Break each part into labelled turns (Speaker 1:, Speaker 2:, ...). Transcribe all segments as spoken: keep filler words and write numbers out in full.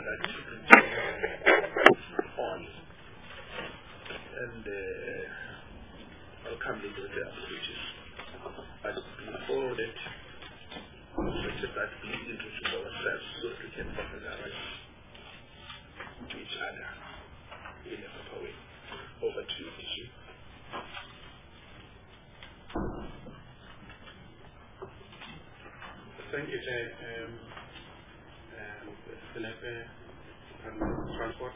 Speaker 1: that to continue on. And uh, I'll come later with the approaches. But before that, let's that we introduce ourselves so that we can familiarize to each other in a proper way. Over to you, Tishu.
Speaker 2: Thank you, Chair. Um, um, Selepe, Transport.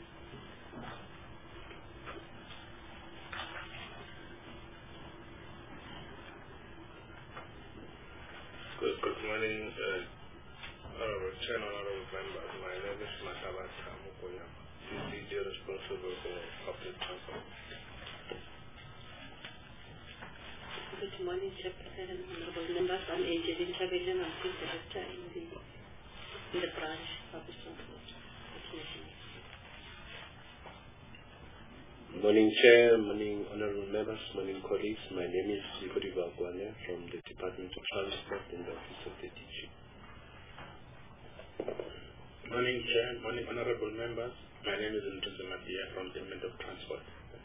Speaker 3: Good, good morning, uh, Honorable Chair, Honorable Members. My name is Mataba Kamukoya, D J responsible for public transport.
Speaker 4: Good morning, Chairperson and Honorable Members. I'm Angeline Chabelan. I'm Chief Director in the, in the branch public transport.
Speaker 5: Morning, Chair. Morning, Honorable Members. Morning, colleagues. My name is Siguri Bagwane from the Department of Transport in the Office of the D G.
Speaker 2: Morning, Chair. Morning, Honorable Members. My name is Ntutu Matia from the Department of Transport.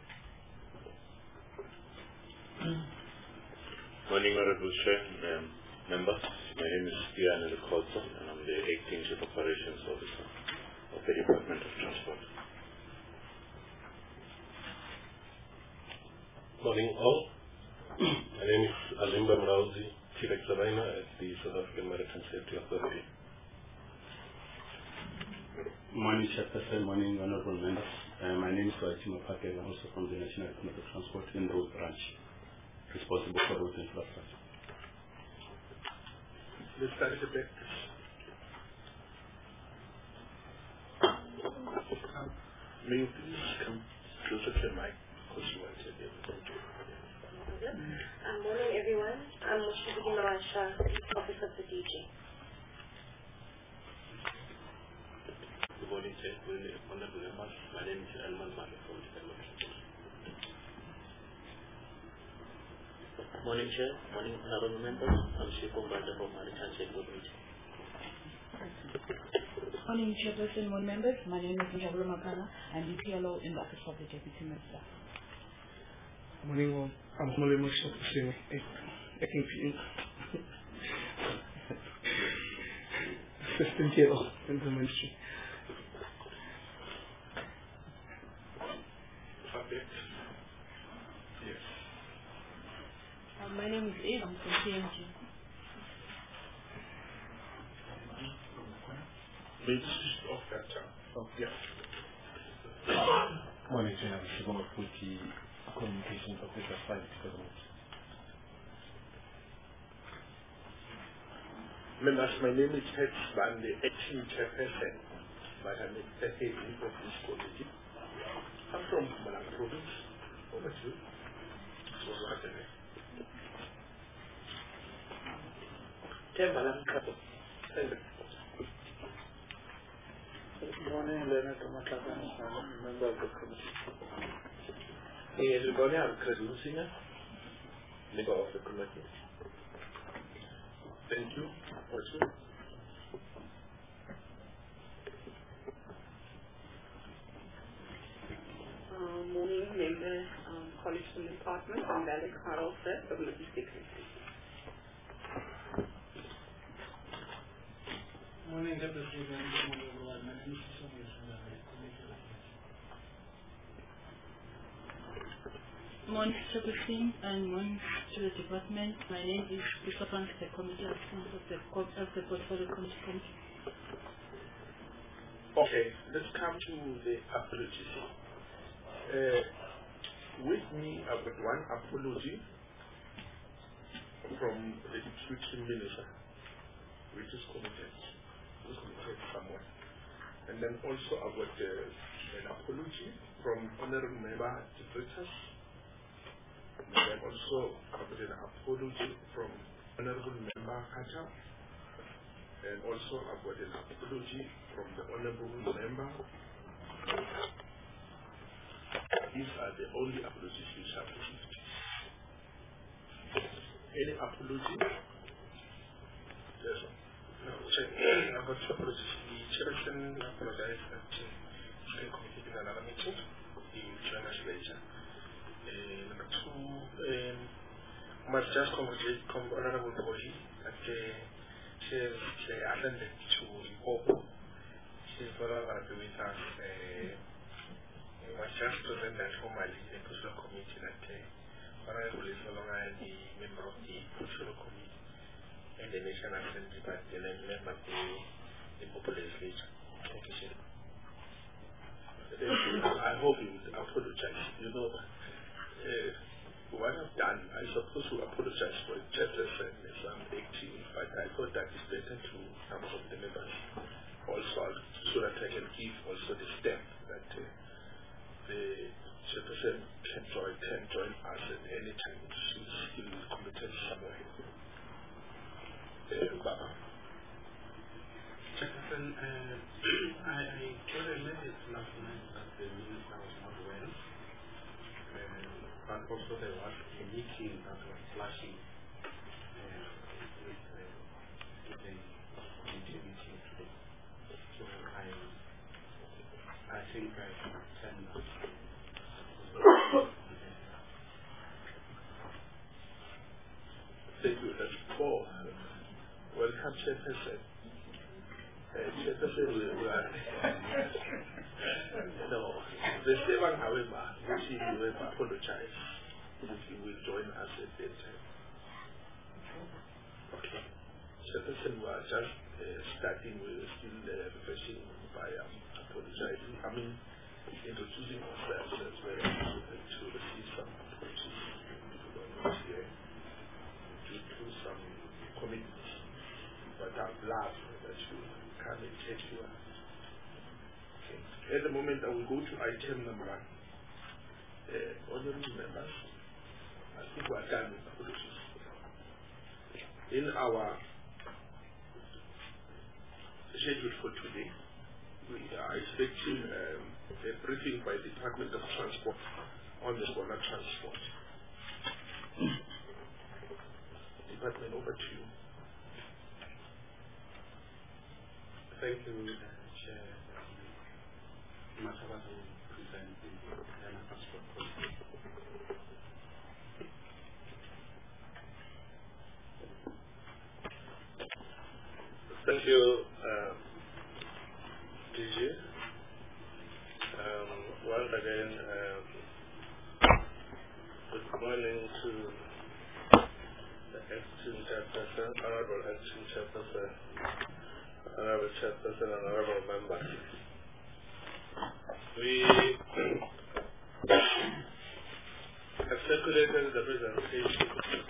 Speaker 6: Morning, Honorable Chair, um, members. My name is Ian Lekoto, and I'm the Acting Chief Operations Officer of the Department of Transport.
Speaker 7: Morning all. My name is Alimba Mrauzi, Chief Examiner at the South African Maritime Safety Authority.
Speaker 8: Morning, Chairperson. Morning, Honorable Members. Uh, my name is Waitimo Pake. I'm also from the National Department of Transport in the Road Branch, responsible for road infrastructure.
Speaker 1: Let's start at the back. Um, may you please come closer to the mic because you want to be able to do it.
Speaker 4: Um, morning, everyone. I'm Mushibudi Nawasha, Officer of the D G.
Speaker 2: Good morning, Chair. Honorable Members. My name is Elman Mali from the Department of Transport.
Speaker 9: Morning, Chair. Morning, Honorable Members. I'm Chief Commander from Maritime Safety Authority.
Speaker 10: Morning, Chairperson, morning, members. My name is Njabula Makana. I'm the P L O in the Office of the Deputy Minister.
Speaker 11: Morning, all. I'm Mole Moshe Kusini, acting P Assistant P L O in the Ministry.
Speaker 1: Yes.
Speaker 10: Uh, my name is Eve. I'm from P M G.
Speaker 1: Please off that term. Oh, yeah.
Speaker 12: Morning, Chair. I'm Shiboma Puti, Communications Officer, Science Government.
Speaker 1: Members, my name is Ted Span, the acting chairperson, but I'm a secretary of this committee. I'm from Mpumalanga Province. Over to you. So, what's the name? Tembalang Kapo.
Speaker 13: Good morning, Leonard Tomatlagan, member of the committee.
Speaker 1: Hey, everybody, I'm Chris Lusinger, member of the committee. Thank you. What's your
Speaker 4: Uh, morning, members, um, colleagues from the department. I'm Alex Harold, from Logistics.
Speaker 13: Morning, Deputy President. My name is Sonia.
Speaker 10: Morning, Chairperson, and morning to the department. My name is Christopher, the Committee of the, of the Portfolio Committee.
Speaker 1: Okay, let's come to the apologies. Uh, with me, I've got one apology from the Deputy Minister, which is committed, which is committed somewhere. And then also I've got uh, an apology from Honorable Member Debritas. And then also I've got an apology from Honorable Member Kata. And also I've got an apology from the Honorable Member. These are the only apologies which have received. Any apology? Yes, sir. No, check. I've got two apologies. Chairperson apologized that uh, the committee in another meeting. He will join us later. Uh, number two, um, I must just congratulate Honorable Koji that uh, she has uh, attended to Limpopo. She is no longer with us. Uh, I must just present that formally in the Constitutional Committee that uh, Honorable is no longer the member of the Constitutional Committee and the National Assembly, but the member of the Limpopo Legislature. Thank you, sir. I hope you would apologize. You know, uh, what I've done, I suppose to apologize for the chairperson as I'm acting, but I thought that it's better to some of the members also, so that I can give also the step that uh, the chairperson can join, can join us at any time. She's still committed somewhere. Uh, Baba.
Speaker 2: Chairperson, uh, I, I got a message last night that the minister was not well, uh, but also there was a meeting that was flashing uh, with uh, the committee meeting today. So I, I think I can send that.
Speaker 1: Thank you. That's four. Welcome, Chairperson. Uh, Chairperson will no, the seven, however, which he will apologize if he will join us at that time. Okay. Chairperson, we are just uh, starting, we are still uh, refreshing by um, apologizing. I mean, introducing ourselves as well to receive some apologies here due to some commitments. But I'm glad that you come and take you. Okay. At the moment, I will go to item number one. Uh, honorable members, I think we are done with apologies. In our schedule for today, we are expecting um, a briefing by the Department of Transport on the solar transport. Department, over to you.
Speaker 2: Thank you, uh, Chair. Mataba will present the Ghana Transport Policy.
Speaker 3: Thank you, uh, D G. Um, once again, uh, good morning to the acting chairperson, honorable acting chairperson, honorable chairperson, and honorable members. We have circulated the presentation.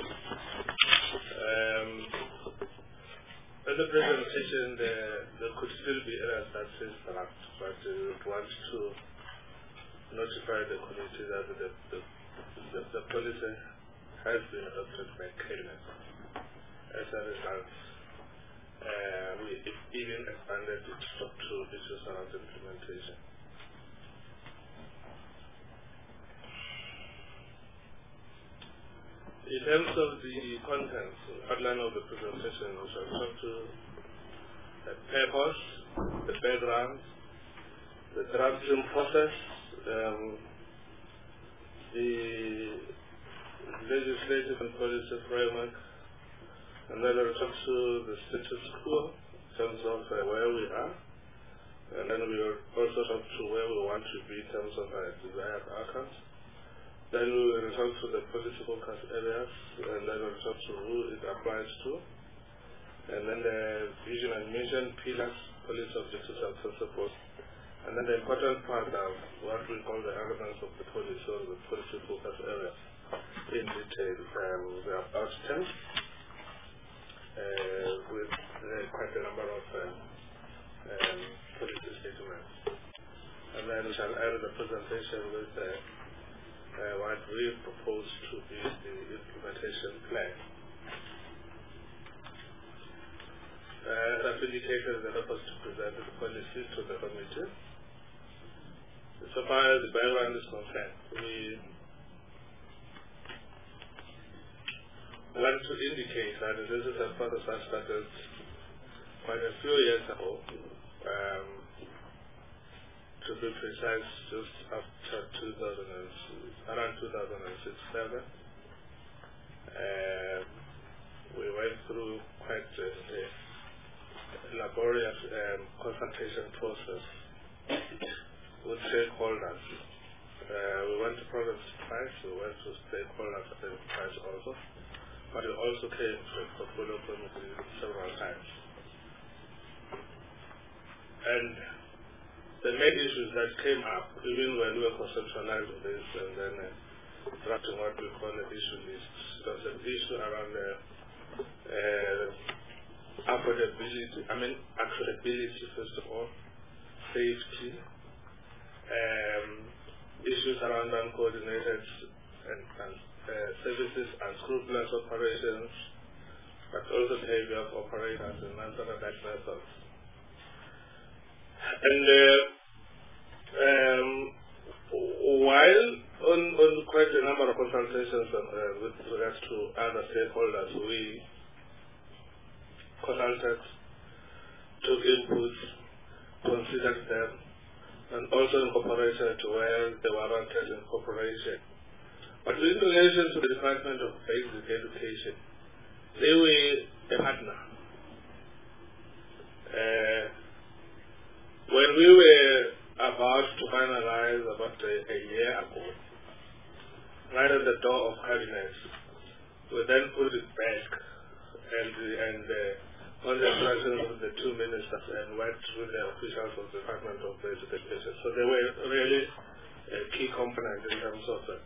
Speaker 3: Um, in the presentation, there, there could still be errors that says draft, but we would want to notify the committee that the, the, the, the policy has been adopted by Cabinet. As a result, uh, we even expanded it to issues around implementation. In terms of the contents, outline of the presentation, we shall talk to the purpose, the background, the drafting process, um, the legislative and policy framework, and then we'll talk to the status quo in terms of uh, where we are, and then we will also talk to where we want to be in terms of our desired outcomes. Then we will talk to the policy focus areas, and then we'll talk to who it applies to, and then the vision and mission pillars, policy objectives and principles, and then the important part of what we call the elements of the policy or the policy focus areas in detail. Um, there are about ten, uh, with uh, quite a number of um, um, policy statements. And then we shall end the presentation with uh, Uh, what we propose to be the implementation plan. Uh, as indicated, the purpose to present the policy to the committee. So far as the background is concerned, we want to indicate that this is a process that started quite a few years ago um, to be precise, just after two thousand six, around two thousand six seven. Um, we went through quite a, a laborious um, consultation process with stakeholders. Uh, we went to province twice, we went to stakeholders twice also, but we also came to a portfolio committee several times. And the main issues that came up, even when we were conceptualizing this and then uh, drafting what we call an issue list, there was an issue around uh, uh, affordability, I mean accessibility first of all, safety, um, issues around uncoordinated and, and, uh, services and scrupulous operations, but also behavior of operators and non-standardized methods. And uh, um, while on, on quite a number of consultations uh, with regards to other stakeholders, we consulted, took inputs, considered them, and also incorporated where they warranted incorporation. But in relation to the Department of Basic Education, they were a partner. Uh, when we were about to finalize about a, a year ago, right at the door of cabinet, we then put it back and, and uh, on the instructions of the two ministers and worked with the officials of the Department of Basic Education. So they were really a key component in terms of uh,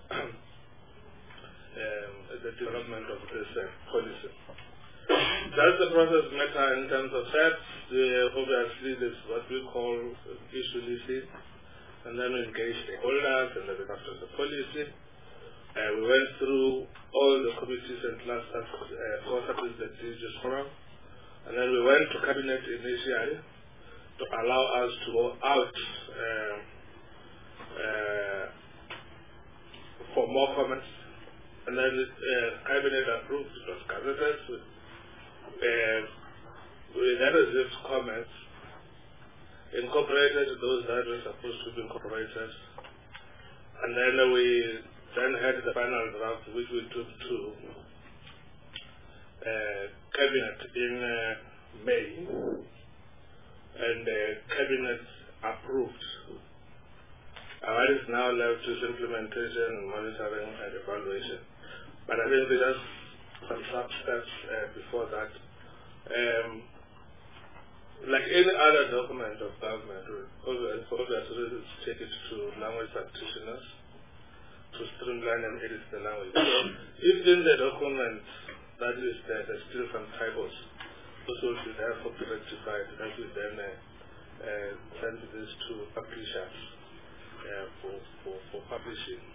Speaker 3: um, the development of this uh, policy. Does the process matter in terms of that? Uh, obviously, this is what we call issue listing, and then we engage stakeholders and then we after the policy. Uh, we went through all the committees and clusters, uh, concepts that you just forum, and then we went to cabinet initially to allow us to go out uh, uh, for more comments, and then uh, cabinet approved, it was gazetted. Uh, we then received comments, incorporated those that were supposed to be incorporated, and then we then had the final draft which we took to uh, cabinet in uh, May, and the uh, cabinet approved. And what is now left is implementation, monitoring, and evaluation. But I think there's some sub steps uh, before that. Um, like any other document of government, obviously take it to language practitioners to streamline and edit the language. So if in the document that is there, there's still some typos, those will be therefore be rectified as we then uh, uh, send this to publishers uh, for, for, for publishing.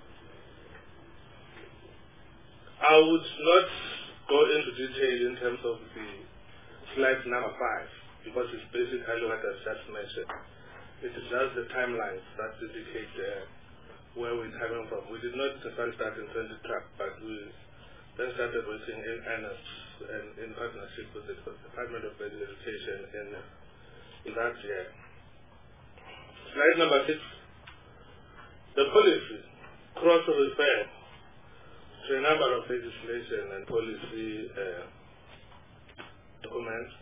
Speaker 3: I would not go into detail in terms of the slide number five, because it's basically what I just mentioned. It is just the timelines that indicate uh, where we're coming from. We did not necessarily start in twenty twelve, but we then started working in earnest and in partnership with the Department of Basic Education in, in that year. Slide number six. The policy cross-refers to a number of legislation and policy uh, documents.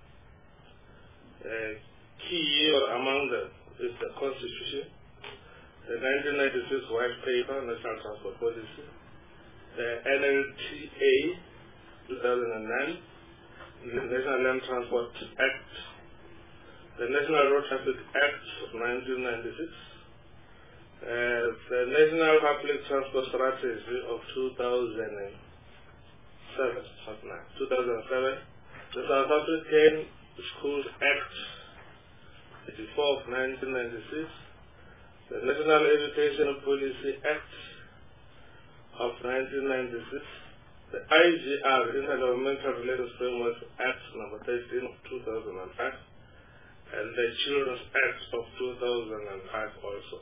Speaker 3: Uh, key or among them is the Constitution, the nineteen ninety-six White Paper, National Transport Policy, the N L T A two thousand nine, the National Land Transport Act, the National Road Traffic Act of nineteen ninety-six, uh, the National Public Transport Strategy of two thousand seven, two thousand seven, the South African Schools Act eighty-four of nineteen ninety-six, the National Education Policy Act of nineteen ninety-six, the I G R, Intergovernmental Related Framework Act number thirteen of two thousand five, and the Children's Act of two thousand five also.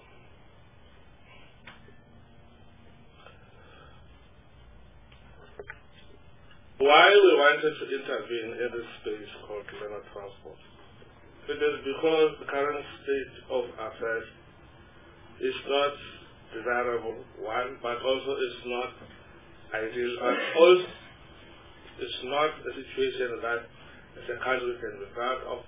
Speaker 3: Why we wanted to intervene in this space called learner transport? it is because the current state of affairs is not desirable, one, but also is not ideal, and also it's not a situation that as a country can be proud of.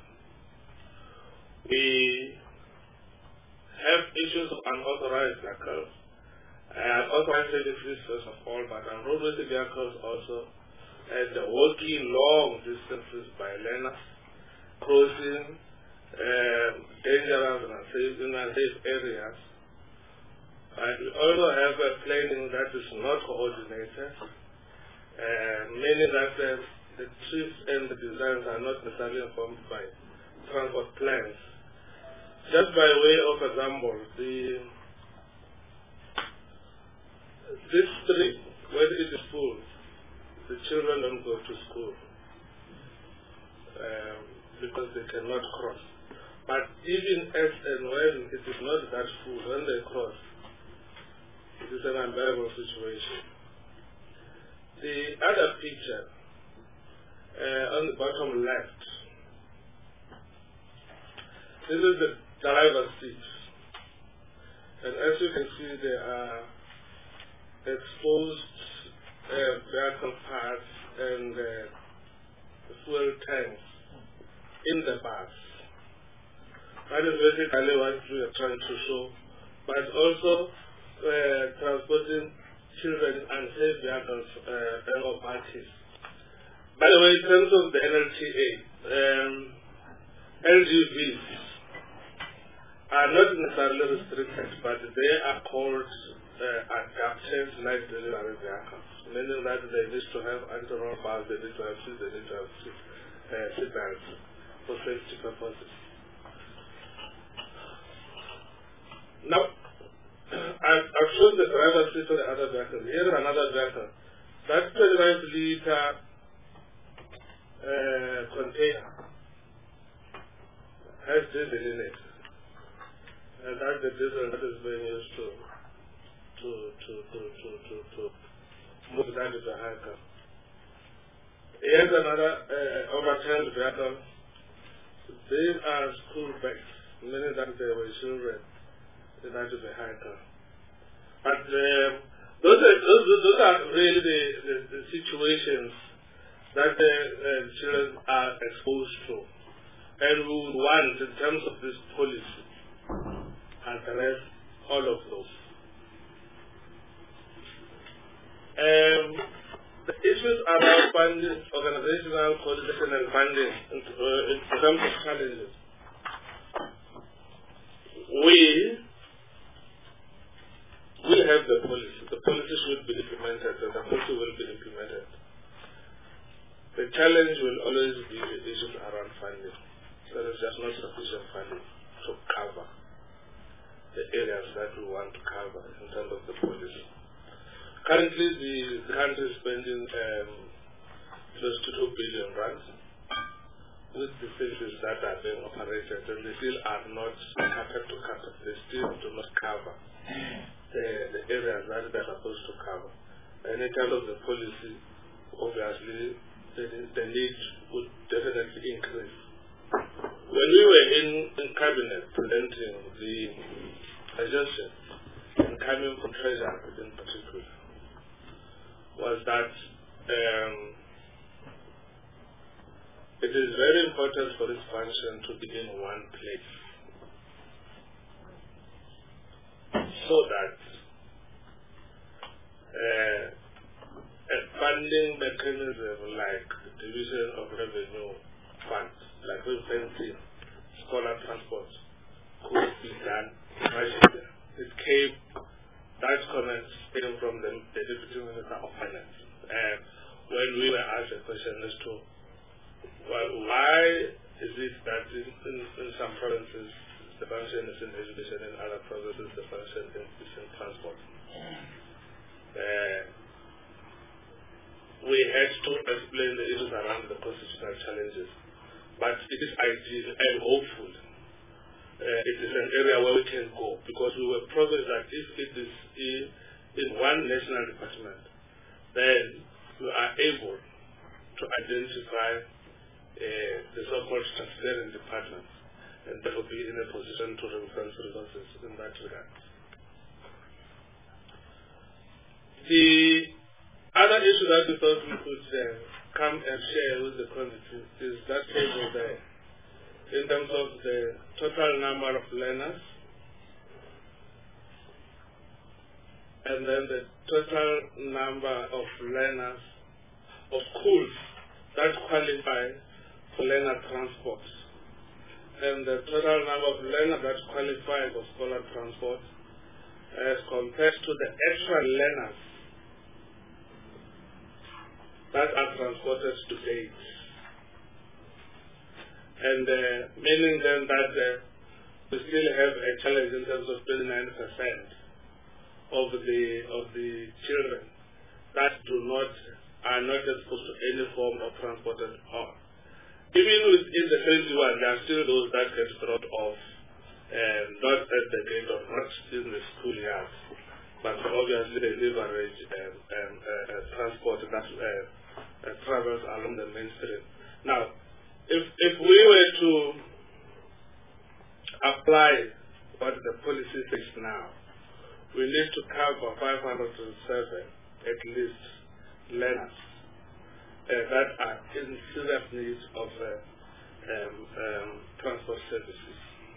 Speaker 3: We have issues of unauthorized vehicles, and authorized services first of all, but unroadworthy vehicles also, and walking long distances by learners, crossing um, dangerous and unsafe, in unsafe areas. And we also have a planning that is not coordinated, uh, meaning that uh, the trips and the designs are not necessarily informed by transport plans. Just by way of example, the this street, when it is full, the children don't go to school um, because they cannot cross. But even as and when it is not that full, when they cross, it is an unbearable situation. The other picture, uh, on the bottom left, this is the driver's seat. And as you can see, there are exposed uh, vehicle parts and uh, fuel tanks in the bus. That is basically what we are trying to show. But also uh, transporting children and safe vehicles uh, and or parties. By the way, in terms of the N L T A, um, L G Vs are not necessarily restricted, but they are called uh, adapted light delivery vehicles, meaning that they need to have anti-roll bars, they need to have seats, they need to have seat, uh, seat belts for safety purposes. Now, I've, I've shown the driver's seat for the other vehicle. Here is another vehicle. That twenty-five liter uh, container has diesel in it. And that's the diesel that is being used to to to to to to, to move that to the vehicle. Here's another uh, overturned vehicle. These are school bags, meaning that they were children in that to the vehicle. But uh, those are those, those are really the, the, the situations that the uh, children are exposed to, and we would want, in terms of this policy, address all of those. Um, the issues around funding, organizational coordination and funding in, uh, in terms of challenges. We we have the policy. The policy should be implemented, and the policy will be implemented. The challenge will always be the issues around funding. There is just not sufficient funding to cover the areas that we want to cover in terms of the policy. Currently, the, the country is spending um, close to two billion rands with the services that are being operated, and they still are not covered to cover. They still do not cover the, the areas that they are supposed to cover. And in terms of the policy, obviously, the, the need would definitely increase. When we were in, in cabinet presenting the suggestion, and coming from Treasury in particular, was that um, it is very important for this function to be in one place, so that uh, a funding mechanism like the division of revenue funds, like we've seen scholar transport, could be done much easier. It came, that comment came from the, the Deputy Minister of Finance. Uh, when we were asked a question as to, well, why is it that in, in, in some provinces the function is in education, in other provinces the function is in transport? Uh, we had to explain the issues around the constitutional challenges, but it is ideal and hopeful. Uh, it is an area where we can go, because we were promised that if it is in, in one national department, then we are able to identify uh, the so-called transparent departments and therefore be in a position to reference resources in that regard. The other issue that we thought we could uh, come and share with the community is that table there, in terms of the total number of learners, and then the total number of learners of schools that qualify for learner transport, and the total number of learners that qualify for scholar transport as compared to the actual learners that are transported to date. And uh, meaning then that uh, we still have a challenge in terms of twenty-nine percent of the of the children that do not are not exposed to any form of transport at all. Even within the twenty-one, there are still those that get dropped off, and not at the gate or not in the schoolyard, but obviously they leverage um, um, uh, uh, transport that uh, uh, travels along the main street. Now, if if we were to apply what the policy says now, we need to cover five hundred seven at least learners uh, that are in serious need of uh, um, um, transport services.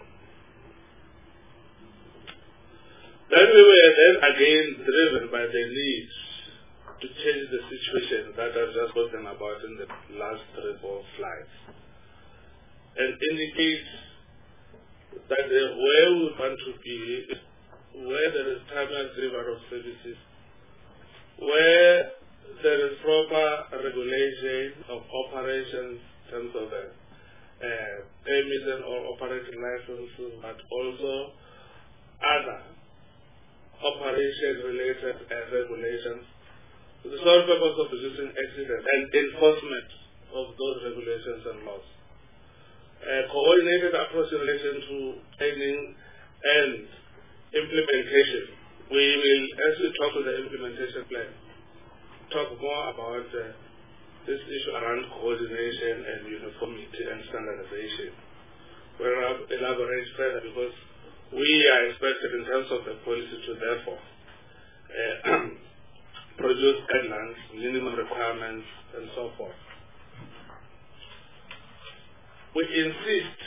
Speaker 3: Then we were then again driven by the need to change the situation that I've just spoken about in the last three, four slides, and indicate that the where we want to be is where there is timely delivery of services, where there is proper regulation of operations in terms of the uh, permission or operating licenses, but also other operation-related uh, regulations, with the sole purpose of reducing accidents and enforcement of those regulations and laws. A coordinated approach in relation to training and implementation. We will, as we talk with the implementation plan, talk more about uh, this issue around coordination and uniformity and standardization. We'll elaborate further because we are expected in terms of the policy to therefore uh, produce guidelines, minimum requirements, and so forth. We insist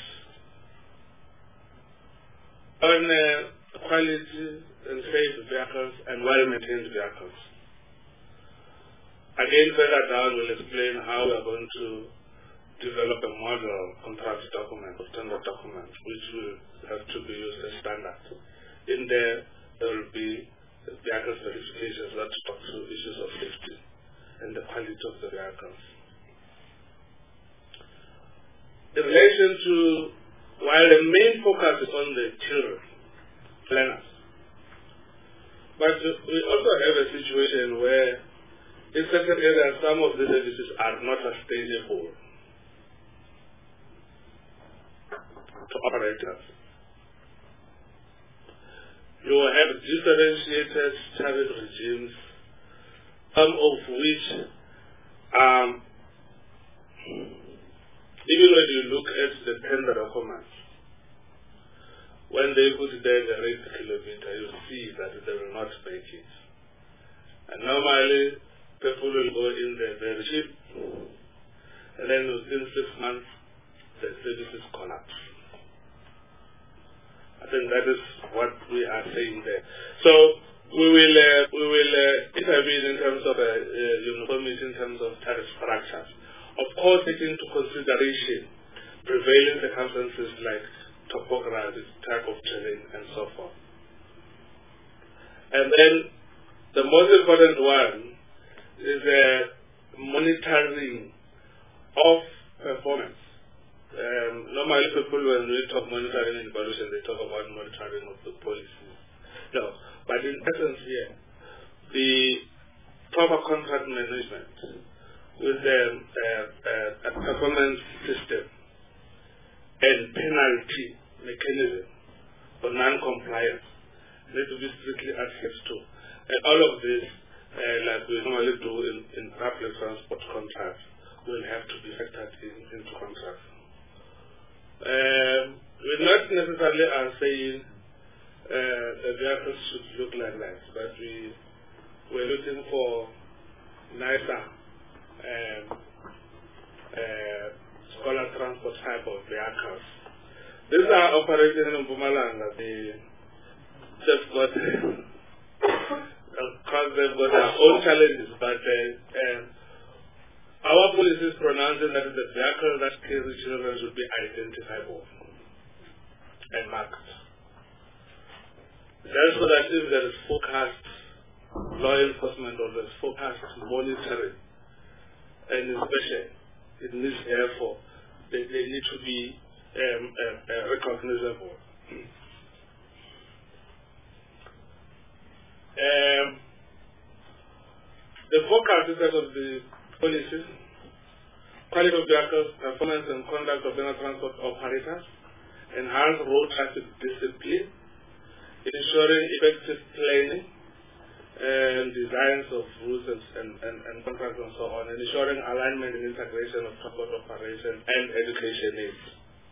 Speaker 3: on uh, quality and safe vehicles and well-maintained vehicles. Again, further down, we'll explain how we are going to develop a model contract document, or standard document, which will have to be used as standard. In there, there will be vehicle verifications that talk to issues of safety and the quality of the vehicles. In relation to, while the main focus is on the children, learners, but we also have a situation where in certain areas some of the services are not sustainable to operators. You will have differentiated tariff regimes, some of which, um, even when you look at the tender documents, when they put there the rate per kilometer, you see that they will not make it. And normally, people will go in there very cheap, and then within six months, the services collapse. I think that is what we are saying there. So we will uh, we will uh, intervene in terms of uh, uh, uniformity in terms of tariff structures. Of course, taking into consideration prevailing circumstances like topography, type of terrain, and so forth. And then the most important one is uh, monitoring of performance. Um, normally people, when we talk monitoring and evaluation, they talk about monitoring of the policies. No, but in essence here, the proper contract management with the uh, uh, a performance system and penalty mechanism for non-compliance need to be strictly adhered to. And all of this, uh, like we normally do in, in public transport contracts, will have to be factored in, into contracts. Um, we're not necessarily are saying uh, the vehicles should look like that, but we we're looking for nicer um, uh, scholar transport type of vehicles. These are operating in Mpumalanga. They, they've got because they've got their own challenges, but uh, uh, our policy is pronouncing that the vehicle that carries children should be identifiable and marked. That's so that if there is focused law enforcement or there is focused monitoring and inspection, it needs therefore they, they need to be um, uh, uh, recognizable. Um, the focus is that of the policies, quality of vehicles, performance and conduct of general transport operators, enhance road traffic discipline, ensuring effective planning and designs of routes and, and, and, and contracts and so on, and ensuring alignment and integration of transport operation and education needs.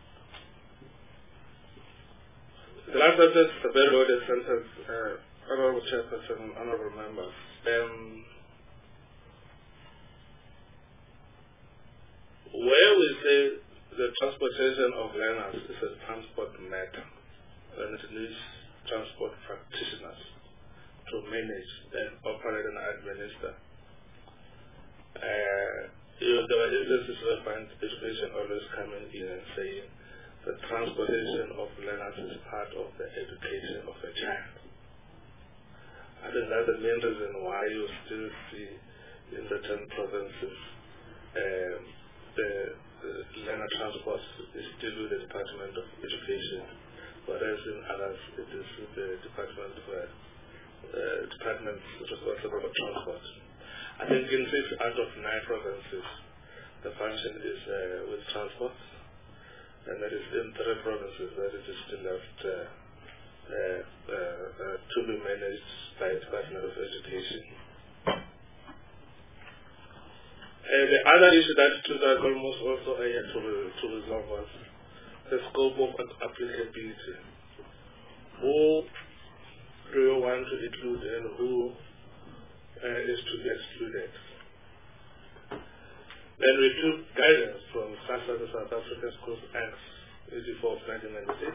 Speaker 3: The last sentence is a very loaded sentence, uh, Honorable Chairperson and Honorable Members. Um, where we say the transportation of learners is a transport matter, and it needs transport practitioners to manage and operate and administer. Uh, you know, there are instances where find education always coming in and saying the transportation of learners is part of the education of a child. I think that's the main reason why you still see in certain provinces um, the, the learner transport is still with the Department of Education, whereas in others it is with the Department of uh, uh, Department responsible for transport. I think in six out of nine provinces the function is uh, with transport, and that is in three provinces that it is still left uh, uh, uh, uh, to be managed by the Department of Education. Uh, the other issue that took us almost also a year to, to resolve was the scope of applicability. Who do you want to include and who uh, is to be excluded? Then we took guidance from SASSA, the South African Schools Act eighty-four of nineteen ninety-six,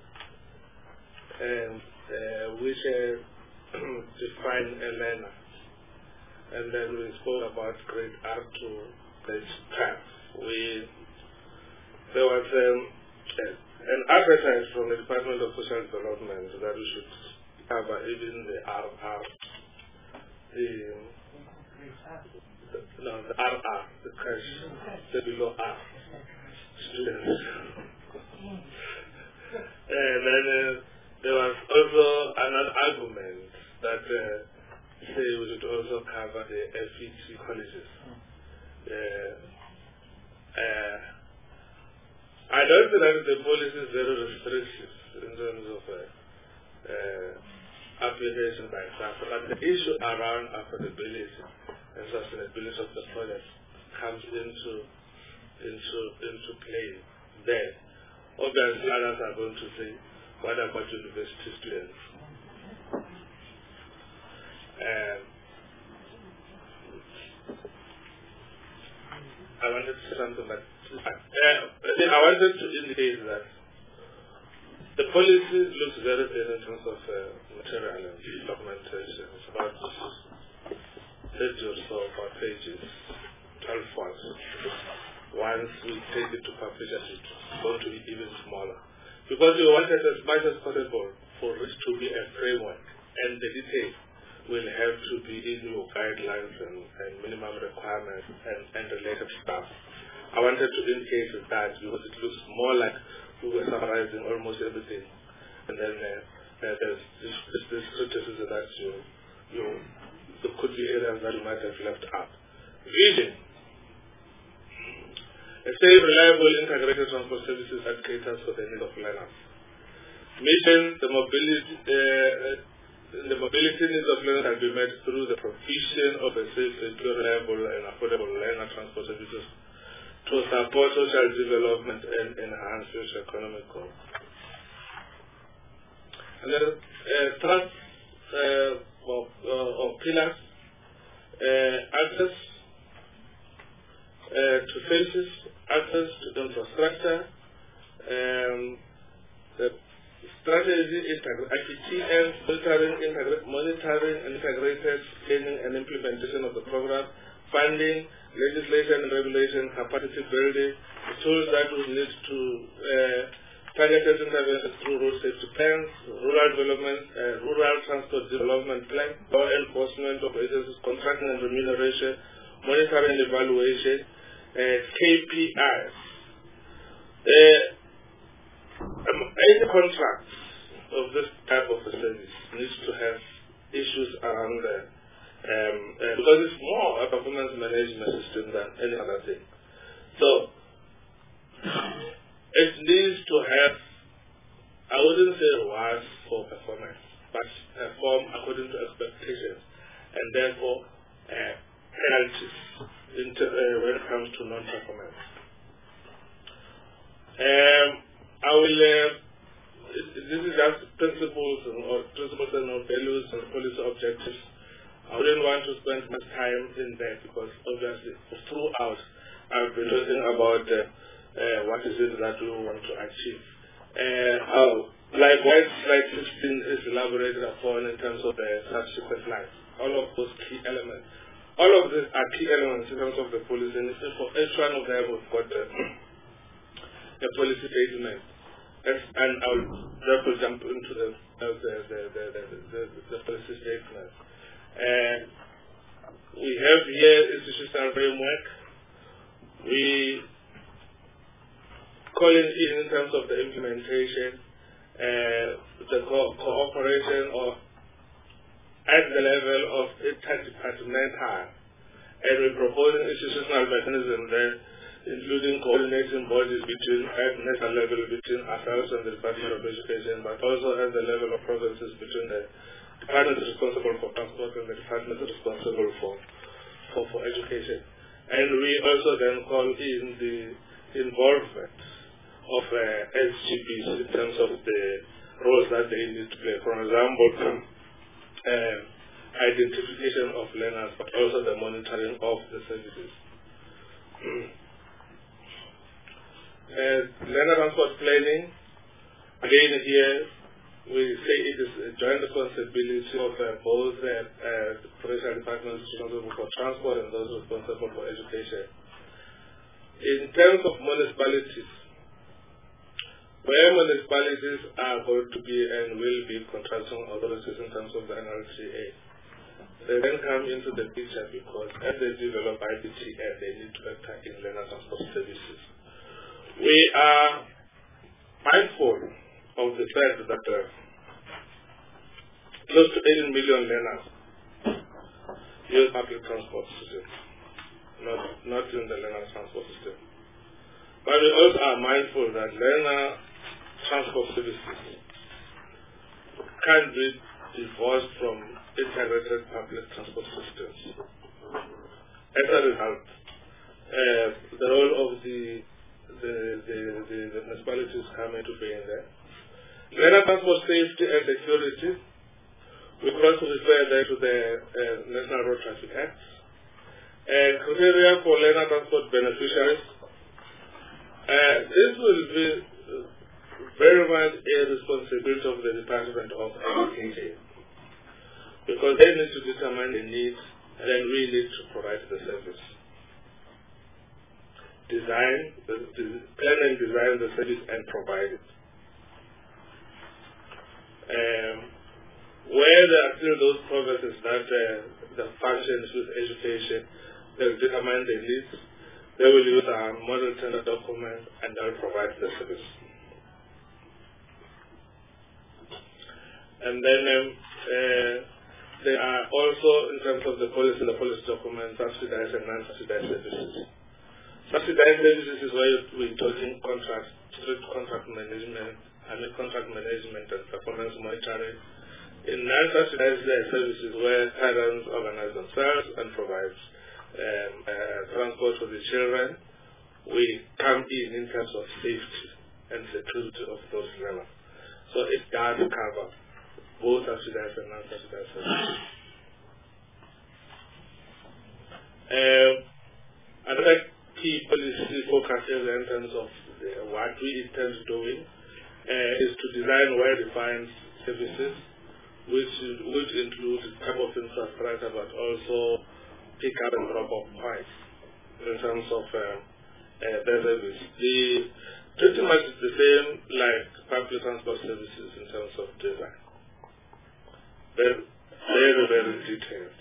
Speaker 3: and uh, which uh, define a learner. And then we spoke about grade R to grade twelve. We there was um, an advertise from the Department of Social Development that we should cover even the R R, the, the no the R R, the crash, the below R students. And then uh, there was also another argument that. Uh, say we should also cover the F E T colleges. Uh, uh, I don't think that the policy is very restrictive in terms of uh, uh, application by SASSA, but the issue around affordability and sustainability of the project comes into into into play there. Obviously, others are going to say, what about university students? Um, I wanted to say something, but uh, I wanted to indicate that the policy looks very thin in terms of uh, material and documentation. It's about thirty or so about pages, twelve fonts. Once we take it to publication, it's going to be even smaller. Because we wanted as much as possible for it to be a framework, and the details will have to be in your guidelines and, and minimum requirements and, and related stuff. I wanted to indicate that because it looks more like we were summarizing almost everything. And then uh, uh, there's this, this, this criticism that you, you, there could be areas that you might have left out. Vision. A safe, reliable, integrated transport services that caters for the needs of learners. Mission, the mobility, uh, the mobility needs of learners can be met through the provision of a safe, secure, reliable, and affordable learner transport services to support social development and enhance social economic growth. And then uh, trust uh, or, uh, or pillars, uh, access uh, to services, access to the infrastructure, um, the strategy, I P T M, monitoring, monitoring, integrated planning and implementation of the program, funding, legislation and regulation, capacity building, the tools that we need to uh, targeted interventions through road safety plans, rural development, uh, rural transport development plan, law enforcement of agencies, contracting and remuneration, monitoring and evaluation, uh, K P Is. Uh, um, any contract of this type of a service needs to have issues around the Um, uh, because it's more a performance management system than any other thing. So, it needs to have, I wouldn't say rewards for performance, but perform according to expectations, and therefore uh, penalties into, uh, when it comes to non-performance. Um, I will, uh, this is just principles and, or principles and or values and policy objectives. I wouldn't want to spend much time in there because obviously throughout I've been talking about uh, uh, what is it that we want to achieve. Uh, oh, likewise, slide sixteen is elaborated upon in terms of the subsequent slides. All of those key elements. All of these are key elements in terms of the policy, and for each one of them we've got uh, a policy statement. And I'll therefore jump into the, uh, the, the, the, the, the, the policy statement. And we have here institutional framework. We call it in, in terms of the implementation, uh, the co cooperation or at the level of interdepartmental, and we propose an institutional mechanism there, including coordinating bodies between at national level between ourselves and the Department of Education, but also at the level of provinces between the department responsible for transport and the department responsible for, for, for education. And we also then call in the involvement of uh, S G Bs in terms of the roles that they need to play. For example, uh, identification of learners, but also the monitoring of the services. uh, learner transport planning, again here, we say it is a joint responsibility of uh, both uh, uh, the provincial departments responsible for transport and those responsible for education. In terms of municipalities, where municipalities are going to be and will be contracting authorities in terms of the N L T A, they then come into the picture because as they develop I P T M, they need to factor in learner transport services. We are mindful of the fact that uh, close to eighteen million learners use public transport system, not, not in the learner transport system. But we also are mindful that learner transport services can be divorced from integrated public transport systems. As a result, uh, the role of the the, the, the, the municipalities come into being there. Learner transport safety and security, we could also refer there to the uh, National Road Traffic Act. Uh, criteria for learner transport beneficiaries. Uh, this will be very much a responsibility of the Department of Education, because they need to determine the needs and then we need to provide the service. Design, the, the, plan and design the service and provide it. Um, where there are still those provinces that uh, the functions with education, they'll determine the needs, they will use a model tender document and they'll provide the service. And then um, uh, there are also, in terms of the policy, the policy document, subsidized and non-subsidized services. Subsidized services is where we're talking contract, strict contract management, I mean contract management and performance monitoring. In non-subsidized services where parents organize themselves and provide um, uh, transport for the children, we come in in terms of safety and security of those levels. So it does cover both subsidized and non-subsidized services. Um, another key policy focus area in terms of uh, what we intend doing uh, is to design well-defined services, which would include type of infrastructure, but also pick up and drop off points in terms of uh, uh, the service. The pretty much the same like public transport services in terms of design. Very, very, very detailed.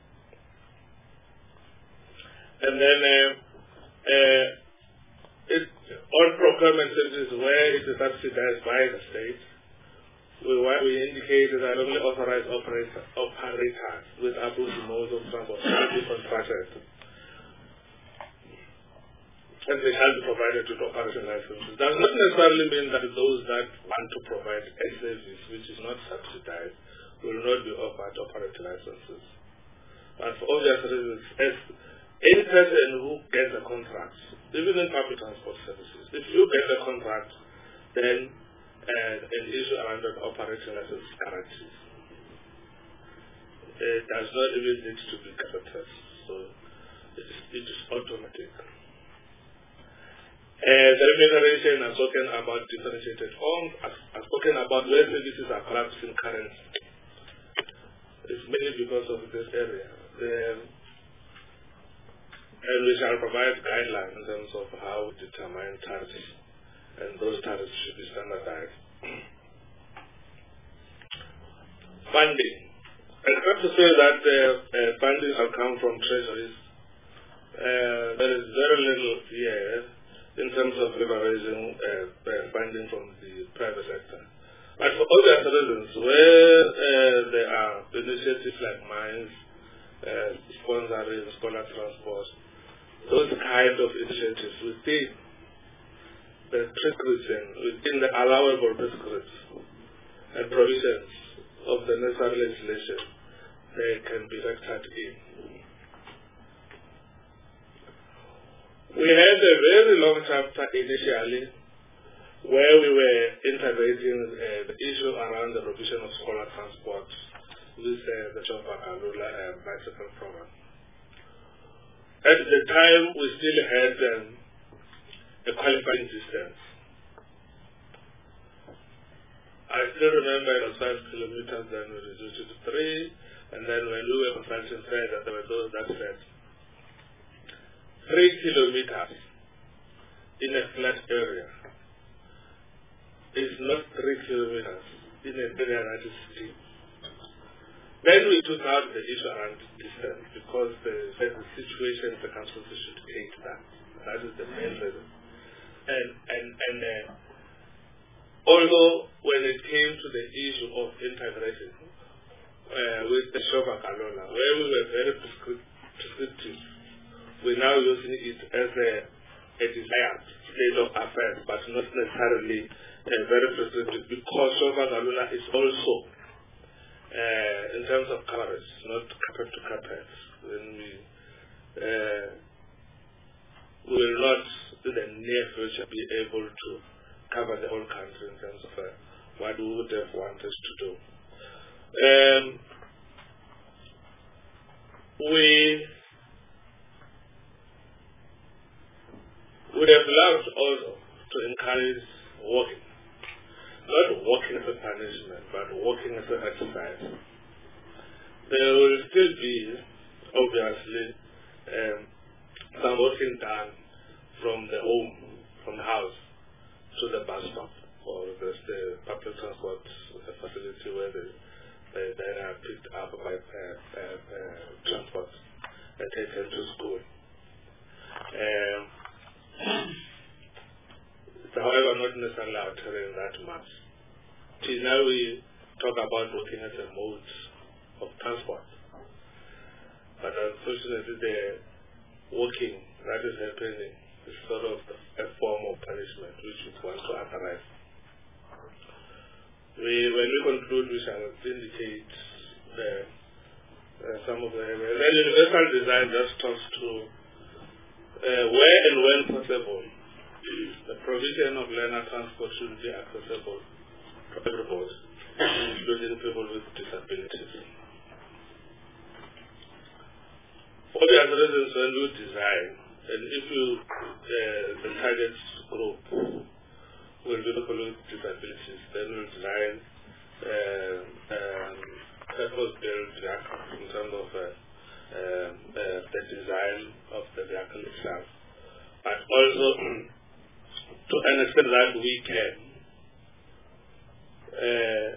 Speaker 3: And then uh, uh, it, all procurement services where it is subsidized by the state, we, we indicated that only authorized operator, operators with approved modes of transport shall be contracted. And they shall be provided with operation licenses. Does not necessarily mean that those that want to provide a service which is not subsidized will not be offered operating licenses. But for obvious reasons, as any person who gets a contract, even in public transport services, if you get a contract, then uh, an issue around an operating license guarantees. It does not even need to be gazetted, so it is, it is automatic. Uh, the remuneration has spoken about differentiated forms, has, has spoken about where services are collapsing currently. It's mainly because of this area. The, and we shall provide guidelines in terms of how we determine tariffs, and those tariffs should be standardized. Funding. I have to say that uh, uh, funding will come from treasuries. Uh, there is very little here in terms of leveraging uh, uh, funding from the private sector. But for obvious reasons, where uh, there are initiatives like mines, uh, sponsoring, scholar transport, those kind of initiatives within the prescription, within the allowable prescripts and provisions of the necessary legislation, they can be factored in. We had a very long chapter initially where we were integrating uh, the issue around the provision of scholar transport with uh, the Jofa Kalula uh, bicycle program. At the time, we still had um, a qualifying distance. I still remember it was five kilometers, then we reduced it to three, and then when we were constructing said that there were those that said three kilometers in a flat area is not three kilometers in an area that is steep. Then we took out the issue around distance because the, the situation, the circumstances should take that. That is the main reason. And, and, and uh, although when it came to the issue of integration uh, with the Shoba Kalola, where we were very prescriptive, we're now using it as a, a desired state of affairs, but not necessarily uh, very prescriptive, because Shoba Kalola is also Uh, in terms of coverage, not carpet to carpet. When we uh, will not, in the near future, be able to cover the whole country in terms of uh, what we would have wanted to do. Um, we would have loved also to encourage walking. Not walking as a punishment, but walking as an exercise. There will still be, obviously, um, some walking done from the home, from the house, to the bus stop, or there's the public transport facility where they, they, they are picked up by uh, uh, uh, transport and taken to school. Um, However, not necessarily altering that much. See, now we talk about walking as a mode of transport. But unfortunately, the walking that is happening is sort of a form of punishment which we want to authorize. We, when we conclude, we shall indicate the, uh, some of the... The universal design just talks to uh, where and when possible, the provision of learner transport should be accessible to everybody, including people with disabilities. For obvious reasons, when you design, and if you, uh, the target group will be people with disabilities, then we'll design uh, um, purpose-built vehicles in terms of uh, uh, uh, the design of the vehicle itself, but also to an extent that we can, uh,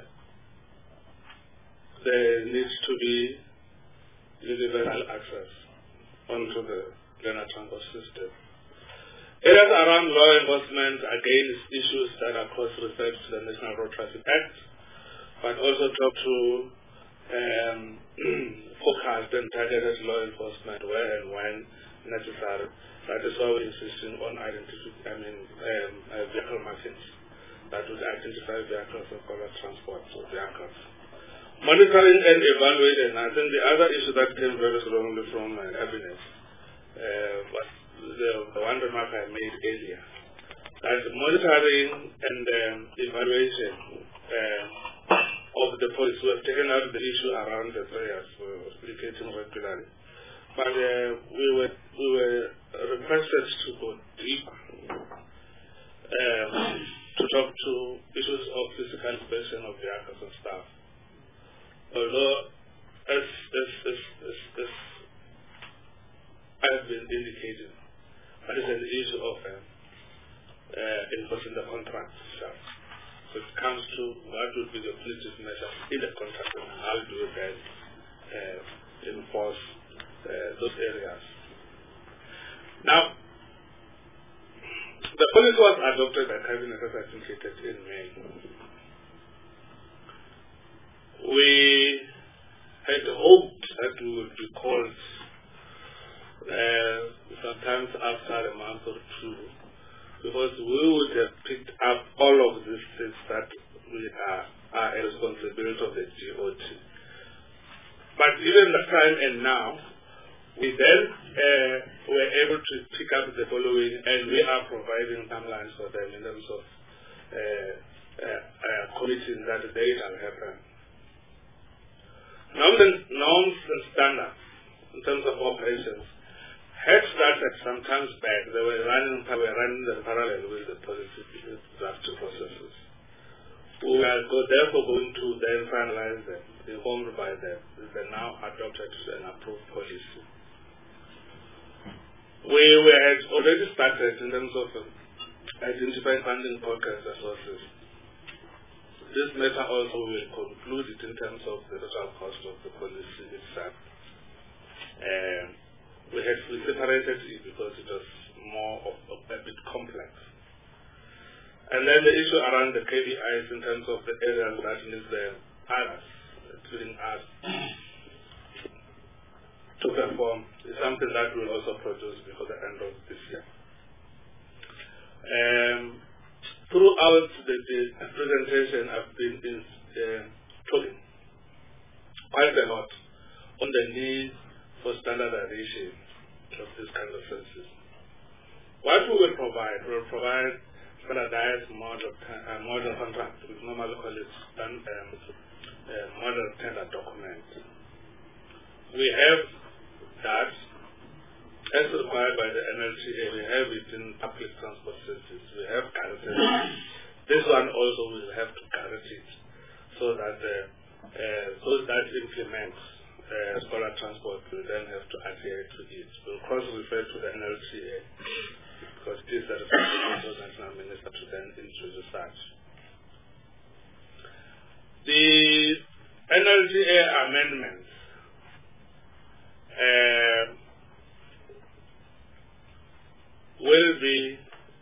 Speaker 3: there needs to be universal access onto the learner transport system. Areas around law enforcement, again, is issues that are cross-referred to the National Road Traffic Act, but also talk to um, focused and targeted law enforcement where and when necessary. That is why we're insisting on identifying, I mean, um, uh, vehicle markings that would identify vehicles of public transport or vehicles. Monitoring and evaluating, I think the other issue that came very strongly from uh, cabinet uh, was the, the one remark I made earlier, that monitoring and um, evaluation uh, of the police. We have taken out the issue around the prayers, we were replicating regularly. But uh, we were we were requested to go deeper um, to talk to issues of physical inspection of vehicles and stuff. Although, as as as as, as I have been indicating, that is an issue of uh, uh, enforcing the contract itself. So it comes to what would be the punitive measures in the contract and how do you then uh, enforce uh, those areas. Now, the policy was adopted by Cabinet as indicated in May. We had hoped that we would be called uh, sometimes after a month or two, because we would have picked up all of these things that we are, are a responsibility of the G O T. But even the time and now, we then uh, were able to pick up the following, and we are providing timelines for them in terms of uh, uh, uh, committing that they can happen. Norms and, norms and standards in terms of operations had started some times back. They were running, they were running them parallel with the policy draft processes. We are go, therefore going to then finalize them, informed by them, with the now adopted and approved policy. We, we had already started in terms of um, identifying funding pockets and sources. This matter also will conclude it in terms of the total cost of the policy itself. Um, we had we separated it because it was more of, of a bit complex. And then the issue around the K B Is in terms of the areas that need the others, including us, to perform is something that we'll also produce before the end of this year. Um, throughout the, the presentation, I've been uh, talking quite a lot on the need for standardization of this kind of services. What we will provide, we will provide standardized model, uh, model contracts, which normally call it um, uh, model tender document. We have that, as required by the N L T A, we have it in public transport services. We have guaranteed. This one also will have to guarantee it, so that uh, uh, those that implement uh, scholar transport will then have to adhere to it. We'll cross-refer to the N L T A because it is the responsibility of the National Minister to then introduce that. The N L T A amendments uh, will be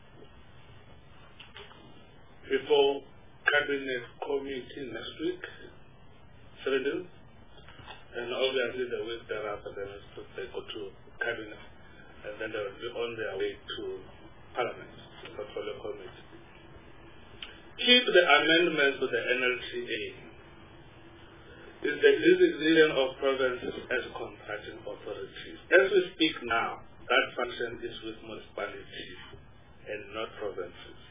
Speaker 3: before Cabinet Committee next week, seventeenth, and obviously the week thereafter they go to Cabinet, and then they will be on their way to Parliament, the Portfolio Committee. Keep the amendments to the N L T A is the designation of provinces as contracting authorities. As we speak now, that function is with municipalities and not provinces.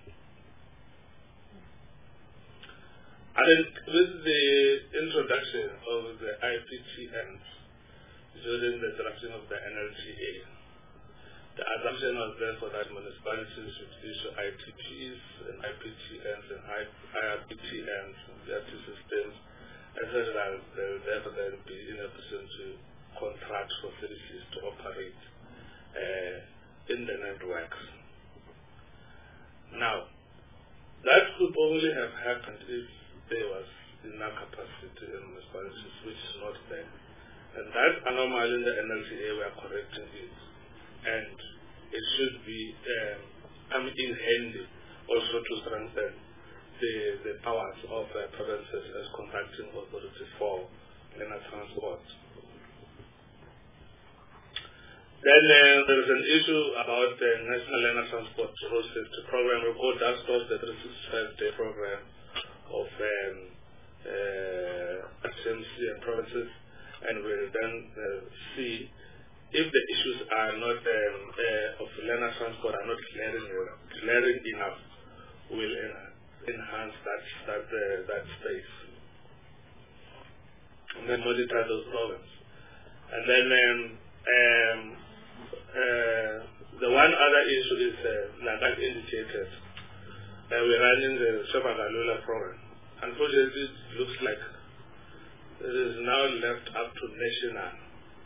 Speaker 3: I think with the introduction of the I P T Ns during the drafting of the N L T A, the assumption was therefore that municipalities should issue I T Ps and I P T Ns and I R P T Ns, the I T systems, et cetera. They will therefore then be in a position to contract for services to operate uh, in the networks. Now, that could only have happened if there was enough capacity in municipalities, which is not there. And that anomaly in the N L T A, we are correcting it. And it should be um, coming in handy also to strengthen the, the powers of uh, provinces as contracting authorities for learner transport. Then uh, there is an issue about the National Learner Transport Road Safety Program. Report does stop the three sixty-five day program of um, uh, S M C and provinces, and we'll then uh, see if the issues are not um, uh, of learner transport are not glaring, glaring enough, will en enhance that that uh, that space, and then monitor those problems. And then um, um, uh, the one other issue is, uh, like I indicated, uh, we're running the Shobagalula program. Unfortunately, it looks like it is now left up to national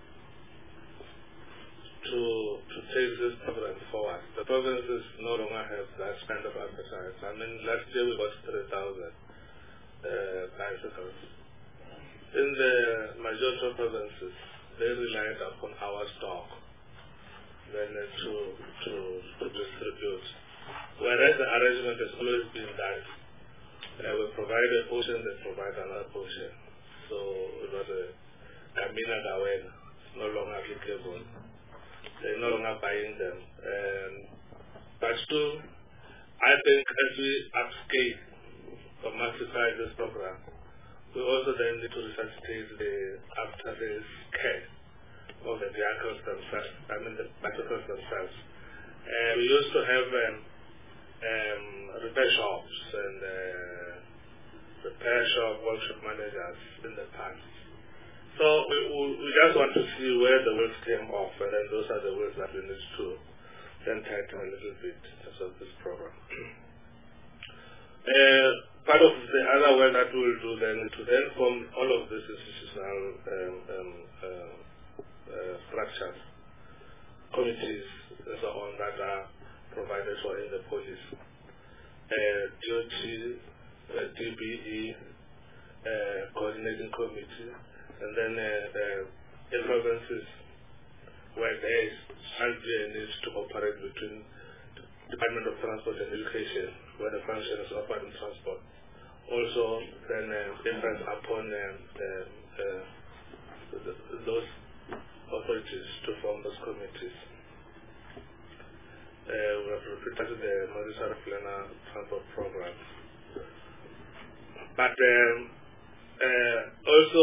Speaker 3: to to take this program forward. The provinces no longer have that kind of appetite. I mean, last year we got three thousand uh, bicycles. In the majority of provinces, they relied upon our stock then uh, to, to to distribute. Whereas the arrangement has always been that uh, we provide a portion, they provide another portion. So it was a Kamina Gawena, no longer applicable. They're no longer buying them. Um, but still, I think as we upscale or massify this program, we also then need to resuscitate the after-sales care of the vehicles themselves, I mean the bicycles themselves. Uh, we used to have um, um, repair shops and uh, repair shop, workshop managers in the past. So we, we, we just want to see where the wheels came off, and then those are the wheels that we need to then tighten a little bit in terms of this program. uh, part of the other work that we will do then is to then form all of these institutional um, um, uh, uh, structures, committees, and so on that are provided for in the police. Uh, D O T, uh, D B E, uh, coordinating committee, and then uh, uh, in provinces where there is needs to operate between the Department of Transport and Education, where the function is offered in transport. Also, then uh, depends upon um, uh, uh, those authorities to form those committees. Uh, we have repeated the Minister of Learner Transport Program. But um, uh, also,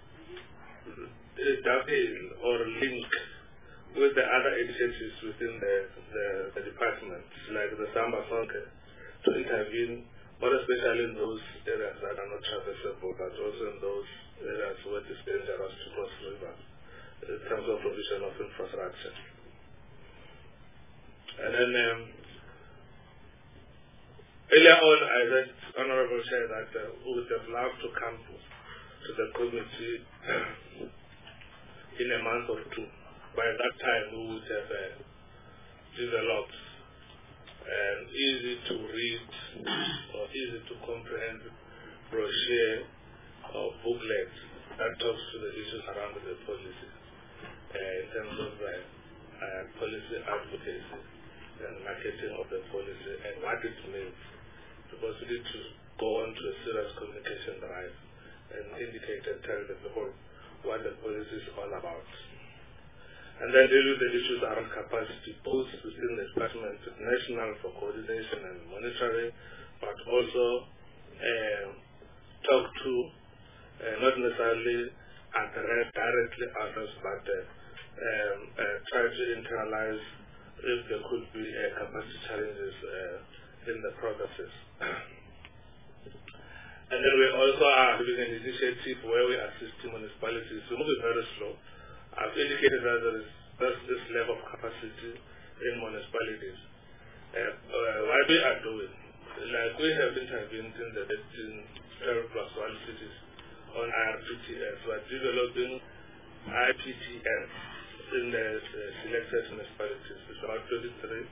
Speaker 3: dovetail or link with the other initiatives within the, the, the department, like the Samba Sonke, to intervene, more especially in those areas that are not traversable, but also in those areas where it is dangerous to cross rivers, in terms of provision of infrastructure. And then um, earlier on, I read Honorable Chair that uh, we would have loved to come to the committee in a month or two. By that time, we would have uh, developed an easy to read or easy to comprehend brochure or booklet that talks to the issues around the policy uh, in terms of uh, uh, policy advocacy and marketing of the policy and what it means. Because we need to go on to a serious communication drive and indicate and tell the people what the policy is all about. And then deal with the issues around capacity, both within the department, national for coordination and monitoring, but also uh, talk to, uh, not necessarily address directly others, but uh, um, uh, try to internalize if there could be uh, capacity challenges uh, in the processes. And then we also are having an initiative where we assist municipalities. We're moving very slow. I've indicated that there is there's this level of capacity in municipalities. Uh, uh, what we are doing, like we have intervened in the eighteen plus one cities on I R P T S. We are developing I P T S in the uh, selected municipalities. It's about twenty-three.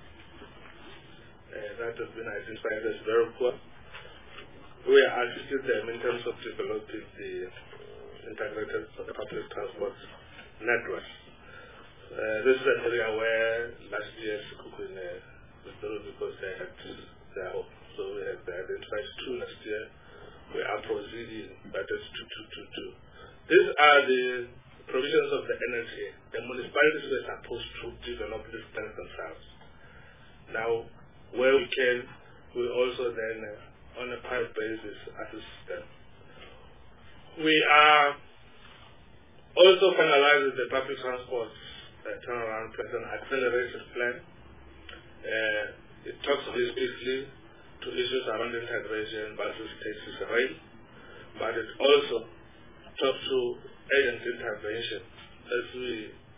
Speaker 3: Uh, that has been identified as very poor. We are assisting them in terms of developing the integrated public transport network. Uh, this is an area where last year Sekhukhune withdrew because they had their own. So we have identified two last year. We are proceeding, but it's two, two, two, two. These are the provisions of the N H A. The municipalities were supposed to develop these plans themselves. Now, where we can, we also then, uh, on a pilot basis, assist them. We are also finalizing the public transport uh, turnaround plan, an accelerated plan. Uh, it talks specifically to issues around integration, buses, taxis, rail, but it also talks to agent intervention as we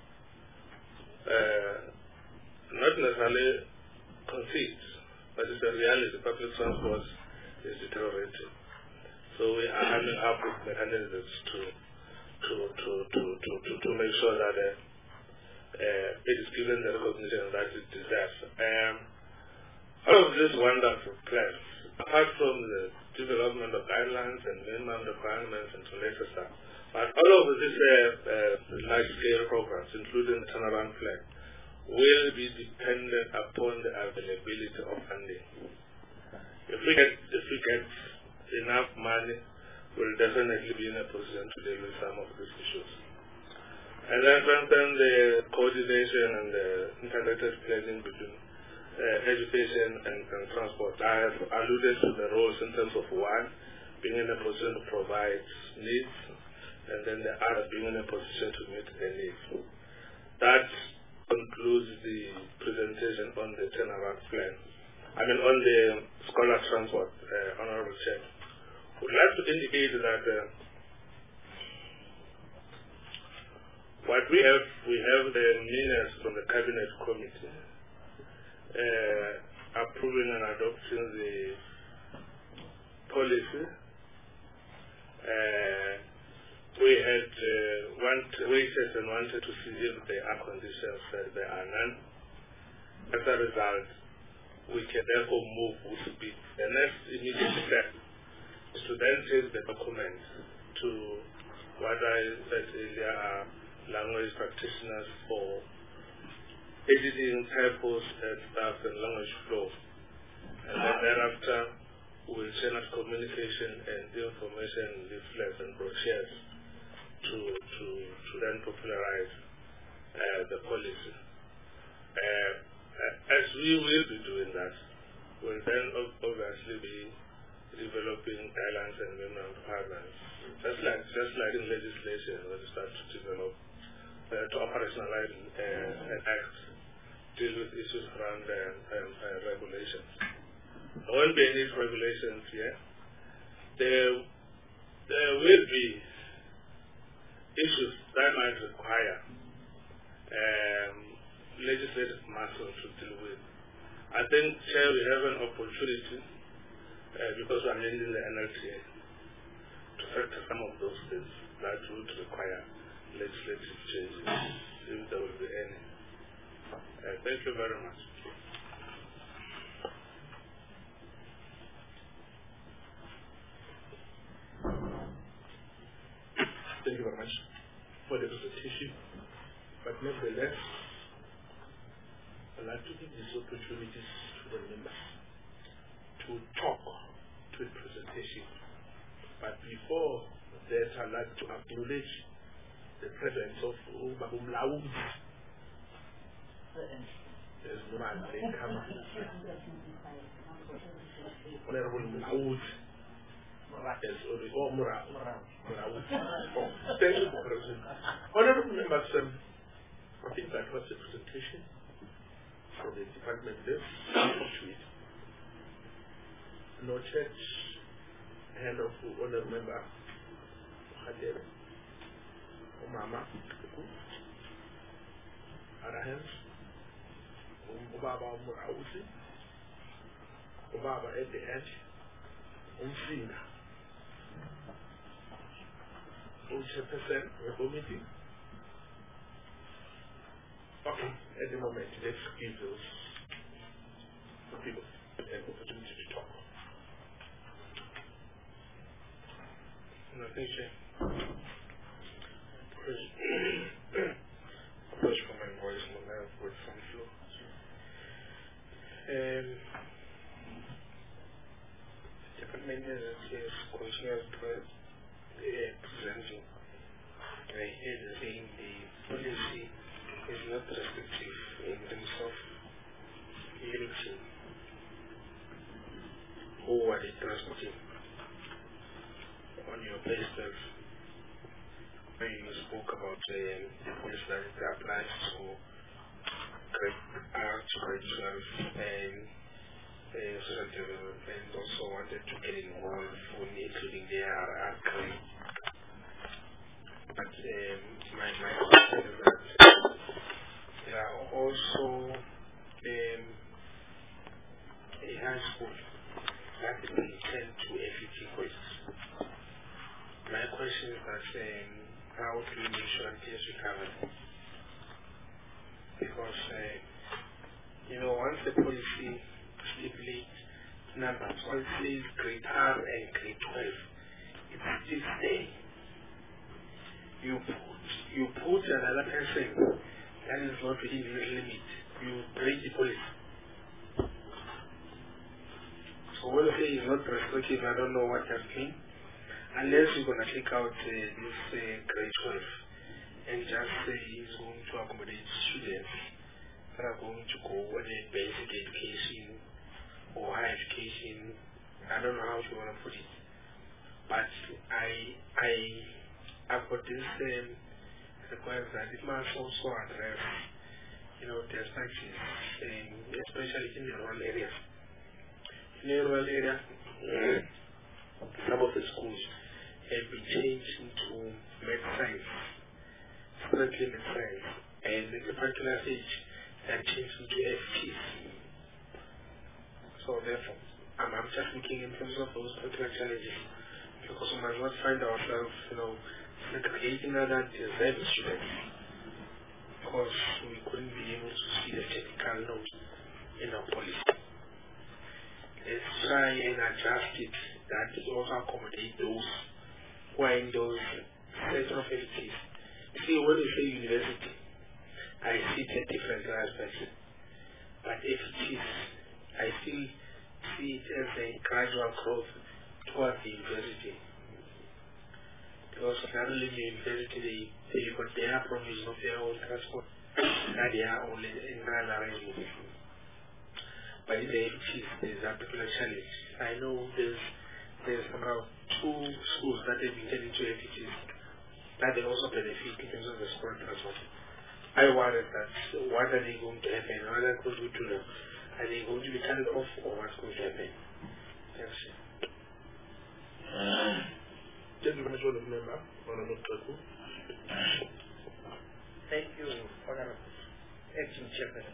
Speaker 3: uh, not necessarily concede, but it's a reality. Public transport is deteriorating. So we are coming up with mechanisms to to to to to, to, to make sure that uh, uh, it is given the recognition that it deserves. Um, all of these wonderful plans, apart from the development of guidelines and minimum requirements and later stuff, but all of these uh, uh, large-scale programs, including the turnaround plan, will be dependent upon the availability of funding. If we get if we get enough money, we'll definitely be in a position to deal with some of these issues. And then strengthen the coordination and the integrated planning between uh, education and, and transport. I have alluded to the roles in terms of one, being in a position to provide needs, and then the other being in a position to meet the needs. That concludes the presentation on the turnaround plan. I mean, on the scholar transport, uh, Honorable Chair. We'd like to indicate that uh, what we have, we have the minutes from the Cabinet Committee uh, approving and adopting the policy. Uh, we had uh, want, waited and wanted to see if there are conditions, uh, there are none. As a result, we can therefore move with speed. The next immediate step is to then take the document to what I said earlier are language practitioners for editing, typos, and stuff, and language flow. And then thereafter, we'll send out communication and information leaflets and brochures to, to, to then popularize uh, the policy. Uh, as we will be doing that, we'll then obviously be developing guidelines and minimum requirements. Just like just like in legislation, when you start to develop, uh, to operationalize uh, an act, deal with issues around uh, um, uh, regulations. There won't be any regulations here. There, there will be issues that might require um, legislative muscle to deal with. I think, Chair, we have an opportunity uh, because we are amending the N L T A to factor some of those things that would require legislative changes, if there will be any. Uh, thank you very much.
Speaker 1: Thank you very much for the presentation. But nevertheless, I'd like to give these opportunities to the members to talk to the presentation. But before that, I'd like to acknowledge the presence of Babu Mlaudi. There's no man named Kama. Honorable Mlaudi. Yes, or Mura. Thank you for present. Honorable members, um, I think that was the presentation for the department there. To it. Noted hand of honor member Hadere, Mama, other hands, Ubaba Murausi, Ubaba at the edge, Umfina, Umchairperson, the committee. Okay, at the moment, let's give those people an opportunity to talk.
Speaker 14: No, thank you. Approach for my voice, no matter what from flow. Um, different members is continuous presenting. I hear the saying the policy is not restrictive in terms of limiting who are they transporting on your base stuff. When you spoke about um, the policy that it applies to grade R to grade twelve and uh, social development, also wanted to get involved in including the R R grade. But um, my, my question is that there are also um, a high school that will intend to F E T courses. My question is that um, how do we make sure that this is covered? Because, uh, you know, once the policy stipulates numbers, once it says grade R and grade twelve, it's still staying. You put, you put another person that is not within the limit, you break the policy. So when I say it's not restrictive, I don't know what that means. Unless you're going to take out uh, this uh, grade twelve and just say it's going to accommodate students that are going to go on a basic education or higher education. I don't know how you want to put it. But I, I, I've got this um, request that it must also address, you know, the taxes, um, especially in the rural areas. In the rural area, some of the schools have been changed into med science, strictly med science, and at a particular age, they are changed into F Ts. So therefore, I'm, I'm just looking in terms of those particular challenges, because we must not find ourselves, you know, segregating other deserving students, because we couldn't be able to see the technical note in our policy. Let's try and adjust it that it also accommodate those who are in those set of F Ts. See, when you say university, I see it at different aspects. But F Ts, I still see it as a gradual growth towards the university. Because currently in the university, they, they got their provision of their own transport, and they are only in rural arrangements. But in the F Ts, there's a particular challenge. I know there's there's about two schools that have been getting to F Ts that they also benefit in terms of the school transport. I worry that what are they going to happen? What are they going to do now? Are they going to be turned off or what's going to happen? Thanks.
Speaker 1: Thank you very much, Honourable Member. Honourable Twaku.
Speaker 15: Thank you, Honourable Acting Chairperson.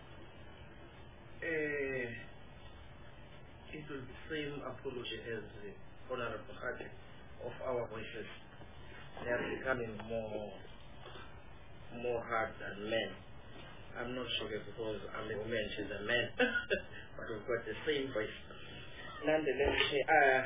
Speaker 15: Uh, it will be the same apology as the Honourable Hadi of our voices. They are becoming more more hard than men. I'm not sure because I'm a woman, she's a man, but we've got the same voice. Nonetheless, uh,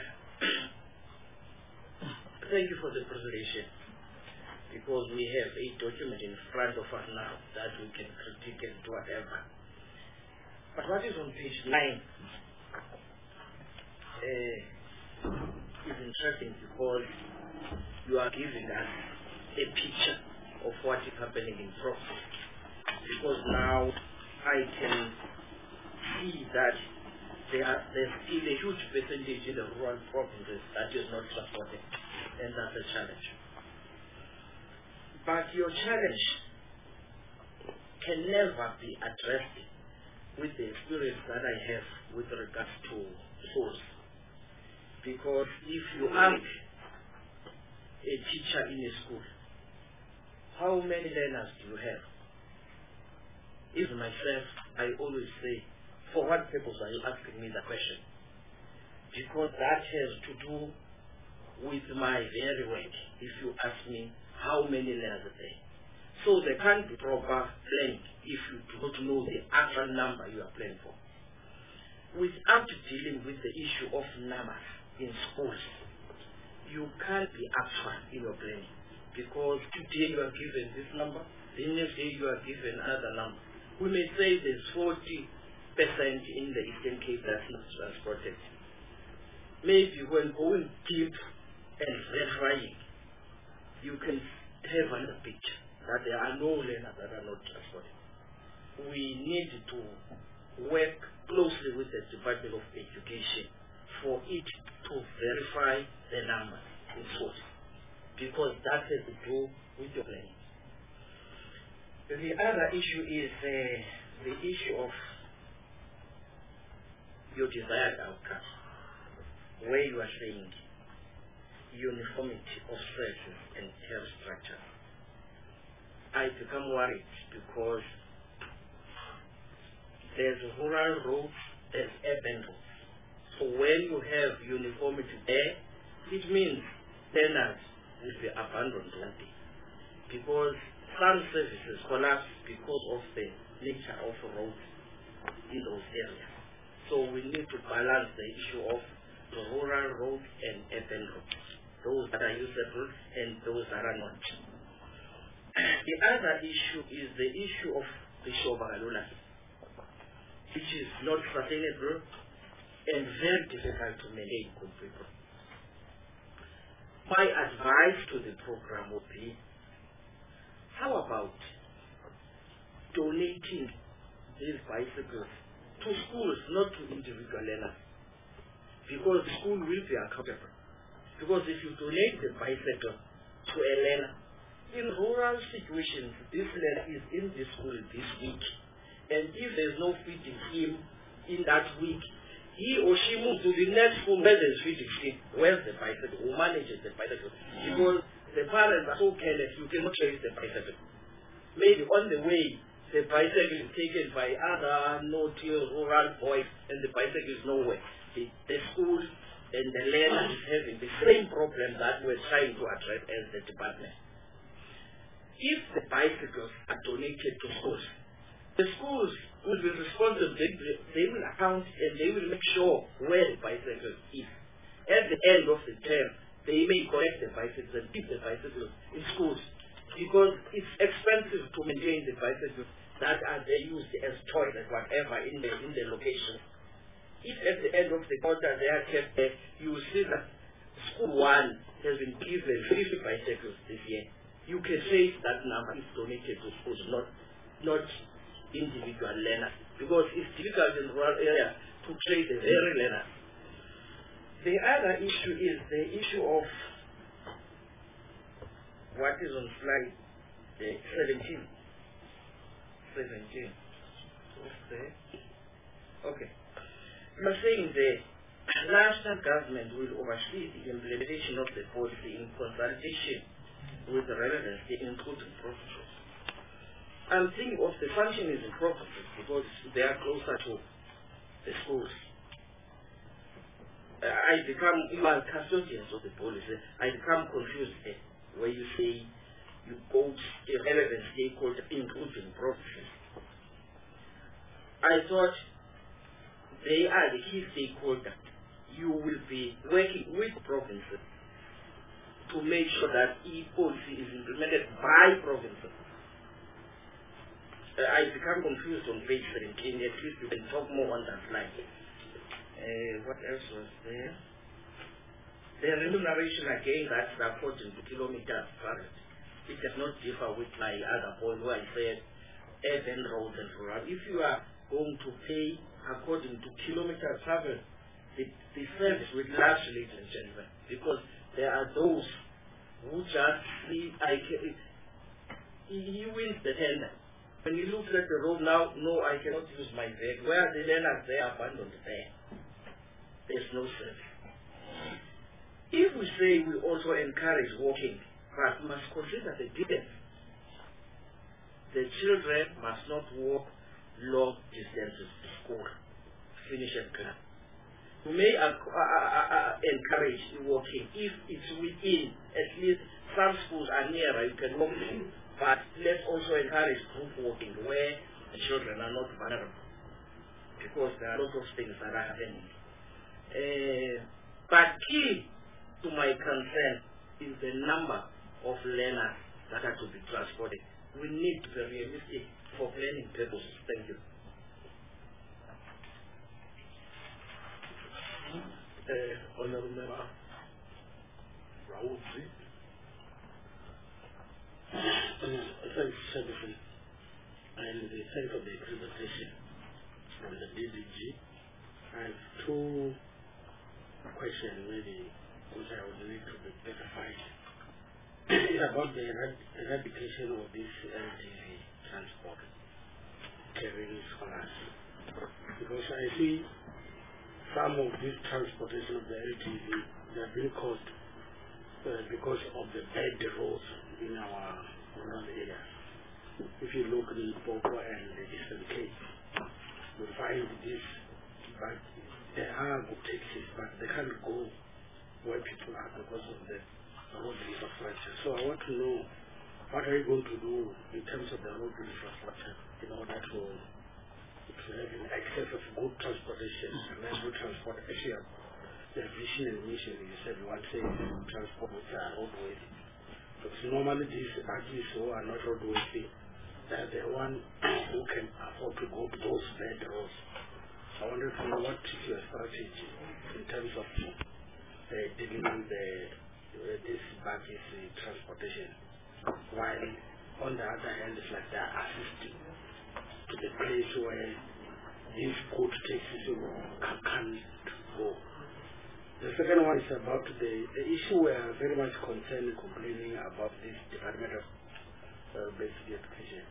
Speaker 15: thank you for the presentation, because we have a document in front of us now that we can critique and do whatever. But what is on page nine uh, is interesting because you are giving us a picture of what is happening in property. Because now I can see that there are, there's still a huge percentage in the rural provinces that is not supported, and that's a challenge. But your challenge can never be addressed with the experience that I have with regards to schools. Because if you ask a teacher in a school, how many learners do you have? Even myself, I always say, for what purpose are you asking me that question? Because that has to do with my very work. If you ask me, how many learners are there? So there can't be proper planning if you do not know the actual number you are planning for. Without dealing with the issue of numbers in schools, you can't be actual in your planning. Because today you are given this number, the next day you are given another number. We may say there's forty percent in the Eastern Cape that's not transported. Maybe when going deep and verifying, you can have another picture that there are no learners that are not transported. We need to work closely with the Department of Education for it to verify the numbers in schools, because that has to do with your planning. The other issue is uh, the issue of your desired outcome, where you are saying uniformity of services and health structure. I become worried because there's rural roads, there's urban roads. So when you have uniformity there, it means learners will be abandoned one day, because some services collapse because of the nature of roads in those areas. So we need to balance the issue of the rural roads and urban roads, those that are usable and those that are not. The other issue is the issue of the Shobagalula, which is not sustainable and very difficult to maintain completely. My advice to the program would be, how about donating these bicycles to schools, not to individual learners? Because the school will be accountable. Because if you donate the bicycle to a learner, in rural situations, this learner is in the school this week, and if there's no feeding him in that week, he or she moves to the next school where there's feeding him. Where's the bicycle? Who manages the bicycle? Because the parents are so careless, you cannot trace the bicycle. Maybe on the way, the bicycle is taken by other naughty rural boys, and the bicycle is nowhere. The, the school and the learner is having the same problem that we're trying to address as the department. If the bicycles are donated to schools, the schools will be responsible. They, they will account and they will make sure where the bicycle is. At the end of the term, they may collect the bicycles and keep the bicycles in schools, because it's expensive to maintain the bicycles that are they used as toys and whatever in the in the location. If at the end of the quarter they are kept there, you will see that school one has been given fifty bicycles this year. You can say that number is donated to schools, not not individual learners, because it's difficult in rural areas to train the very learners. The other issue is the issue of what is on slide uh, seventeen. seventeen. What's there? Okay. You are saying the national government will oversee the implementation of the policy in consultation with the relevant state, including professors. I'm thinking of the functionaries and professors because they are closer to the schools. Uh, I become, you are custodians of the policy, I become confused there, where you say you quote a relevant stakeholder, including professors. I thought they are the key stakeholder. You will be working with provinces to make sure that e-policy is implemented by provinces. Uh, I become confused on page seventeen. At least you can talk more on that slide. Uh, what else was there? The remuneration again, that's according to kilometers traveled. It does not differ with my other point where I said urban roads and rural. If you are going to pay according to kilometers traveled, the, the service will last, ladies and gentlemen, because there are those who just see, I can, he, he wins the tender, When you look at the road now, no, I cannot use my vehicle. Where are the learners? They are abandoned there. There's no service. If we say we also encourage walking, but must consider the distance. The children must not walk long distances to school, finish and class. We may uh, uh, uh, encourage walking if it's within, at least some schools are nearer, you can walk to. But let's also encourage group walking where the children are not vulnerable, because there are lots of things that are happening. Uh, but key to my concern is the number of learners that are to be transported. We need to be realistic for planning purposes. Thank you.
Speaker 1: Uh, Honorable Member Raoul.
Speaker 16: Thanks, Secretary, and thanks for the presentation from the D D G. I have two questions, maybe, which I would need to be clarified. It's about the eradication of this L T V transport carrying scholars. Because I see some of this transportation of the L T V, they are being caused uh, because of the bad roads in our rural areas. If you look at Limpopo and the Eastern Cape, you find this, but there are good taxis, but they can't go where people are because of the road infrastructure. So I want to know, what are you going to do in terms of the road infrastructure in order to, to have an access of good transportation and good transport? Actually, the vision and mission, you said you want to say transport which are roadworthy. Because normally these artists who are not roadworthy, they're the one who can afford to go to those bad roads. I wanted to know what is your strategy in terms of uh, dealing with the, uh, this baggage uh, transportation, while on the other hand it's like they're assisting to the place where these good taxis can't go. The second one is about the, the issue we are very much concerned and complaining about this Department of uh, Basic Education.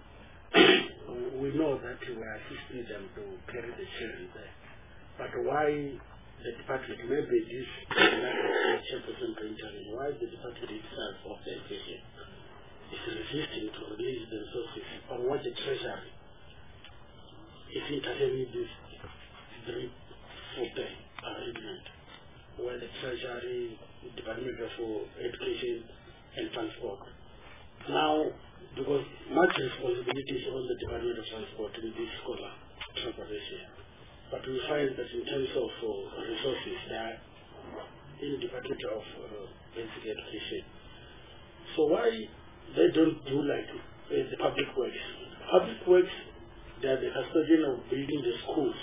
Speaker 16: We know that we are assisting them to carry the children there. But why the department, maybe this chairperson to intervene, why the department itself of the education is resisting to release the resources, or why the treasury is intervening this three footer arrangement, where the treasury, Department of Education and Transport. Now, because much responsibility is on the Department of Transport in this scholar transportation. But we find that in terms of uh, resources, they are in the Department of uh, Basic Education. So why they don't do like uh, the public works? Public works, they are the custodian of building the schools.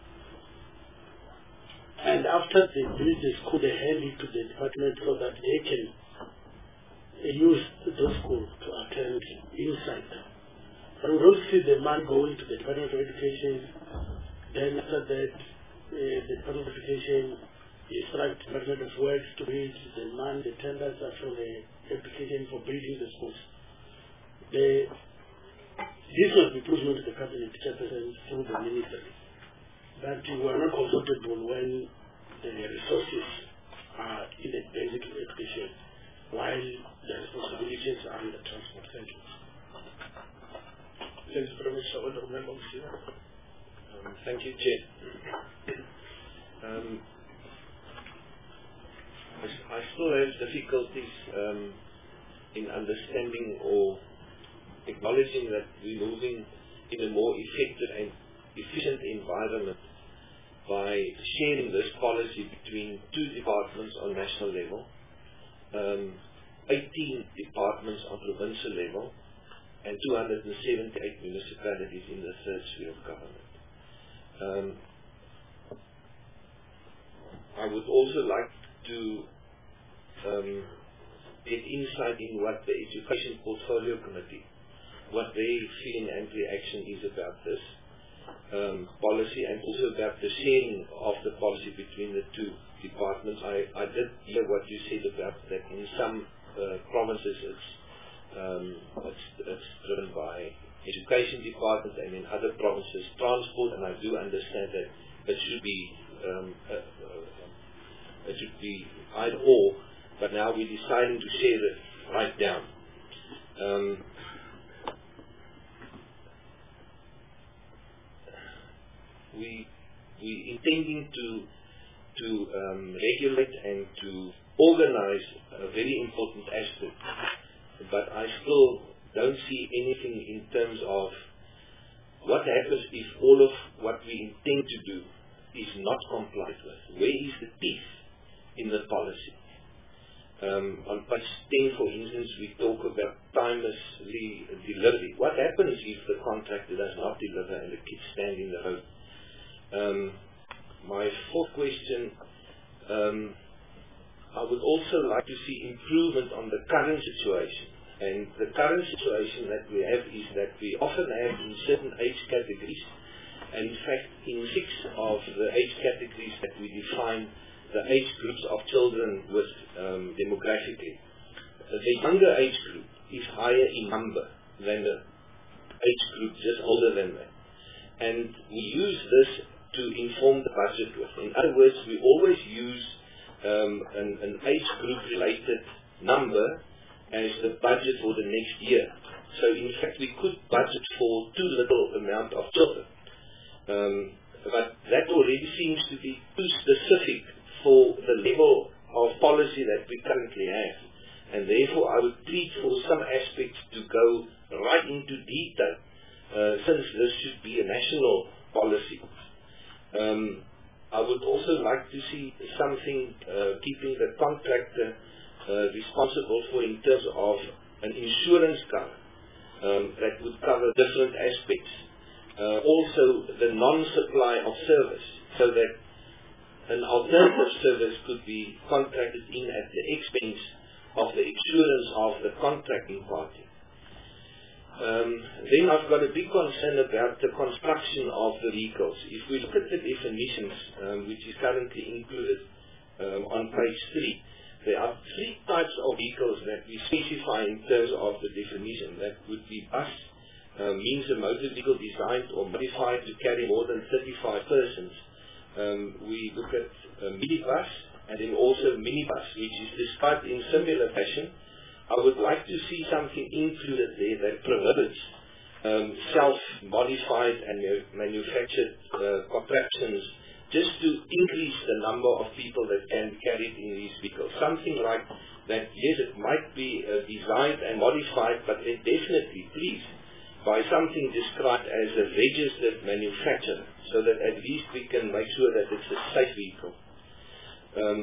Speaker 16: And after they build the school, they hand it to the department so that they can use those schools to attend inside. But we don't see the man going to the Department of Education. Then after that, uh, the Department of Education instructs the Department of Works to build the man, the tenders are for the application for building the schools. The, this was the improvement of the cabinet chairperson through the ministry, that we are not comfortable when the resources are in the basic education, while the responsibilities are in the transport. Thank you.
Speaker 1: Thank you very much, Honorable Member.
Speaker 5: Um, thank you, Chair. Um, I, I still have difficulties um, in understanding or acknowledging that we're moving in a more effective and efficient environment by sharing this policy between two departments on national level, um, eighteen departments on provincial level, and two hundred seventy-eight municipalities in the third sphere of government. Um, I would also like to um, get insight in what the Education Portfolio Committee, what their feeling and reaction is about this um, policy, and also about the sharing of the policy between the two departments. I, I did hear what you said about that in some uh, provinces it's, um, it's, it's driven by Education Department and in other provinces, Transport, and I do understand that it should be um, uh, uh, it should be either or, but now we're deciding to share it right down. Um, we we intending to to um, regulate and to organize a very important aspect, but I still don't see anything in terms of what happens if all of what we intend to do is not complied with. Where is the teeth in the policy? Um, on page ten, for instance, we talk about timely delivery. What happens if the contractor does not deliver and the kids stand in the road? Um, my fourth question, um, I would also like to see improvement on the current situation. And the current situation that we have is that we often have in certain age categories, and in fact in six of the age categories that we define the age groups of children with um, demographically, the younger age group is higher in number than the age group just older than that. And we use this to inform the budget with. In other words, we always use um, an, an age group related number as the budget for the next year. So in fact we could budget for too little amount of children. Um, but that already seems to be too specific for the level of policy that we currently have. And therefore I would plead for some aspects to go right into detail, uh, since this should be a national policy. Um, I would also like to see something uh, keeping the contractor Uh, responsible for in terms of an insurance cover um, that would cover different aspects. Uh, also the non-supply of service, so that an alternative service could be contracted in at the expense of the insurance of the contracting party. Um, then I've got a big concern about the construction of the vehicles. If we look at the definitions, um, which is currently included um, on page three, there are three types of vehicles that we specify in terms of the definition. That would be bus, uh, means a motor vehicle designed or modified to carry more than thirty-five persons. Um, we look at uh, minibus and then also minibus, which is described in similar fashion. I would like to see something included there that prohibits um, self-modified and manufactured uh, contraptions, just to increase the number of people that can be carried in these vehicles. Something like that, yes, it might be uh, designed and modified, but then definitely, please, by something described as a registered manufacturer, so that at least we can make sure that it's a safe vehicle. Um,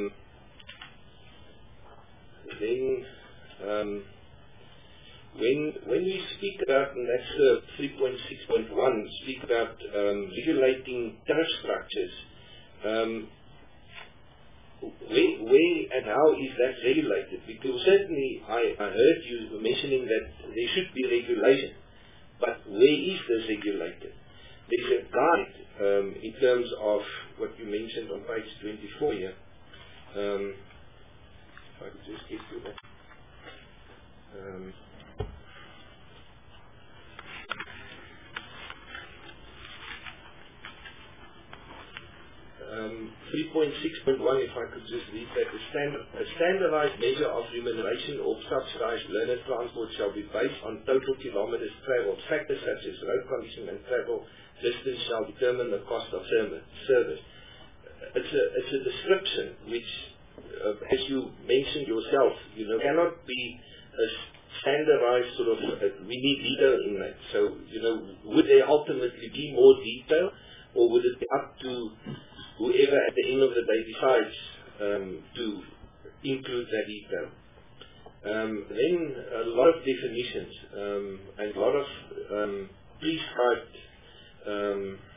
Speaker 5: then, um, when when we speak about, and that's uh, three point six point one, speak about um, regulating tariff structures, Um, where, where and how is that regulated? Because certainly I, I heard you mentioning that there should be regulation, but where is this regulated? There is a guide um, in terms of what you mentioned on page twenty-four here. Um, if I could just get to that. Um, Um, three point six point one, if I could just read that, a, standard, a standardized measure of remuneration of subsidized learner transport shall be based on total kilometers traveled. Factors such as road condition and travel distance shall determine the cost of service. It's a, it's a description which, uh, as you mentioned yourself, you know, cannot be a standardized sort of, uh, we need detail in that. So, you know, would there ultimately be more detail, or would it be up to whoever at the end of the day decides um, to include that detail? Um, then a lot of definitions um, and a lot of um, prescribed um,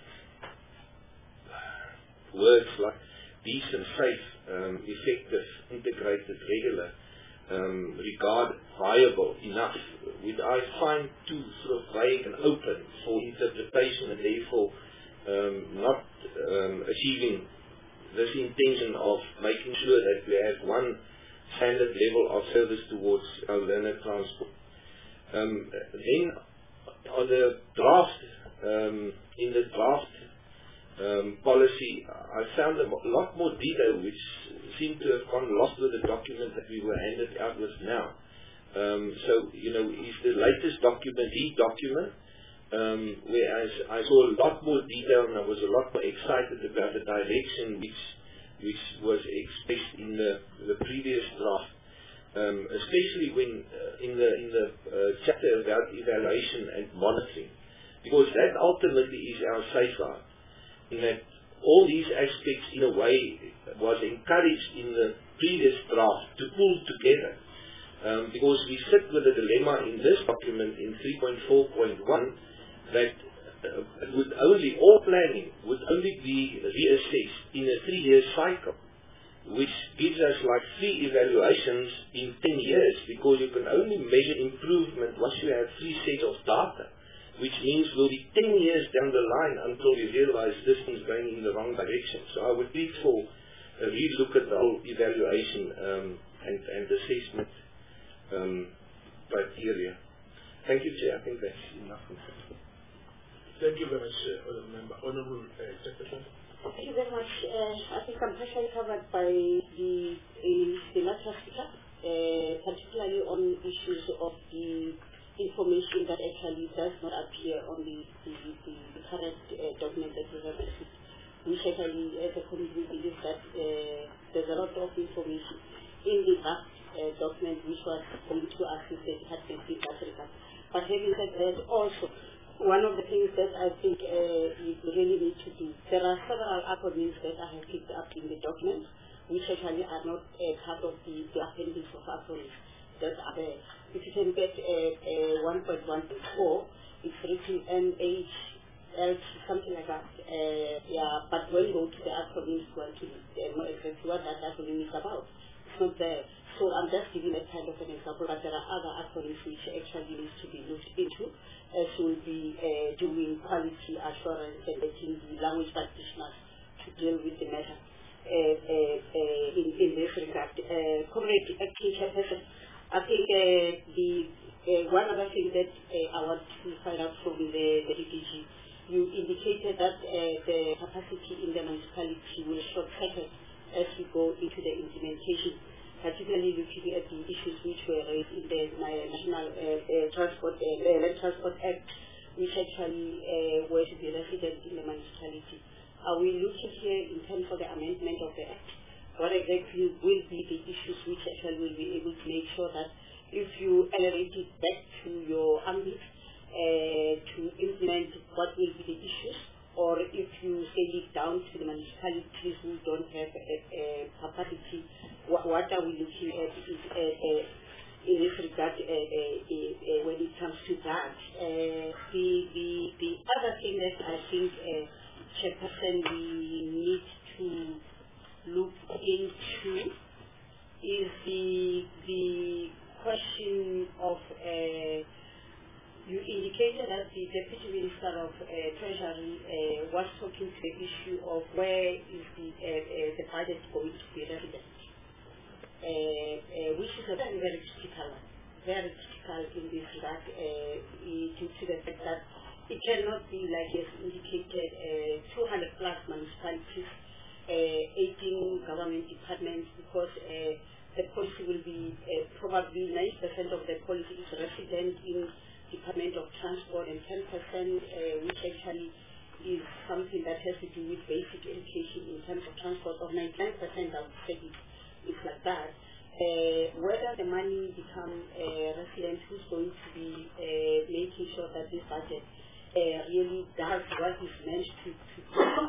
Speaker 5: words like decent, safe, um, effective, integrated, regular, um, regard, viable, enough, which I find too sort of vague and open for interpretation, and therefore Um, not um, achieving this intention of making sure that we have one standard level of service towards our learner transport. Um, then on the draft, um, in the draft um, policy, I found a lot more detail which seemed to have gone lost with the document that we were handed out with now. Um, so, you know, is the latest document the document, um, whereas I saw a lot more detail and I was a lot more excited about the direction which which was expressed in the, the previous draft, um, especially when uh, in the in the uh, chapter about evaluation and monitoring, because that ultimately is our safeguard, in that all these aspects in a way was encouraged in the previous draft to pull together, um, because we sit with a dilemma in this document in three point four point one that Uh, would only, all planning would only be reassessed in a three-year cycle, which gives us like three evaluations in ten years, because you can only measure improvement once you have three sets of data, which means we'll be ten years down the line until we realize this is going in the wrong direction. So I would plead for a re-look at the whole evaluation um, and, and assessment um, criteria. Thank you, Chair. I think that's enough.
Speaker 1: Thank you very much, uh, Honourable Member. Honourable uh, Secretary.
Speaker 4: Thank you very much. Uh, I think I'm partially covered by the, uh, the matter speaker, uh, particularly on issues of the information that actually does not appear on the, the, the, the current uh, document that we have received, which actually, as a committee, we believe that uh, there's a lot of information in the draft uh, document which was going to assist the department in that regard. But having said that, also, one of the things that I think uh, you really need to do, there are several acronyms that I have picked up in the document, which actually are not uh, part of the, the appendix of acronyms that are there. If you can get uh, uh, one point one point four, it's written N H L T, something like that. Uh, yeah, but when you go to the acronyms, you want to uh, know exactly what that acronym is about. It's not there. So I'm just giving a kind of an example, but there are other acronyms which actually need to be looked into, as we'll be uh, doing quality assurance and letting the language practitioners to deal with the matter uh, uh, uh, in, in this regard. Uh, Comrade Acting Chairperson, I think uh, the uh, one other thing that uh, I want to find out from the, the D D G, you indicated that uh, the capacity in the municipality will short-circuit as we go into the implementation, particularly looking at the issues which were raised in the National uh, uh, Transport uh, Land Transport Act, which actually uh, were to be resident in the municipality. Are we looking here in terms of the amendment of the Act? What exactly will be the issues which actually will be able to make sure that if you elevate it back to your ambit uh, to implement what will be the issues, or if you send it down to the municipalities who don't have a, a capacity, what, what are we looking at is, uh, uh, in this regard uh, uh, uh, uh, when it comes to that? Uh, the, the, the other thing that I think, uh, Chairperson, we need to look into is the, the question of uh, you indicated that the Deputy Minister of uh, Treasury uh, was talking to the issue of where is the, uh, uh, the budget going to be resident, uh, uh, which is a very, very critical, very critical in this regard, uh, due to the fact that it cannot be, like as indicated, uh, two hundred plus municipalities, uh, eighteen government departments, because uh, the policy will be uh, probably ninety percent of the policy is resident in Department of Transport, and ten percent uh, which actually is something that has to do with basic education in terms of transport. Of ninety-nine percent I would say it's like that. Uh, whether the money become uh, resident, who's going to be uh, making sure that this budget uh, really does what is meant to, to do, uh,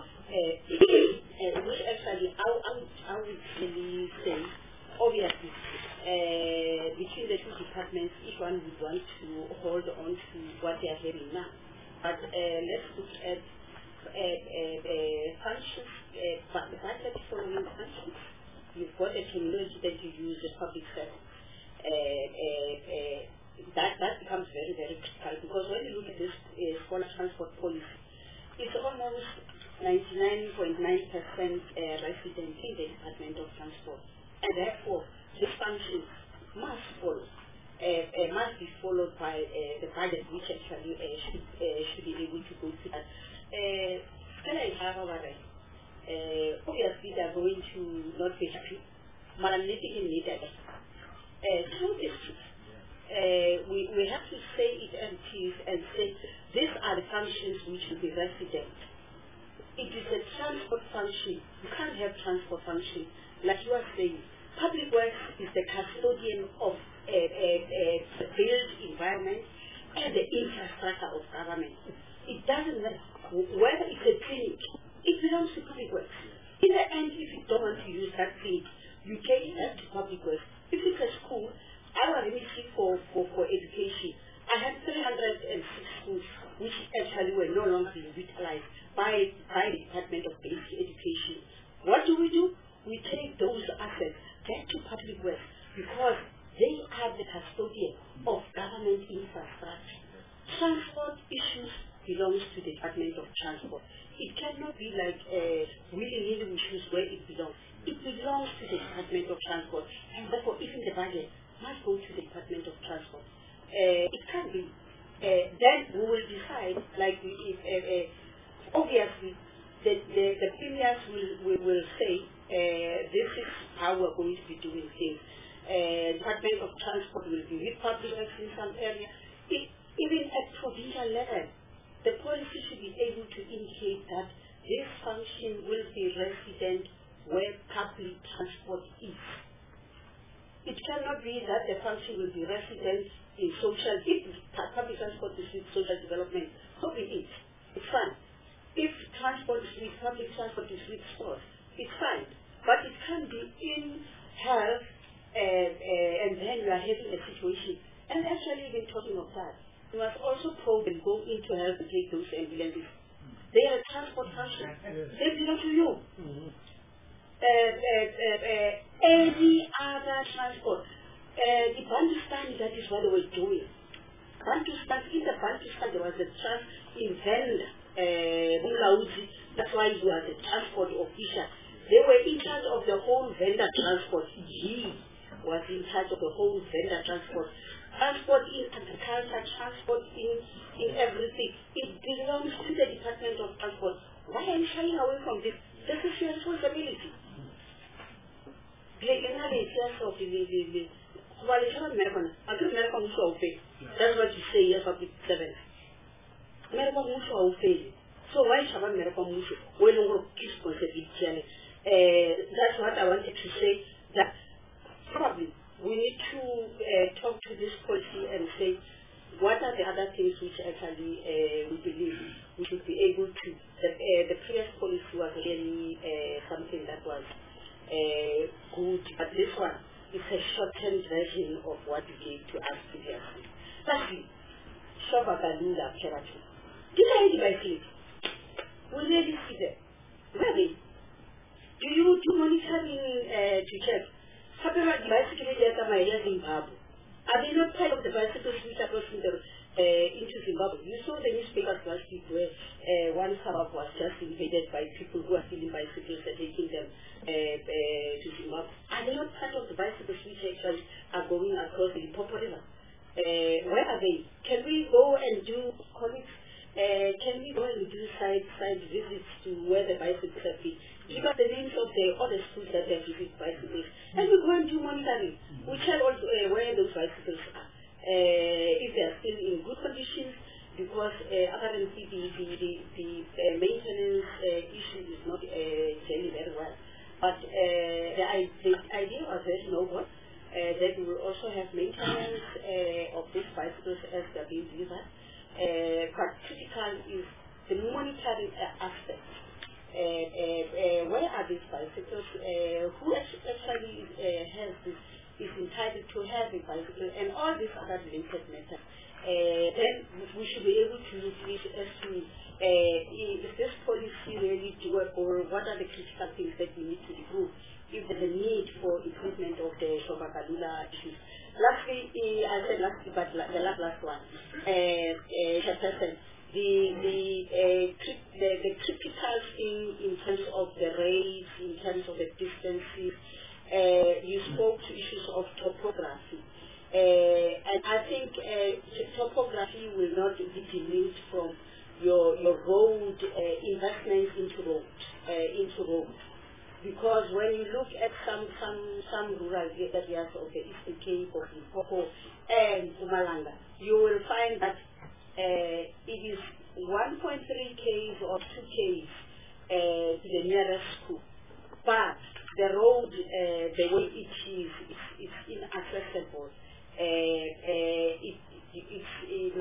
Speaker 4: uh, which actually I, I, would, I would really say, obviously, uh, between the two departments, each one would want to hold on to what they are having now. But uh, let's look at uh, uh, uh, functions, uh, but the budget following functions. You've got a terminology that you use as public service. Uh, uh, uh, that, that becomes very, very critical, because when you look at this uh, scholar transport policy, it's almost ninety-nine point nine percent uh, resident in the Department of Transport. And therefore, this function must follow uh, must be followed by uh, the budget, which actually uh, should, uh, should be able to go to that. Uh, Uh, obviously, they are going to not be happy, but I'm letting him need that. Uh, through this, uh, we, we have to say it as it is and say these are the functions which will be resident. It is a transport function. You can't have transport function like you are saying. Public works is the custodian of uh, uh, uh, the built environment and the infrastructure of government. It doesn't matter whether it's a clinic. It belongs to public works. In the end, if you don't want to use that clinic, you take it to public works. If it's a school, I was remitting for, for, for education. I had three hundred six schools which actually were no longer being utilized by, by the Department of Basic Education. What do we do? We take those assets back to public works because they are the custodian of government infrastructure. Transport issues belongs to the Department of Transport. It cannot be like uh, willy-nilly we choose where it belongs. It belongs to the Department of Transport, and therefore even the budget must go to the Department of Transport. Uh, it can be. Uh, then we will decide, like if, uh, uh, obviously the, the, the premiers will, will, will say uh, this is how we're going to be doing things. Uh, Department of Transport will be with public works in some area. It, even at provincial level, the policy should be able to indicate that this function will be resident where public transport is. It cannot be that the function will be resident in social, if public transport is with social development, so be it. It's fine. If transport is with public transport is with sports, it's fine. But it can be in health, uh, uh, and then you are having a situation. And actually, even talking of that, you must also probe and go into health to take those ambulances. They are a transport function. They belong to you. Mm-hmm. uh, uh, uh, uh, any other transport. Uh, the Bantustan, that is what they were doing. Bantustan, in the Bantustan, there was a trust in vendor, uh, that's why he was a transport official. They were in charge of the whole vendor transport. He was in charge of the whole vendor transport. Transport in agriculture, transport in, in everything. It belongs to the Department of Transport. Why are you shying away from this? This is your responsibility. That's what you say, yes, of the seven. So why shall I make a move? Well, responsibility. That's what I wanted to say. That probably we need to uh, talk to this policy and say what are the other things which actually uh, we believe we should be able to. The, uh, the previous policy was really uh, something that was uh, good, but this one is a shortened version of what we gave to us previously. Firstly, Shobagalula Kerachi. Did I eat we really see them. Really? Do you do monitoring uh, to check? Are they not part of the bicycles which are crossing the, uh, into Zimbabwe? You saw the newspapers last week where uh, one suburb was just invaded by people who are stealing bicycles and taking them uh, uh, to Zimbabwe. Are they not part of the bicycles which actually are going across the Limpopo River? Uh, where are they? Can we go and do comics? Uh, can we go and do side side visits to where the bicycles have been? Give us the names of the other schools that have visited bicycles. And we go and do monitoring. We tell also uh, where those bicycles are. Uh, if they are still in good conditions, because uh, apparently the, the, the, the uh, maintenance uh, issue is not uh, generally very well. But uh, the, the idea was very noble. Uh, that we will also have maintenance uh, of these bicycles as they are being delivered. Uh, but critical is the monitoring uh, aspect. Uh, uh, uh, where are these bicycles? Uh, who actually uh, has this, is entitled to have a bicycle, and all these other related matters. Uh, then we should be able to look as to uh, if this policy really to work, or what are the critical things that we need to improve, if there's a need for improvement of the Shobagalula issues. Lastly, uh, I said lastly, but la the last, last one, uh, uh, the, the, uh, the, the critical thing in terms of the rates, in terms of the distances, uh, you spoke to issues of topography. Uh, I road. Because when you look at some some some rural areas of the Eastern Cape or Limpopo and Mpumalanga, you will find that uh, it is one point three k's or two k's uh, to the nearest school. But the road, uh, the way it is, it's, it's inaccessible. Uh, uh, it, it, it's in,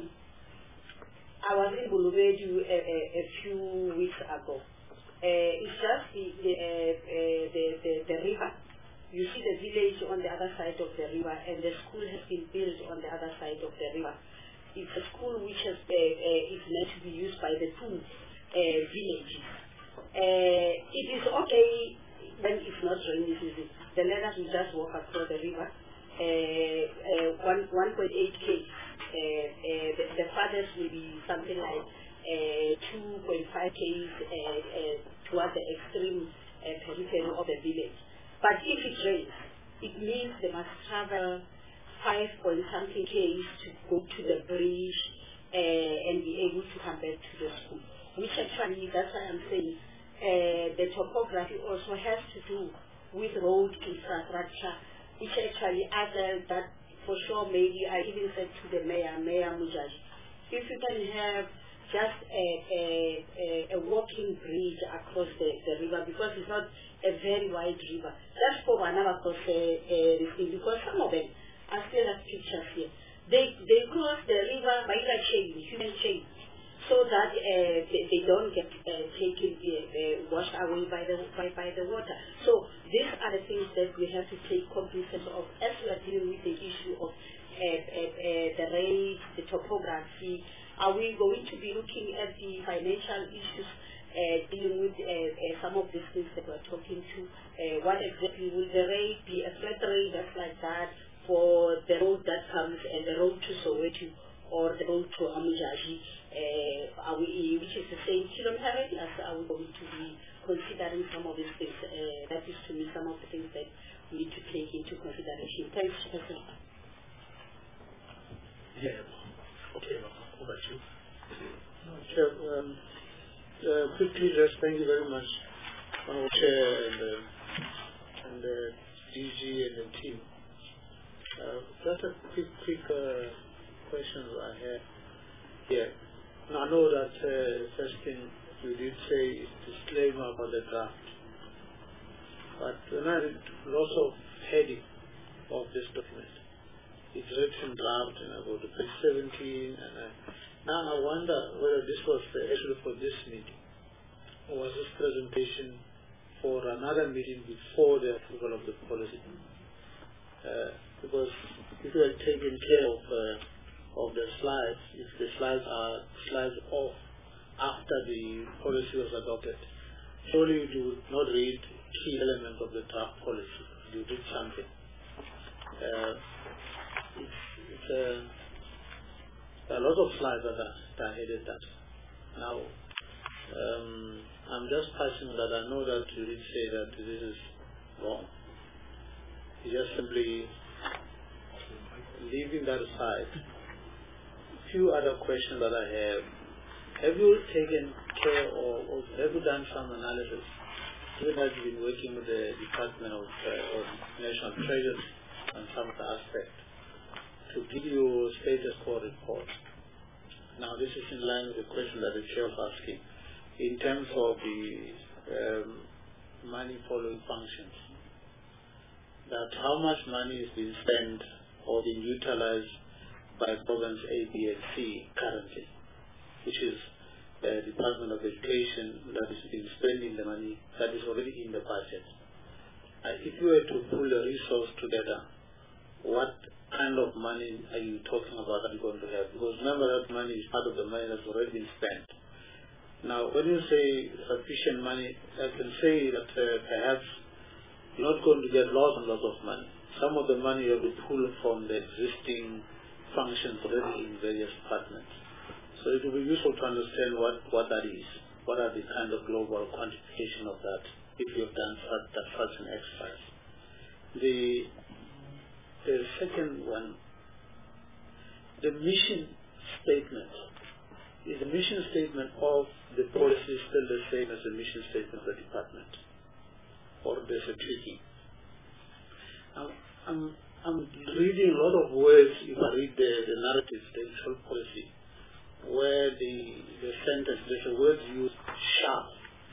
Speaker 4: I was in Bulubedu a, a, a few weeks ago. Uh, it's just the the, uh, uh, the, the the river. You see the village on the other side of the river, and the school has been built on the other side of the river. It's a school which has, uh, uh, is meant to be used by the two uh, villages. Uh, it is okay when it's not rainy season. The learners will just walk across the river, uh, uh, one point eight k. Uh, uh, the, the farthest will be something like Uh, two point five k's uh, uh, towards the extreme uh, periphery of the village. But if it rains, it means they must travel five point something k's to go to the bridge uh, and be able to come back to the school. Which actually, that's why I'm saying, uh, the topography also has to do with road infrastructure, which actually others that for sure maybe I even said to the mayor, Mayor Mujaji, if you can have just a, a, a, a walking bridge across the, the river, because it's not a very wide river. Just for one hour across the uh, river, because some of them, I still have pictures here. They they cross the river by the chain, human chain, so that uh, they, they don't get uh, taken, uh, uh, washed away by the by, by the water. So these are the things that we have to take cognizance of as we are dealing with the issue of uh, uh, uh, the rate, the topography. Are we going to be looking at the financial issues, uh, dealing with uh, uh, some of these things that we're talking to? Uh, what exactly will the rate be? A flat rate just like that for the road that comes and the road to Soweto or the road to Amujaji, uh, are we, which is the same kilometer radius? Are we going to be considering some of these things? Uh, that is to me some of the things that we need to take into consideration. Thanks, Professor.
Speaker 16: Yeah. Okay. Over to you. Chair, um, uh, quickly just thank you very much, our Chair and, uh, and the D G and the team. Uh, just a quick, quick uh, questions I have here. Now, I know that uh, first thing you did say is disclaimer about the draft, but when I read lots of heading of this document, it's written draft and I go to page seventeen, and I, now I wonder whether this was actually for this meeting or was this presentation for another meeting before the approval of the policy. Uh, because if you had taken care of uh, of the slides, if the slides are slides off after the policy was adopted, surely you would not read key elements of the draft policy. You did something. Uh, It's, it's a, a lot of slides that are, that are headed that. Now, um, I'm just passing that. I know that you did say that this is wrong. You just simply leaving that aside. A few other questions that I have. Have you taken care or, or have you done some analysis? Given that you've been working with the Department of, uh, of National Treasury on some of the aspects, to give you a status quo report. Now, this is in line with the question that the chair was asking. In terms of the um, money following functions, that how much money is being spent or being utilized by province A, B, and C currently, which is the Department of Education that is been spending the money that is already in the budget. Uh, if you were to pull the resource together, what kind of money are you talking about that you're going to have? Because remember that money is part of the money that's already been spent. Now, when you say sufficient money, I can say that uh, perhaps you're not going to get lots and lots of money. Some of the money you have to pull from the existing functions already in various departments. So it will be useful to understand what, what that is. What are the kind of global quantification of that, if you've done such, that, such an exercise. The The second one, the mission statement is the mission statement of the policy still the same as the mission statement of the department? Or there's a tweaking? I'm, I'm, I'm reading a lot of words, if I read the, the narrative, the actual policy, where the, the sentence, there's a word used, shall.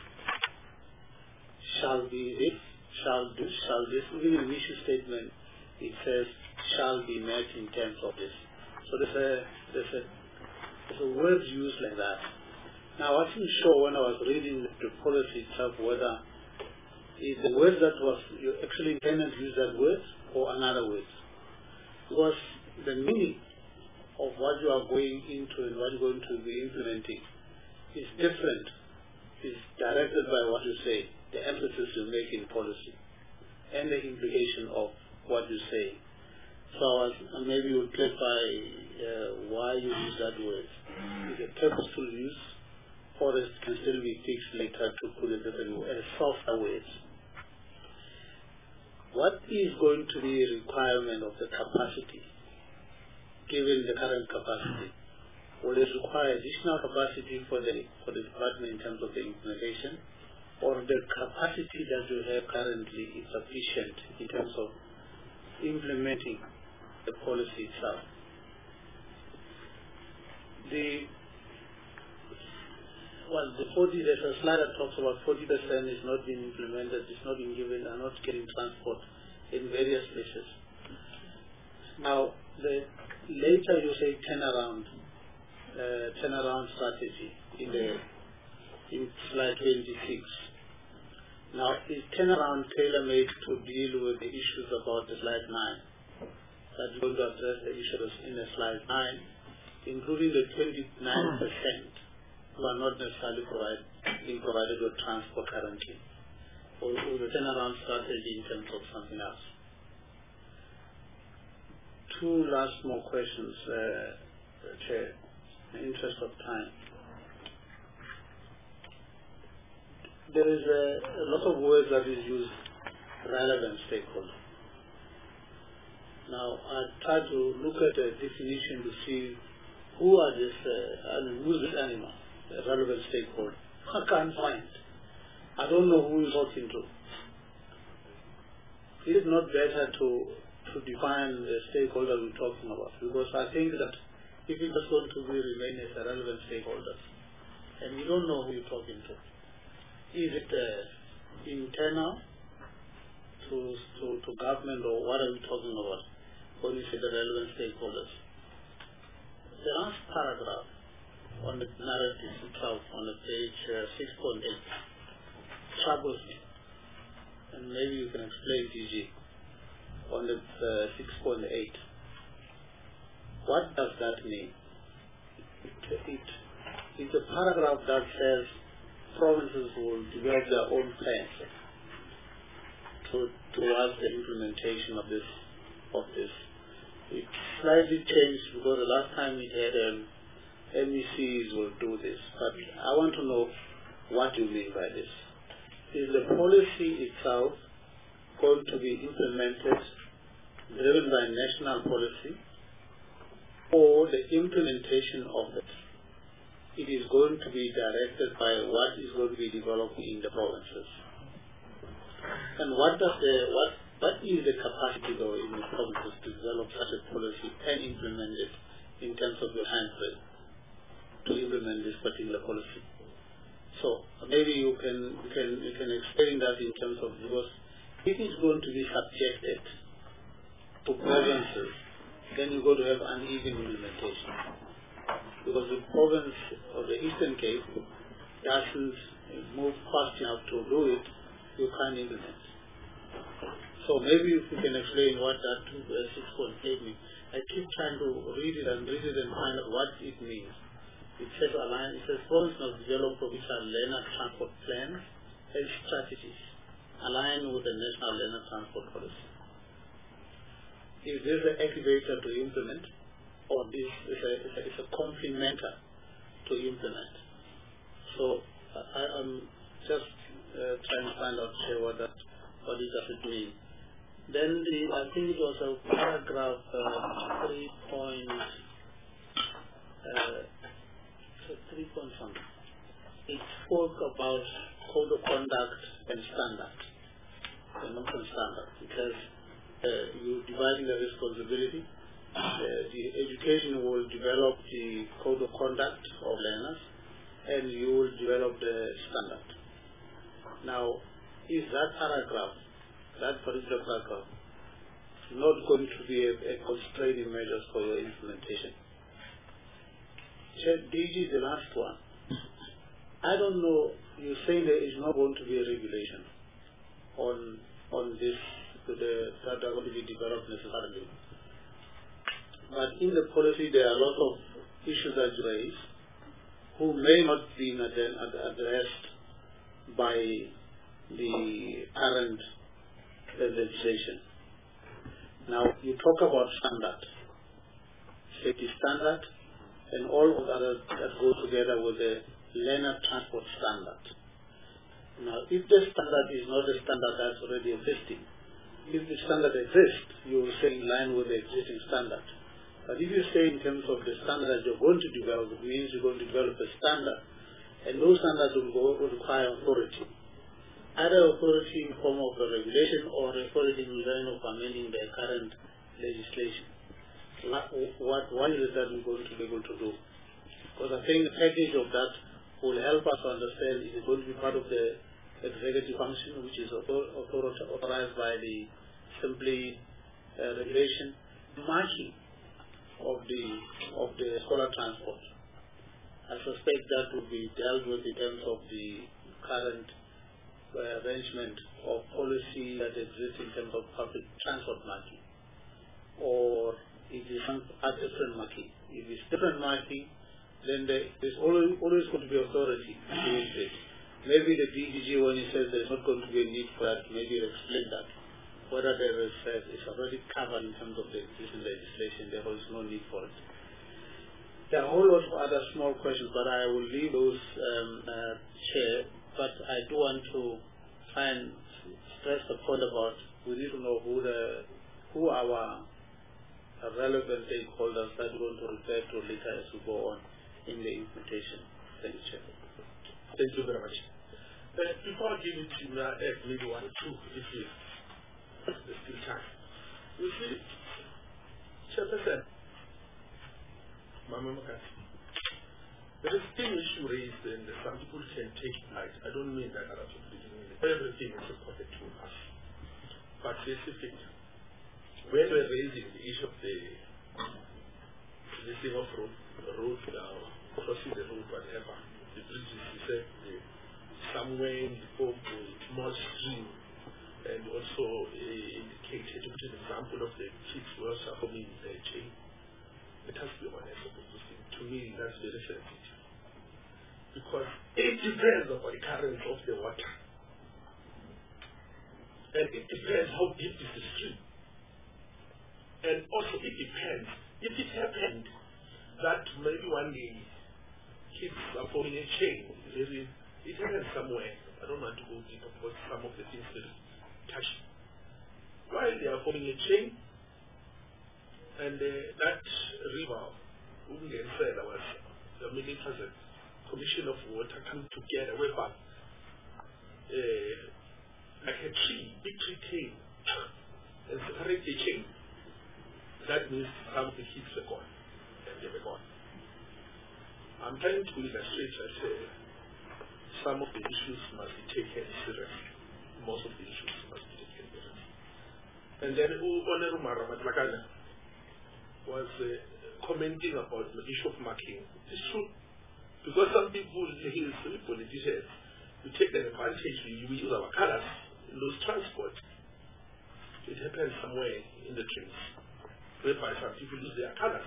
Speaker 16: Shall be this, shall do, shall this. Even in the mission statement, it says, shall be met in terms of this. So there's a, there's a, there's a word used like that. Now, I wasn't sure when I was reading the policy itself whether is the word that was you actually intended to use that word or another word. Because the meaning of what you are going into and what you're going to be implementing is different, is directed by what you say, the emphasis you make in policy, and the implication of what you say. So uh, maybe you would clarify uh, why you use that word. Is it purposeful use, or it can still be fixed later to put it different way, a softer word? What is going to be a requirement of the capacity, given the current capacity? Will it require additional capacity for the for the department in terms of the implementation, or the capacity that you have currently is sufficient in terms of implementing the policy itself? The well, the forty, there's a slide that talks about forty percent is not being implemented, it's not being given, are not getting transport in various places. Now, the later you say turnaround, uh, turnaround strategy in the in slide twenty-six. Now, is turnaround tailor-made to deal with the issues about the slide nine? That you're going to address the issues in the slide nine, including the twenty-nine percent who are not necessarily provide, being provided with transport currently, or, or the turnaround strategy in terms of something else. Two last more questions, uh, Chair, in the interest of time. There is a, a lot of words that is used, relevant stakeholder. Now, I try to look at the definition to see who are this, uh, and who's this animal, the relevant stakeholder. I can't find. I don't know who you're talking to. Is it not better to, to define the stakeholder we're talking about? Because I think that if it is going to be remain as a relevant stakeholder, and you don't know who you're talking to, is it uh, internal to, to, to government, or what are we talking about when we say the relevant stakeholders? The last paragraph on the narrative itself on the page uh, six point eight troubles me, and maybe you can explain, D G, on the uh, six point eight. What does that mean? It, it, it's a paragraph that says provinces will develop their own plans to, towards the implementation of this. Of this. It slightly changed because the last time we had um, M E Cs will do this, but I want to know what you mean by this. Is the policy itself going to be implemented, driven by national policy, or the implementation of it? It is going to be directed by what is going to be developed in the provinces. And what does the what what is the capacity though in the provinces to develop such a policy and implement it in terms of the time frame to implement this particular policy? So maybe you can you can you can explain that in terms of, because if it's going to be subjected to provinces, then you're going to have uneven implementation. Because the province of the Eastern Cape doesn't move fast enough to do it, you can't implement. So maybe if you can explain what that six point eight means. I keep trying to read it and read it and find out what it means. It says align, it says province must develop provincial learner transport plans and strategies aligned with the national learner transport policy. Is this an activator to implement, or this is a, is a, is a complementer to implement? So I am just uh, trying to find out here what that what it does it mean. Then the I think it was a paragraph uh, three point uh, three points on that. It spoke about code of conduct and standard, and not on standard, because uh, you dividing the responsibility. Uh, the education will develop the code of conduct of learners, and you will develop the standard. Now, is that paragraph, that particular paragraph, not going to be a, a constraining measure for your implementation? D G, the last one. I don't know, you're saying there is not going to be a regulation on on this, the, that are going to be developed necessarily. But in the policy, there are a lot of issues that you raise who may not be addressed by the current legislation. Now, you talk about standard, safety standard, and all of others that go together with the learner transport standard. Now, if the standard is not a standard that's already existing, if the standard exists, you will say in line with the existing standard. But if you say in terms of the standard that you're going to develop, it means you're going to develop a standard, and those standards will, go, will require authority. Either authority in form of the regulation or authority in line of amending the current legislation. What, what, what is it that we're going to be able to do? Because I think the package of that will help us understand is it going to be part of the executive function, which is author, author, authorized by the simply uh, regulation, marking of the of the solar transport. I suspect that will be dealt with in terms of the current uh, arrangement of policy that exists in terms of public transport marking, or it is a different marking. If it's different marking, then there is always, always going to be authority doing it. Maybe the D G G, when he says there's not going to be a need for that, maybe he'll explain that. Whether there is uh, it's already covered in terms of the existing legislation, therefore there's no need for it. There are a whole lot of other small questions, but I will leave those, um, uh, Chair. But I do want to try and stress the point about we need to know who the who our relevant stakeholders that we're going to refer to later as we go on in the implementation. Thank you, Chair.
Speaker 1: Thank you very much. Uh, before I give it to you, uh, maybe one or two, if you there's still time. You see, Chairperson, Mama Makati, there is still an issue raised, and some people can take it light. I don't mean that other people didn't mean it. Everything is reported to us. But specific, when we're raising the issue of the listing of road, road uh, crossing the road, whatever, the bridges, you said, the, somewhere in the form of a small stream, and also uh, indicated, to put an example of the kids who are suffering the chain. It has to be honest about this thing. To me, that's very sensitive. Because it depends on the current of the water. And it depends how deep is the stream. And also it depends, if it happened that maybe one day kids are forming a chain, maybe it happens somewhere. I don't want to go deep about some of the things that touch. While they are forming a chain, and uh, that river, Ungenfeld, was, I mean, it has a commission of water coming together, whereby, uh, like a tree, big tree tail, and separate the chain. That means some of the kids are gone, and they were gone. I'm trying to illustrate that uh, some of the issues must be taken seriously. Most of the issues must be taken seriously. And then Honorable Maramatlakana was uh, commenting about the issue of marking. It's true. Because some people, he is politicians, we take the advantage, we, we use our colors in those transport. It happens somewhere in the trains, whereby some people use their colors.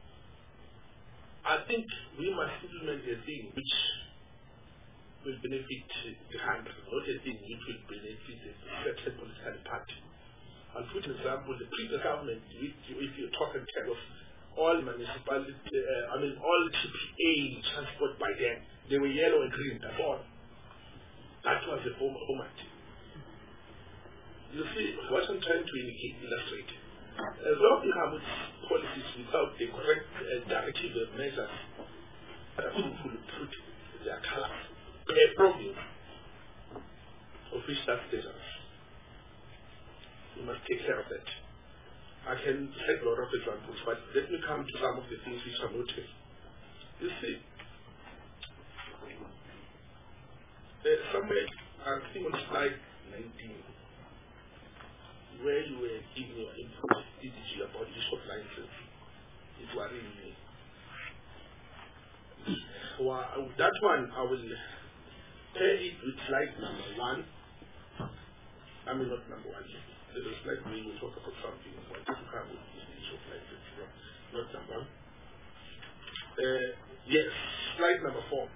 Speaker 1: I think we must implement a thing which will benefit the country, not a thing which will benefit a certain political party. I'll put an example, the previous government, if you, if you talk in terms of all municipality, uh, I mean all T P A transport by then, they were yellow and green, that's all. That was the format. You see, what I'm trying to illustrate, as long as we come with policies without the correct uh, directive measures, uh, who will put their color per province of which that status. We must take care of that. I can take a lot of examples, but let me come to some of the things which are noted. You see, uh, somewhere, I think on slide nineteen, where you were giving your input, D D G, about issue of license, is worrying me. Well, that one, I will pair it with slide number one. I mean, not number one. There is slide where you talk about something, what you come with this issue of license, not number one. Uh, yes, slide number four.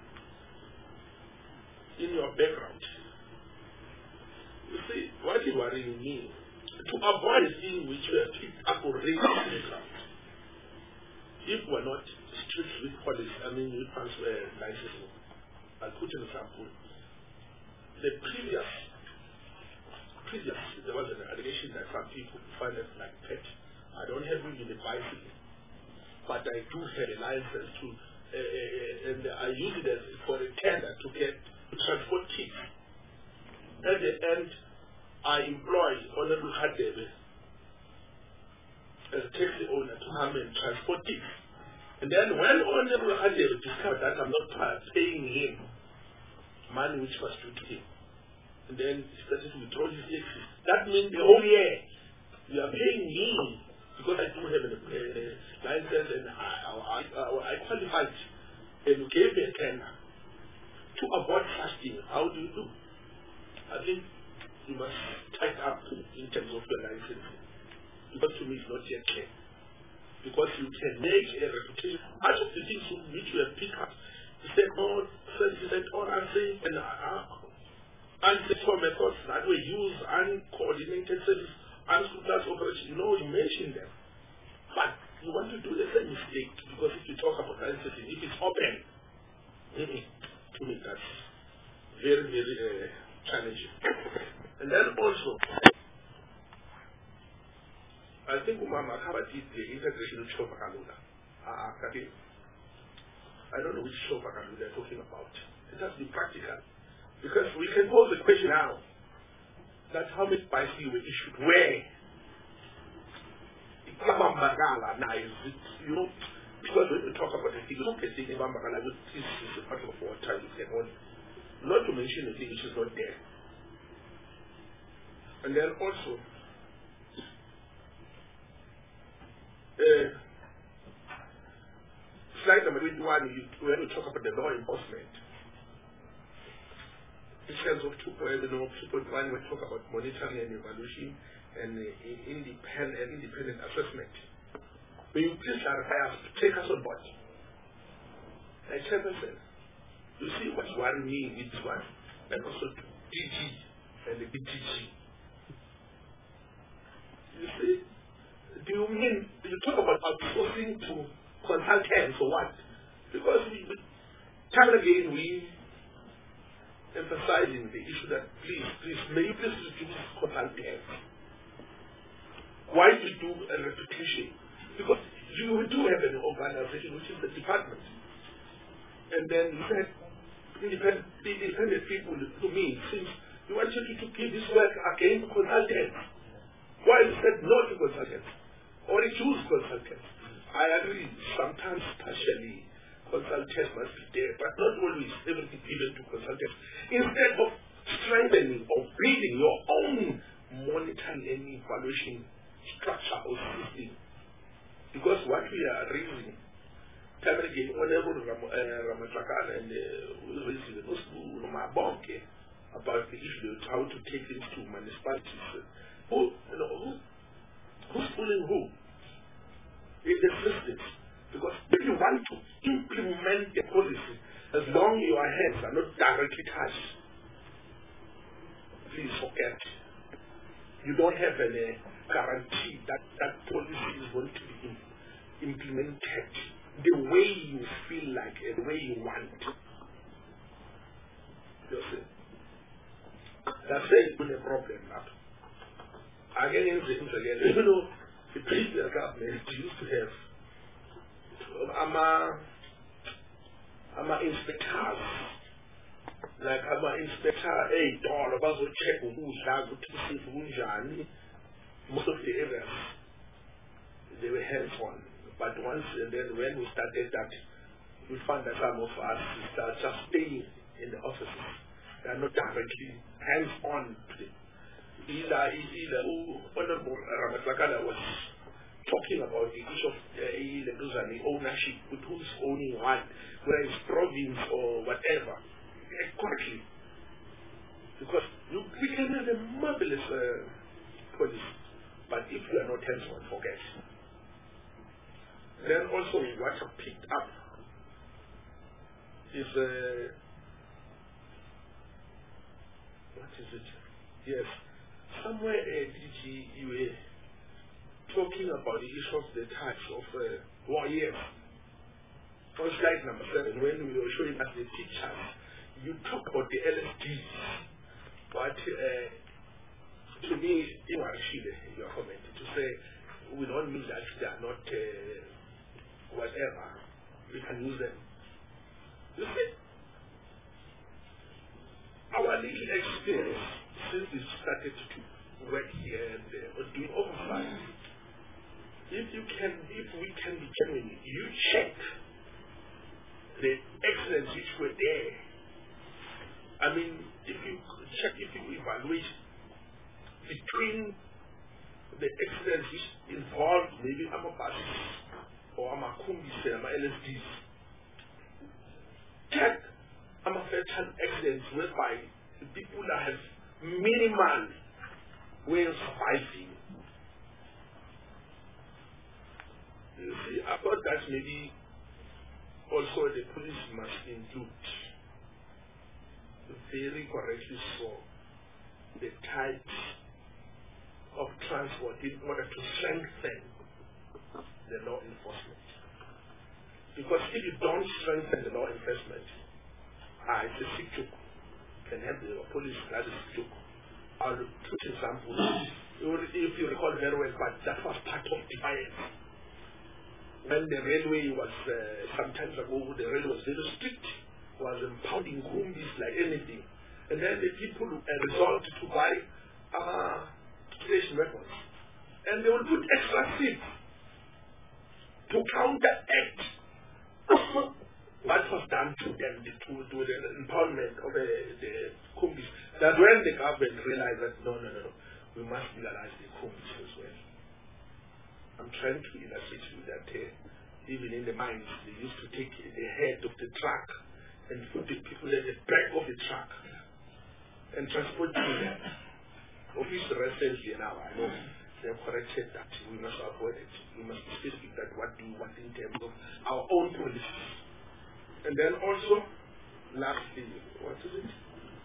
Speaker 1: In your background, you see, what is worrying me, to avoid things which were picked up already in the background, if we're not strict with policy, I mean, with transfer licensing, I'll put an example. The previous, previous, there was an allegation that some people find it like pet. I don't have really the bicycle, but I do have a license to, uh, uh, and I use it as for a tender to get to transport kids. At the end, I employ Honorable Hadebe as a taxi owner to come and transport kids. And then when Honorable Hadebe discovered that I'm not paying him money which was due to him, and then he started to withdraw his taxi. That means the whole year you are paying me because I do have a uh, license and I, I, I, I qualified and you gave me a tender. To avoid such things, how do you do? I think you must tighten up in terms of your license. Because to me it's not yet clear. Because you can make a reputation. Much of the things which you have picked up, you say, oh, self-defense, or answering, and uh, ancestral methods that were used, uncoordinated service, unscrupulous operation, you know, you mentioned them. But you want to do the same mistake, because if you talk about licensing, if it's open, mm-mm, to me that's very, very uh, challenging. And then also, I think Umama covered the integration of Shofar Kalula. Uh, I don't know which Shofar Kalula they're talking about. It has to be practical. Because we can pose the question now, that how many bicycles were issued where? Now, is it, you know, because when we talk about the thing, look at the thing, this is a part of our time, you can only, not to mention the thing which is not there. And then also, uh, slide number twenty-one, when we talk about the law enforcement, in terms of two point one, we talk about monitoring and evaluation and uh, independent, independent assessment. Will you please clarify us, take us on board? Like Chairperson, you see what's worrying me with this one, and also D G and the B T G. You see, do you mean, you talk about outsourcing to consultants or what? Because we, time and again, we emphasizing the issue that please, please, may you please reduce consultants. Why do you do a reputation? Because you do have an organization which is the department. And then you said, independent, independent people, to me, it seems you want you to give this work again to consultants. Why you said no to consultants? Or choose consultants? I agree, sometimes partially consultants must be there, but not always everything given to consultants. Instead of strengthening or building your own monitoring and evaluation structure or system. Because what we are raising, time again, whenever Ramatrakan and we raise the Muslim about the issue of how to take things to municipalities. Who, you know, who, who's pulling who? It is systems. Because if you want to implement the policy, as long as your hands are not directly touched, please forget. You don't have any guarantee that that policy is going to be implemented the way you feel like and the way you want. You see? That's a problem now. Again, again, you know, the previous government used to have I'm a ama-inspectors, like ama-inspector ey'tolo bazo-check ukudla ukuthi kusiphi kunjani. Most of the areas they were hands-on, but once and then when we started that, we found that some of us start just staying in the offices. They are not directly hands-on. Either, either Honorable Ramatlakala was talking about the issue of uh, the ownership, with who's owning what, whether it's province or whatever. Correctly. Because you, we can have a marvelous uh, policy, but if you are not hands-on, forget. Then also what I picked up is, uh, what is it? Yes, somewhere uh, D G, you were talking about the issue of the tax of uh, war years. On slide number seven, when we were showing us the pictures, you talk about the L S Ds, but uh, to me, you are actually, you are commenting to say, we don't mean that they are not uh, whatever, we can use them. You see, our little experience since we started to work here and uh, doing oversight, if you can, if we can be genuine, you check the excellence which were there. I mean, if you check, if you evaluate between the excellence which involved maybe Amabasis or Amakumbis and L S Ds, check Amafetan excellence whereby the people that have minimal way of surviving. You see, I thought that maybe also the police must include very correctly so the types of transport in order to strengthen the law enforcement. Because if you don't strengthen the law enforcement, ah, it's a sick joke. Can have the police that is sick joke. I'll put examples. If you recall very well, but that was part of defiance. When the railway was, uh, sometimes ago, the railway was very strict, was impounding Kumbis like anything. And then the people uh, resolved to buy uh, station weapons. And they would put extra seats to counteract what was done to them, to, to the empowerment of the, the Kumbis. That when the government realized that, no, no, no, no, we must legalize the Kumbis as well. I'm trying to illustrate you that uh, even in the mines, they used to take the head of the truck and put the people at the back of the truck and transport to them. Official recently now, I know they have corrected that. We must avoid it. We must be specific that what do we want in terms of our own policies. And then also, lastly, what is it?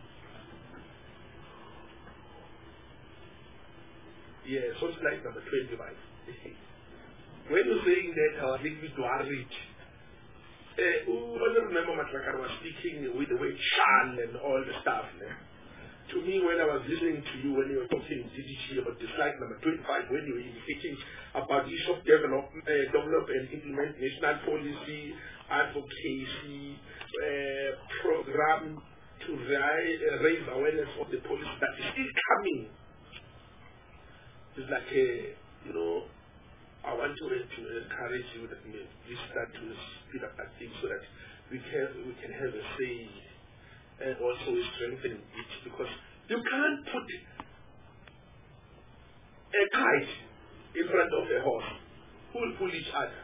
Speaker 1: Yeah, so slide number twenty-five. When you're saying that our liquid to our reach, I remember Matlakar was speaking with the way Chan and all the stuff. Ne? To me, when I was listening to you, when you were talking D D G about the slide number twenty-five, when you were indicating about the issue of develop, uh, develop and implement national policy, advocacy, uh, program to ri- uh, raise awareness of the policy that is still coming. It's like, a, you know, I want to, to encourage you that we start to speed up that thing so that we can we can have a say and also strengthen it, because you can't put a kite in front of a horse who will pull each other.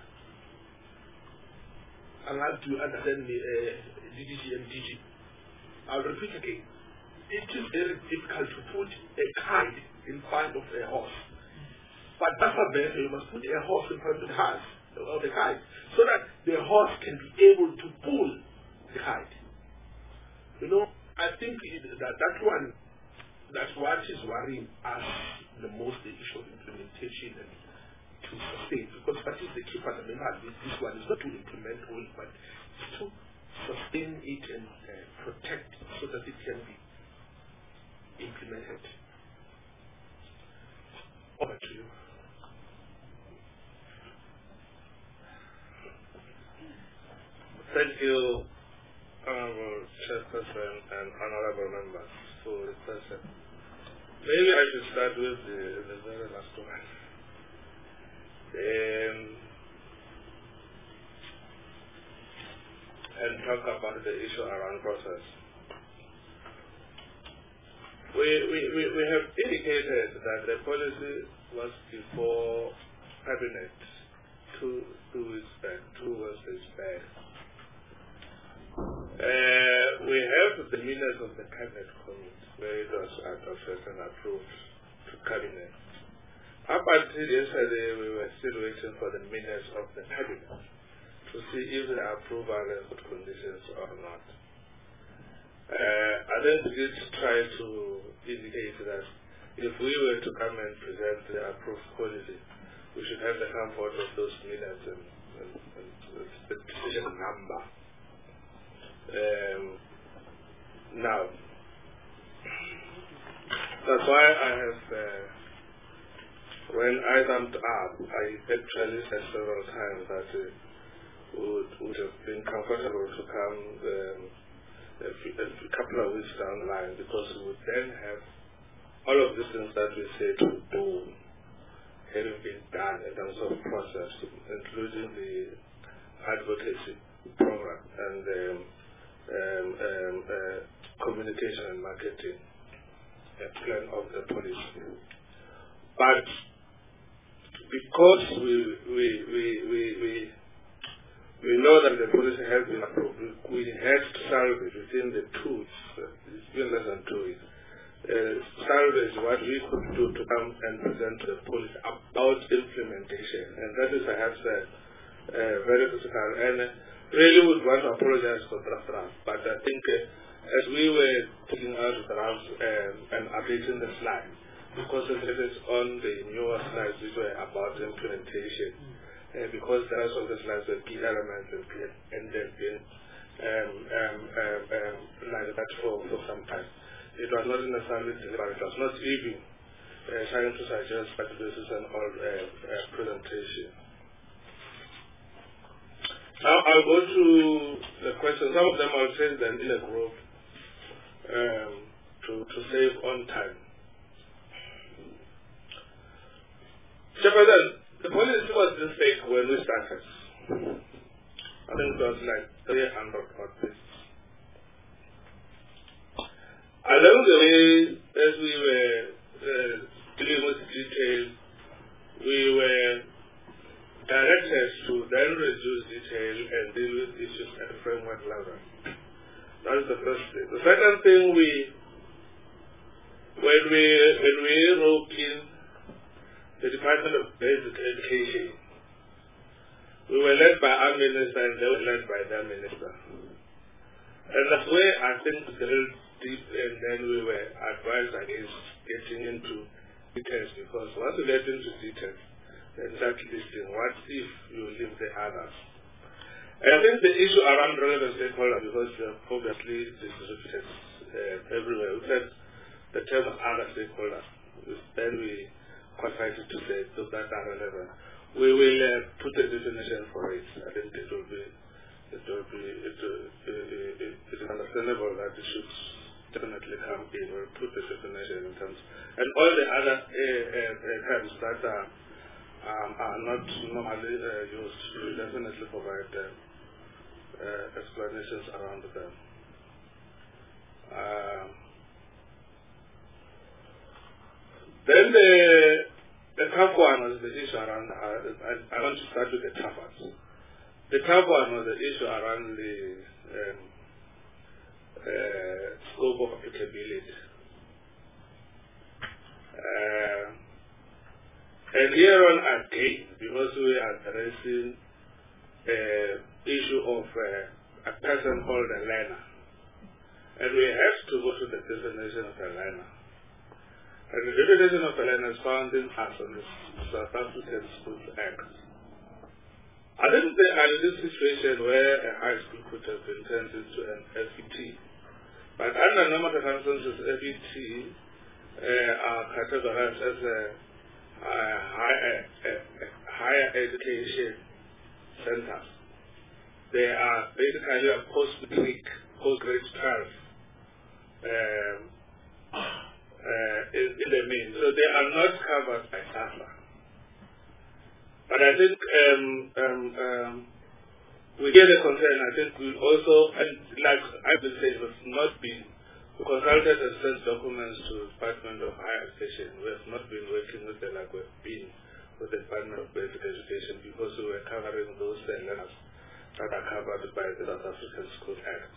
Speaker 1: I'll have to understand the uh, D D G and D G. I'll repeat again. It is very difficult to put a kite in front of a horse. But that's not better. You must put a horse in front of the horse, of the kite, so that the horse can be able to pull the kite. You know, I think that that one, that's what is worrying us the most, the issue of implementation and to sustain. Because that is the key fundamental. This one is not to implement all, but to sustain it and uh, protect it so that it can be implemented. Over to you.
Speaker 5: Thank you,
Speaker 3: Chairperson, and honorable members for the question. Maybe I should start with the, the very last one. Um, and talk about the issue around process. We, we, we, we have indicated that the policy was before Cabinet two, two weeks back, two Wednesdays back. Uh, we have the minutes of the Cabinet Committee where it was adopted and approved to Cabinet. Up until yesterday, we were still waiting for the minutes of the Cabinet to see if the approval is good conditions or not. Uh, I then did try to indicate that if we were to come and present the approved policy, we should have the comfort of those minutes and, and, and the decision number. Um, now, that's why I have, uh, when I jumped up, I actually said several times that uh, would, would have been comfortable to come um, a, few, a few couple of weeks down the line, because we would then have all of these things that we said to do having been done in terms of process, including the advocacy program and um, um, um, uh, communication and marketing uh, plan of the policy. But because we we we we, we We know that the policy has been approved. We have to salvage within the two weeks. It's been less than two weeks. Uh, salvage what we could do to come and present to the police about implementation. And that is perhaps uh, uh, very critical. And uh, really would want to apologize for draft draft. But I think uh, as we were taking out the drafts um, and updating the slides, we concentrated on the newer slides which were about implementation. Uh, because the rest of the slides were key elements and, and they've been um, um, um, um, like that for, for some time. It was not necessarily delivered, it was not even uh, trying to suggest that this is an old uh, uh, presentation. Now I'll go to the questions. Some of them I'll take them in a group um, to, to save on time. Chairperson, the policy was this big when we started. I think it was like three hundred odd pages. Along the way, as we were uh, dealing with details, we were directed to then reduce detail and deal with issues at the framework level. That is the first thing. The second thing, we, when we, when we wrote in the Department of Basic Education, we were led by our minister and they were led by their minister. And that's where I think the real deep, and then we were advised against getting into details, because once you get into details, then start listing what if you leave the others. And I think the issue around relevant stakeholders, because uh, obviously distributed uh, everywhere, we said the term of other stakeholders, then we qualified to say those that are relevant. We will uh, put a definition for it. I think it will be, it will be, it, uh, it, it, it is understandable that it should definitely come in. We'll put the definition in terms, and all the other uh, uh, uh, terms that are um, are not normally uh, used. We will definitely provide uh, uh, explanations around them. Um, Then the, the tough one was the issue around, uh, I, I want to start with the tough ones. The tough one was the issue around the um, uh, scope of applicability. Uh, and here on again, because we are addressing the issue of uh, a person called a learner, and we have to go to the definition of a learner. And the definition of a learner is found in us on the South African Schools Act. I think they are in this situation where a high school could have been turned into an F E T. But under normal circumstances, F E T uh, are categorized as a, a, higher, a, a higher education centers. They are basically a post-matric called grade twelve um, uh, in, in the main. So they are not covered by SAFA. But I think um, um, um, we get a concern. I think we also, and like I've been saying, it has not been, we consulted and sent documents to the Department of Higher Education. We have not been working with them like we've been with the Department of Basic Education because we were covering those uh, learners that are covered by the South African School Act.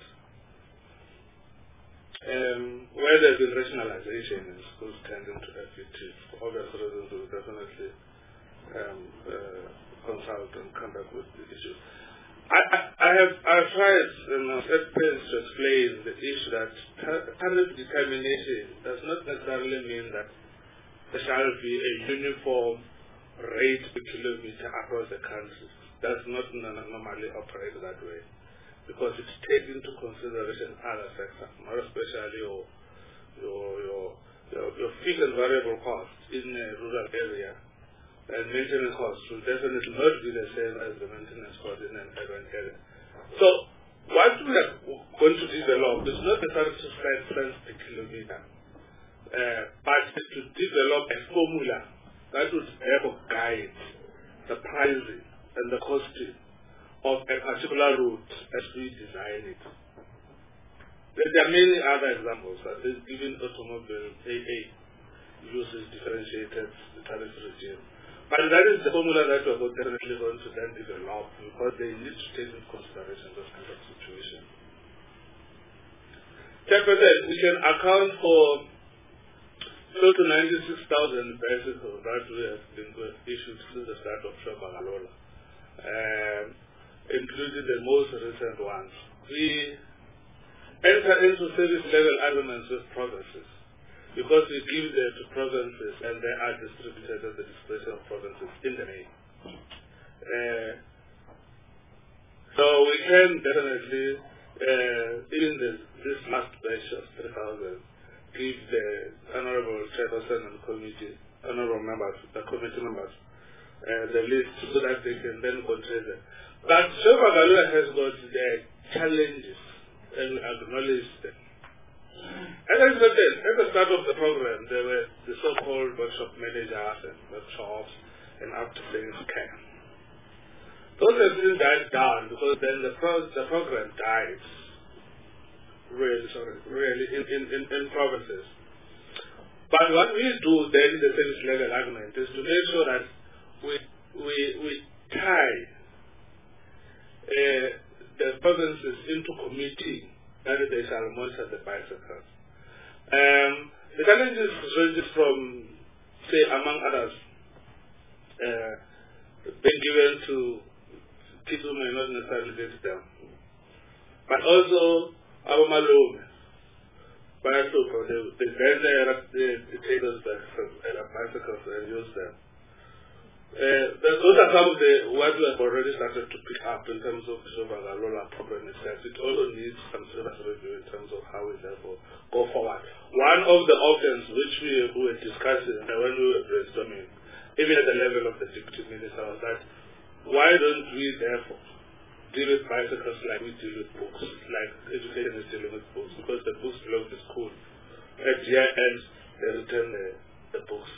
Speaker 3: Um, where there's been rationalization in schools tending to F E T, for obvious reasons, we will definitely um, uh, consult and come back with the issue. I, I, I have I've tried you know, at pains to explain the issue that tariff determination does not necessarily mean that there shall be a uniform rate per kilometer across the country. Does not normally operate that way, because it takes into consideration other factors, more especially your your your your, your fixed and variable costs in a rural area, and maintenance costs will definitely not be the same as the maintenance cost in an urban area. So what we are going to develop is not necessarily to spend cents per kilometer, uh, but to develop a formula that would help guide the pricing and the costing of a particular route as we design it. There are many other examples. I think even automobile A A uses differentiated tariff regime. But that is the formula that we're definitely going to then develop, because they need to take into consideration those kind of situations. Chairperson, we can account for close to ninety-six thousand bicycles that we have been issued since the start of Shobagalola, um, including the most recent ones. We enter into service level agreements with provinces, because we give them to provinces and they are distributed at the discretion of provinces in the main. Uh, so we can definitely, uh, in this, this last batch of three thousand, give the Honorable Chairperson and committee, Honorable members, the committee members, uh, the list so that they can then control them. But Shobagalola has got the challenges and acknowledge them. As I said, at the start of the program, there were the so-called workshop managers and workshops and after-sales care. Those have been died down because then the, pro the program died really, sorry, really in, in, in, in provinces. But what we do then in the service level argument is to make sure that we, we, we tie uh, the provinces into committee that they shall monitor the bicycles. Um, the challenges ranges from, say, among others, uh, being given to people who may not necessarily get them, but also our malume, bicycle, they, they bend their, they, they take those bicycles and use them. Uh, those are some of the what we have already started to pick up in terms of the Shobagalola program itself. It also needs some serious review in terms of how we therefore go forward. One of the options which we were discussing uh, when we were brainstorming, even at the level of the deputy minister, was that why don't we therefore deal with bicycles like we deal with books, like education is dealing with books, because the books belong to school. At year end, they return the, the books.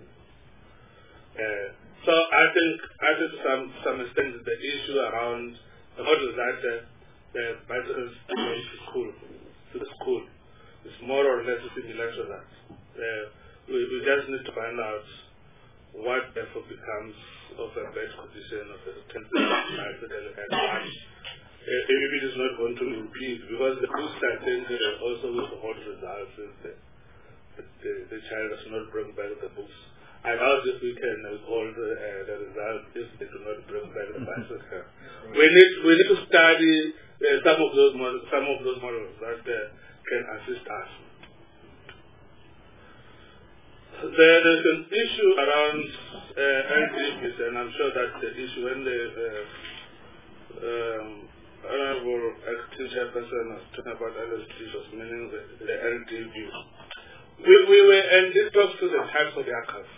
Speaker 3: Uh, So I think, I think to some, some extent, the issue around the model that uh, the bicycles go to school, to the school, is more or less similar to that. Uh, we, we just need to find out what therefore becomes of a bad condition of the temporary bicycle and what uh, if it is not going to impede, because the books I think uh, also with the hot results is the, the, the child does not bring back the books. I doubt if we can hold uh, the result if they do not bring back the bicycle. We need we need to study uh, some of those models, some of those models that uh, can assist us. There is an issue around uh, L D Vs, and I'm sure that the issue when the uh, um, Honorable Acting Chairperson was talking about L S Ds was meaning the, the L D V. We, we were, and this talks to the types of aircraft.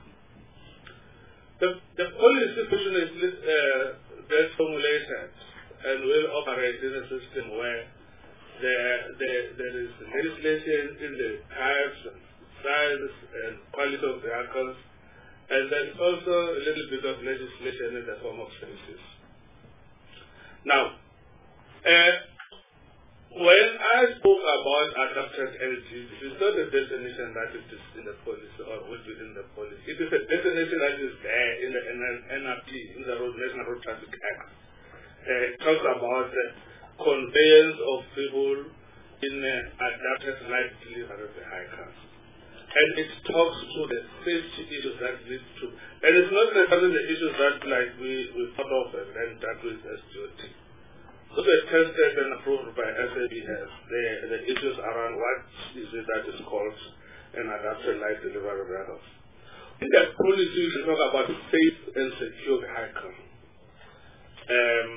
Speaker 3: The, the policy position is uh, best formulated and will operate in a system where there, there, there is legislation in the types and size and quality of vehicles, and there's also a little bit of legislation in the form of services. Now, uh, when I spoke about adapted L G V, it's not a definition that it is in the policy or will be in the policy. It is a definition that is there in the N R T, in the Road, National Road Traffic Act. Uh, it talks about the conveyance of people in uh, adapted light delivery vehicles. And it talks to the safety issues that lead to, and it's not necessarily the issues that like we, we thought of and then that with S D O T. So the tested and approved by S A B S, the, the issues around what is it that is called an adapted light delivery vehicle. In that policy, we talk about safe and secure vehicle. Um,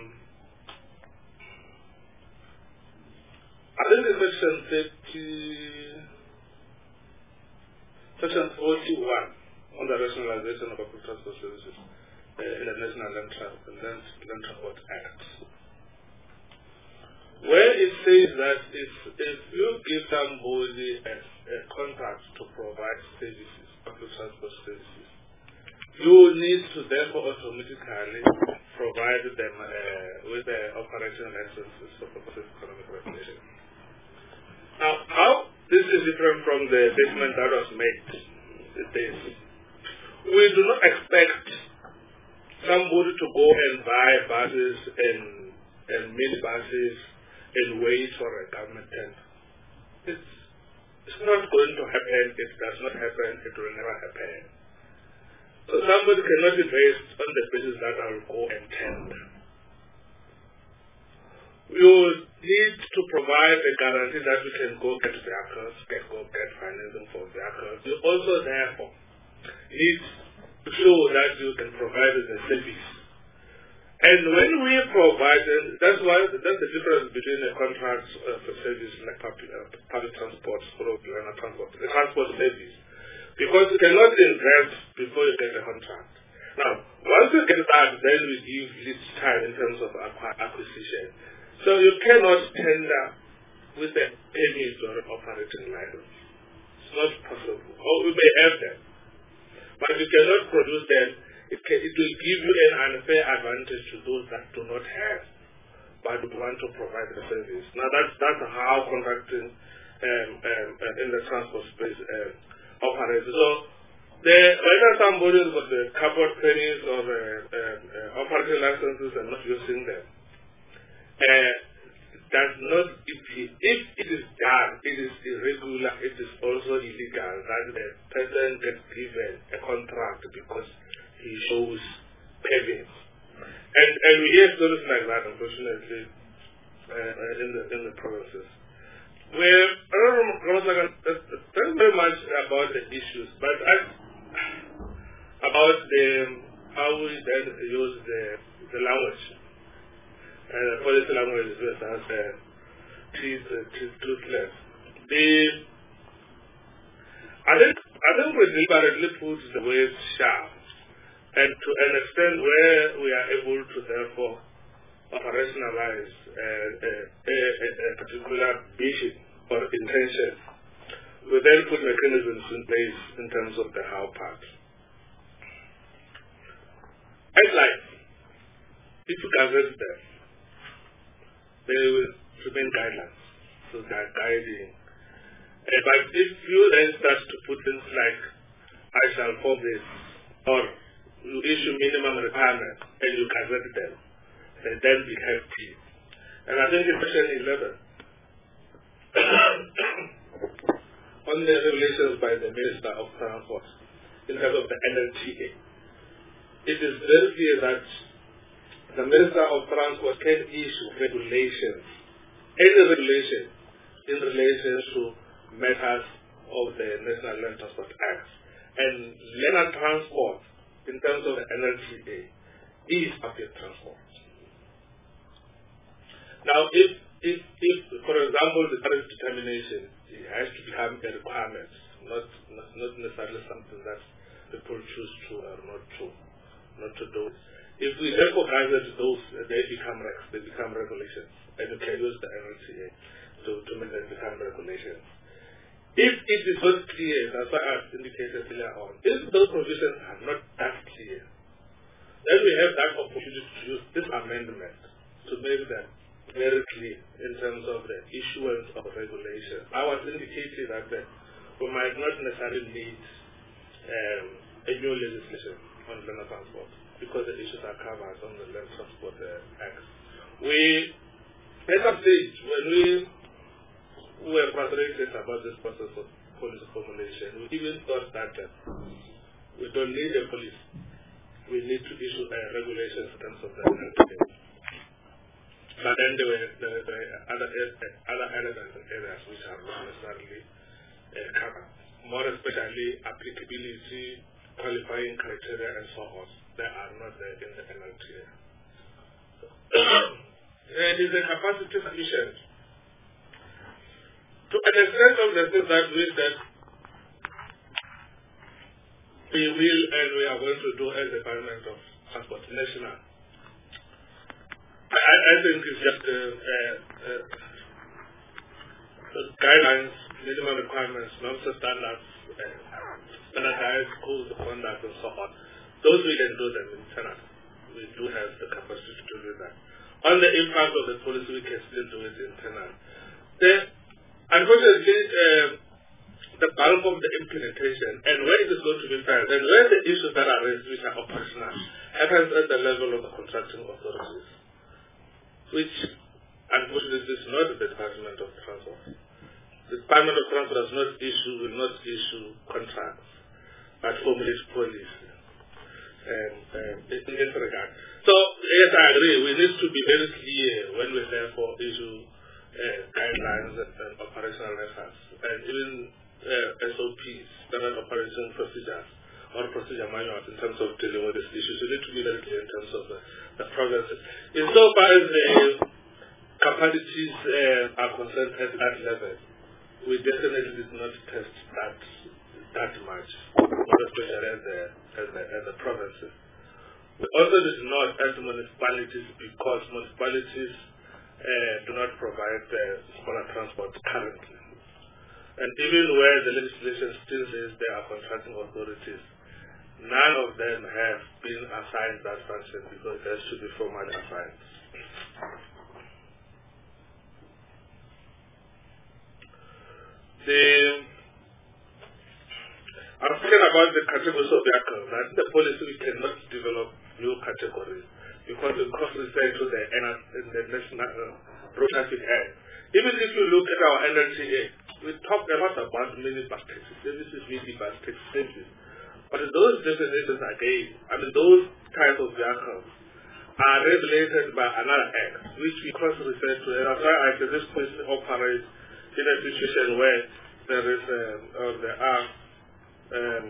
Speaker 3: I think the section thirty, section forty-one on the rationalization of public transport services uh, in the National Land Transport Act, where it says that if, if you give somebody a, a contract to provide services, public transport services, you need to therefore automatically provide them uh, with the operational licenses for purposes of economic regulation. Now, how this is different from the statement that was made is this. We do not expect somebody to go and buy buses and, and minibuses and wait for a government tender. It's, it's not going to happen. It does not happen. It will never happen. So somebody cannot be based on the basis that I will go and tender. You need to provide a guarantee that we can go get vehicles, can go get financing for vehicles. You also therefore need to show that you can provide the service. And when we provide, that's why that's the difference between a contract uh, for service like public, uh, public transport, or transport, the transport service. Because you cannot invest before you get a contract. Now, once you get that, then we give lead time in terms of acquisition. So you cannot tender with a permit or an operating license. It's not possible. Or we may have them. But if you cannot produce them, it, can, it will give you an unfair advantage to those that do not have, but want to provide the service. Now that's, that's how contracting um, um, in the transport space uh, operates. So the, whether somebody has got the cardboard permits or uh, uh, uh, operating licenses and not using them, Uh, does not, if, if it is done, it is irregular, it is also illegal that the person gets given a contract because he shows payments. And, and we hear stories like that, unfortunately, uh, in the in the provinces. Where, very much about the issues, but I, about the, how we then use the, the language. Uh, policy language is just as uh, trees, uh, trees, toothless. The, I think, I think we deliberately put the word sharp, and to an extent where we are able to therefore operationalize uh, a, a, a particular vision or intention, we then put mechanisms in place in terms of the how part. Headlines, if you gazette them, they will remain guidelines, so they are guiding. Uh, but if you then start to put things like, I shall form this, or you issue minimum requirements, and you gazette them, they then become key. And I think in section eleven, on the regulations by the Minister of Transport, in terms of the N L T A, it is very clear that the Minister of Transport can issue regulations, any regulation in relation to matters of the National Land Transport Act. And land transport, in terms of the N L T A, is public transport. Now, if, if, if for example, the tariff determination it has to become a requirement, not, not, not necessarily something that people choose to or not to, not to do. If we recognize that those, they become regs, they become regulations, and you can use the N L T A. to, to make the kind of regulations. If it is not clear, that's why I've indicated earlier on, if those provisions are not that clear, then we have that opportunity to use this amendment to make them very clear in terms of the issuance of regulation. I was indicating that uh, we might not necessarily need um, a new legislation on land transport because the issues are covered on the Land Transport uh, Act. We, at a stage, when we were frustrated about this process of policy formulation, we even thought that uh, we don't need a police. We need to issue uh, regulations in terms of the Act. But then there were, there were other, uh, other elements and areas which are not necessarily uh, covered, more especially applicability, qualifying criteria, and so on. They are not there in the N L T A. And is the capacity sufficient? To an extent of the things that we said, we will and we are going to do as the Department of Transport National. I, I think it's just uh, uh, uh, the guidelines, minimum requirements, NOMSA standards, uh, standardized codes of conduct, and so on. Those we can do them internally. We do have the capacity to do that. On the impact of the policy, we can still do it internally. The, unfortunately, uh, the bulk of the implementation and where it is going to be felt and where the issues that are raised which are operational happens at the level of the contracting authorities, which unfortunately is not the Department of Transport. The Department of Transport does not issue, will not issue contracts, but formulate policy. Um, um, in this regard. So, yes, I agree. We need to be very clear when we therefore issue uh, guidelines and, and operational records, and even uh, S O Ps, standard operation procedures, or procedure manuals in terms of dealing with these issues. We need to be very clear in terms of the, the processes. In so far as the capacities uh, are concerned at that level, we definitely did not test that that much, not especially at the, at the, at the provinces. We also did not at municipalities because municipalities uh, do not provide uh, smaller transport currently. And even where the legislation still says they are contracting authorities, none of them have been assigned that function because it has to be formally assigned. The I'm talking about the categories of vehicles. I think the policy we cannot develop new categories because it costs research to the, the National uh, Road Traffic Act. Even if you look at our N L T A, we talk a lot about minibus taxi services, minibus taxi services. But those definitions again, I mean those types of vehicles are regulated by another act, which we cross refer to. And that's why I say this policy operates in a situation where there is um, or there are Um,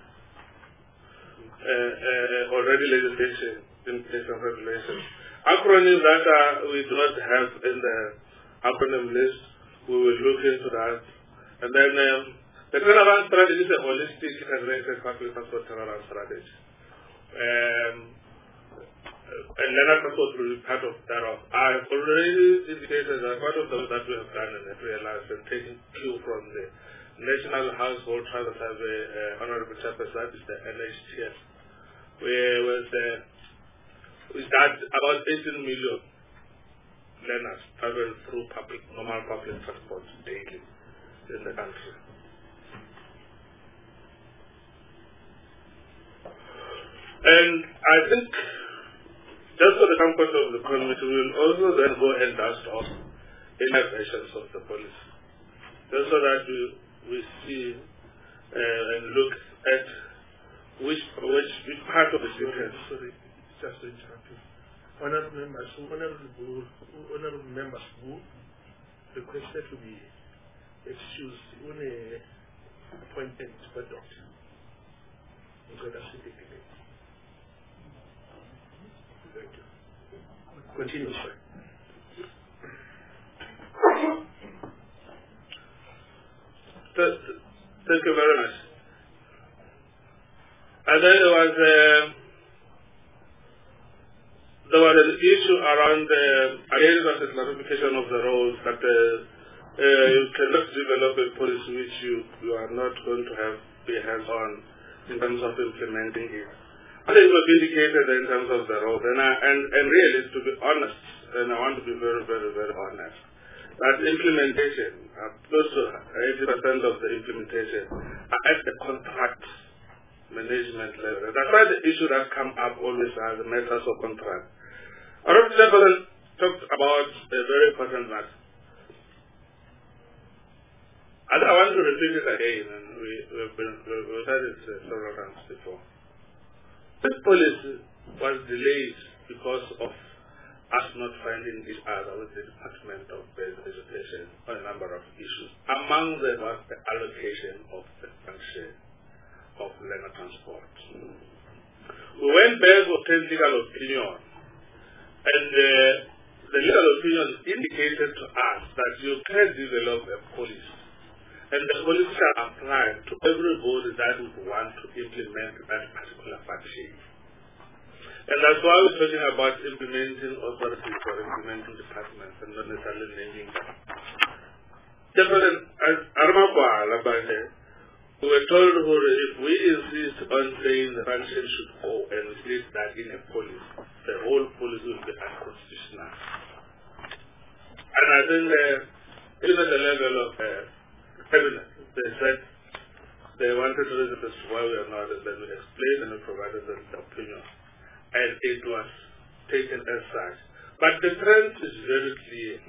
Speaker 3: uh, uh, already legislation in place of regulations. Acronyms that uh, we do not have in the acronym list, we will look into that. And then um, the turnaround strategy is a holistic integrated public transport turnaround strategy. Um, and Leonard transport will be part of that. Of. I have already indicated that part of those that we have done and have realized and taken cue from the National Household Travel Survey, uh, Honorable Chairperson, that is the N H T S, where was the, we start about eighteen million learners travel through public, normal public transport daily in the country. And I think, just for the comfort of the community, we will also then go and dust off any versions of the policy, just so that we we see uh, and look at which which which part of the difference.
Speaker 1: Sorry, just to interrupt you. Honorable members, honorable, honorable members who requested to be excused on a appointment by doctor. Because that's the delay. Thank you. Continue, sir.
Speaker 3: Thank you very much. And then there was uh, there was an issue around the arrangement and clarification of the roads that uh, uh, you cannot develop a policy which you, you are not going to have be hands-on in terms of implementing it. I think it was indicated in terms of the road, and, I, and, and really, to be honest, and I want to be very, very, very honest, that implementation, uh, close to eighty percent of the implementation are at the contract management level. That's why the issue that come up always are the matters of contract. Our President talked about a very important matter. And I want to repeat it again, and we, we've, been, we've said it several times before. This policy was delayed because of us not finding each other with the Department of Basic Education on a number of issues. Among them was the allocation of the function of learner transport. We went back to obtain legal opinion, and uh, the legal opinion indicated to us that you can develop a policy, and the policy shall apply to everybody that would want to implement that particular function. And that's why we're talking about implementing authorities or implementing departments and not necessarily naming them. Just as Armakwala, we were told if we insist on saying the function should go and state that in a police, the whole police will be unconstitutional. And I think uh, even at the level of uh, cabinet, they said they wanted to reason as to why we are not, and then we explained and we provided them the opinion. And it was taken as such. But the trend is very clear.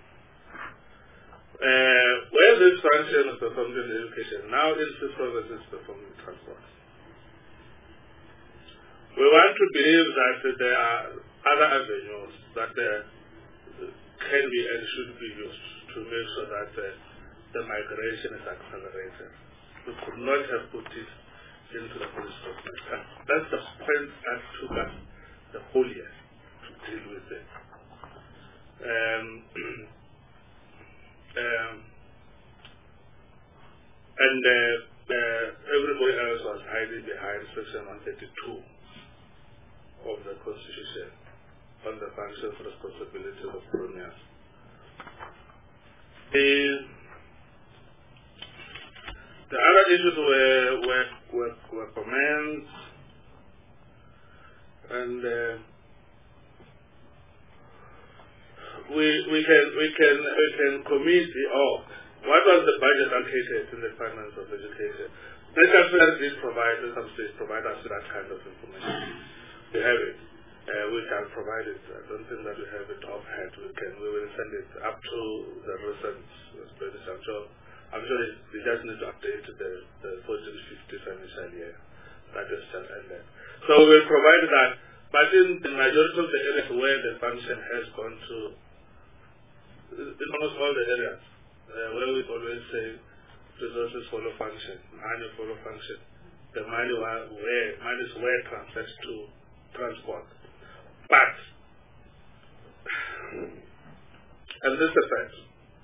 Speaker 3: Uh, where this function is performed in education, now in services is performed in transport. We want to believe that there are other avenues that uh, can be and should be used to make sure that uh, the migration is accelerated. We could not have put it into the police department. That's the point that took us the whole year to deal with it. Um, um, and uh, uh, everybody else was hiding behind Section one thirty-two of the Constitution on the functions and responsibilities of premiers. The, the other issues were, were, were, were comments and uh, we, we can we can we can commit the oh what was the budget allocated in the Department of Education? National did provide some states provide us with that kind of information. We have it. Uh, we can provide it. I don't think that we have it offhand. We can we will send it up to the recent expenditure. I'm sure I'm sure it, we just need to update the the fourteen fifty financial year that is just ended. So we will provide that. But in the majority of the areas where the function has gone to, in almost all the areas, uh, where we always say resources follow function, money follow function, the money where, where money is where transfers to transport. But, and this is a fact,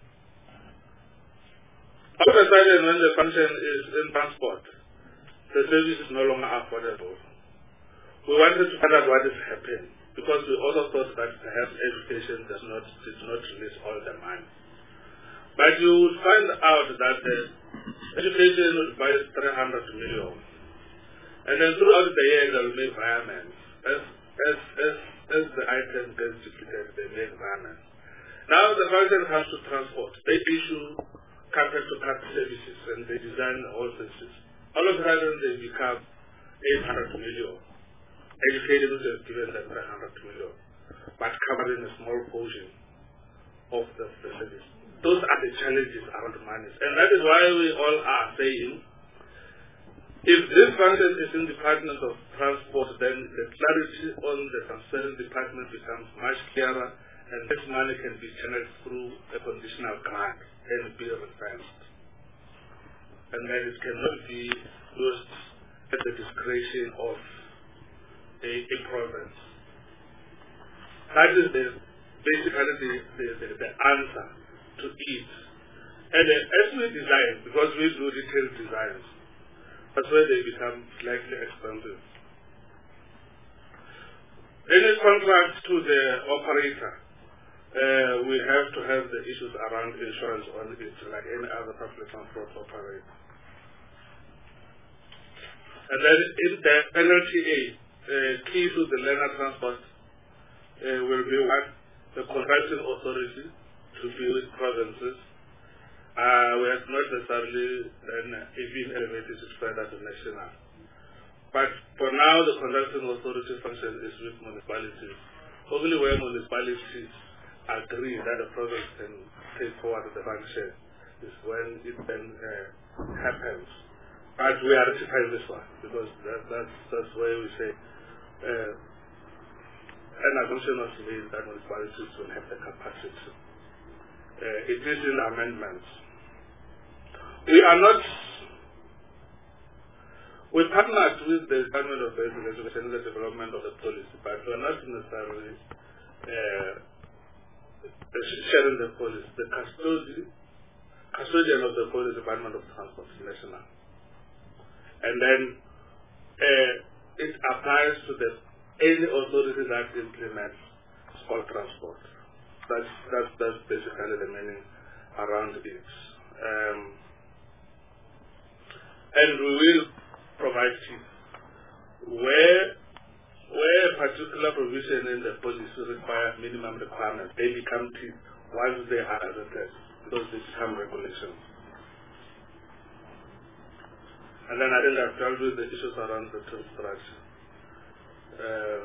Speaker 3: all of a sudden when the function is in transport, the service is no longer affordable. We wanted to find out what is happening because we also thought that perhaps education does not did not release all the money. But you would find out that the education would buy three hundred million, and then throughout the year there will be environments. As as as as the item gets depleted, they make environments. Now the function comes to transport. They issue contract to cut services and they design all services. All of a sudden they become eight hundred million. Educated is given them three hundred million, but covering a small portion of the facilities. Those are the challenges around money. And that is why we all are saying, if this function is in the Department of Transport, then the clarity on the concerned department becomes much clearer, and this money can be channeled through a conditional grant and be refinanced. And then it cannot be used at the discretion of a, a province. That is the, basically the, the, the, the answer to it. And uh, as we design, because we do detailed designs, that's where they become slightly expensive. Any contract to the operator uh, we have to have the issues around insurance on it, like any other public transport operator. And then in the N L T A, uh, key to the learner transport uh, will be one, the contracting authority to be with provinces. Uh, we have not necessarily then even elevated it further to national. But for now, the contracting authority function is with municipalities. Only where municipalities agree that the province can take forward the function is when it then uh, happens. But we are rectifying this one because that, that's, that's where we say uh, an assumption was made that municipalities will have the capacity. Uh, it is in amendments. We are not, we partnered with the Department of Basic Education in the development of the policy, but we are not necessarily uh, sharing the policy. The custodian, custodian of the policy, Department of Transport National. And then uh, it applies to the any authority that implements school transport. That's, that's, that's basically the meaning around it. Um, and we will provide teeth. Where, where a particular provision in the policy requires minimum requirements, they become teeth once they are adopted, because they become regulations. And then I think I've dealt with the issues around the term structure. Um,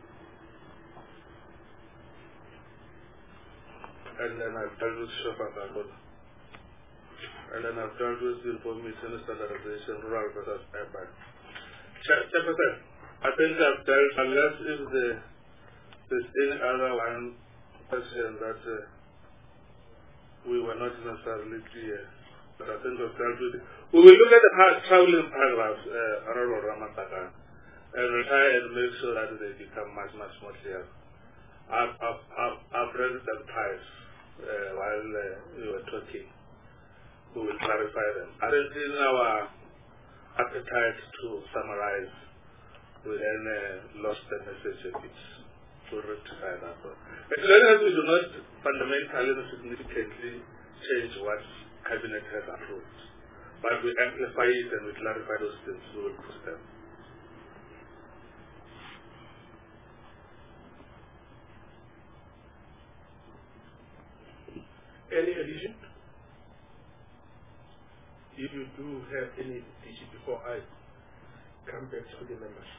Speaker 3: and then I've dealt with Shopper Gagola. And then I've dealt with the information standardization, rural versus urban. Chairperson, I think I've dealt, unless if the, there's any other one question that uh, we were not necessarily clear, but I think I've dealt with it. We will look at the traveling paragraphs, uh, Honorable Ramataka, and we'll try and make sure that they become much, much more clear. I've, I've, I've, I've read them twice uh, while uh, we were talking. We will clarify them. I think in our appetite to summarize, we then uh, lost the message a bit to rectify that. As long as we do not fundamentally and significantly change what Cabinet has approved, but we amplify it and we clarify those things, we will push them.
Speaker 1: Any addition? If you do have any addition before I come back to the members.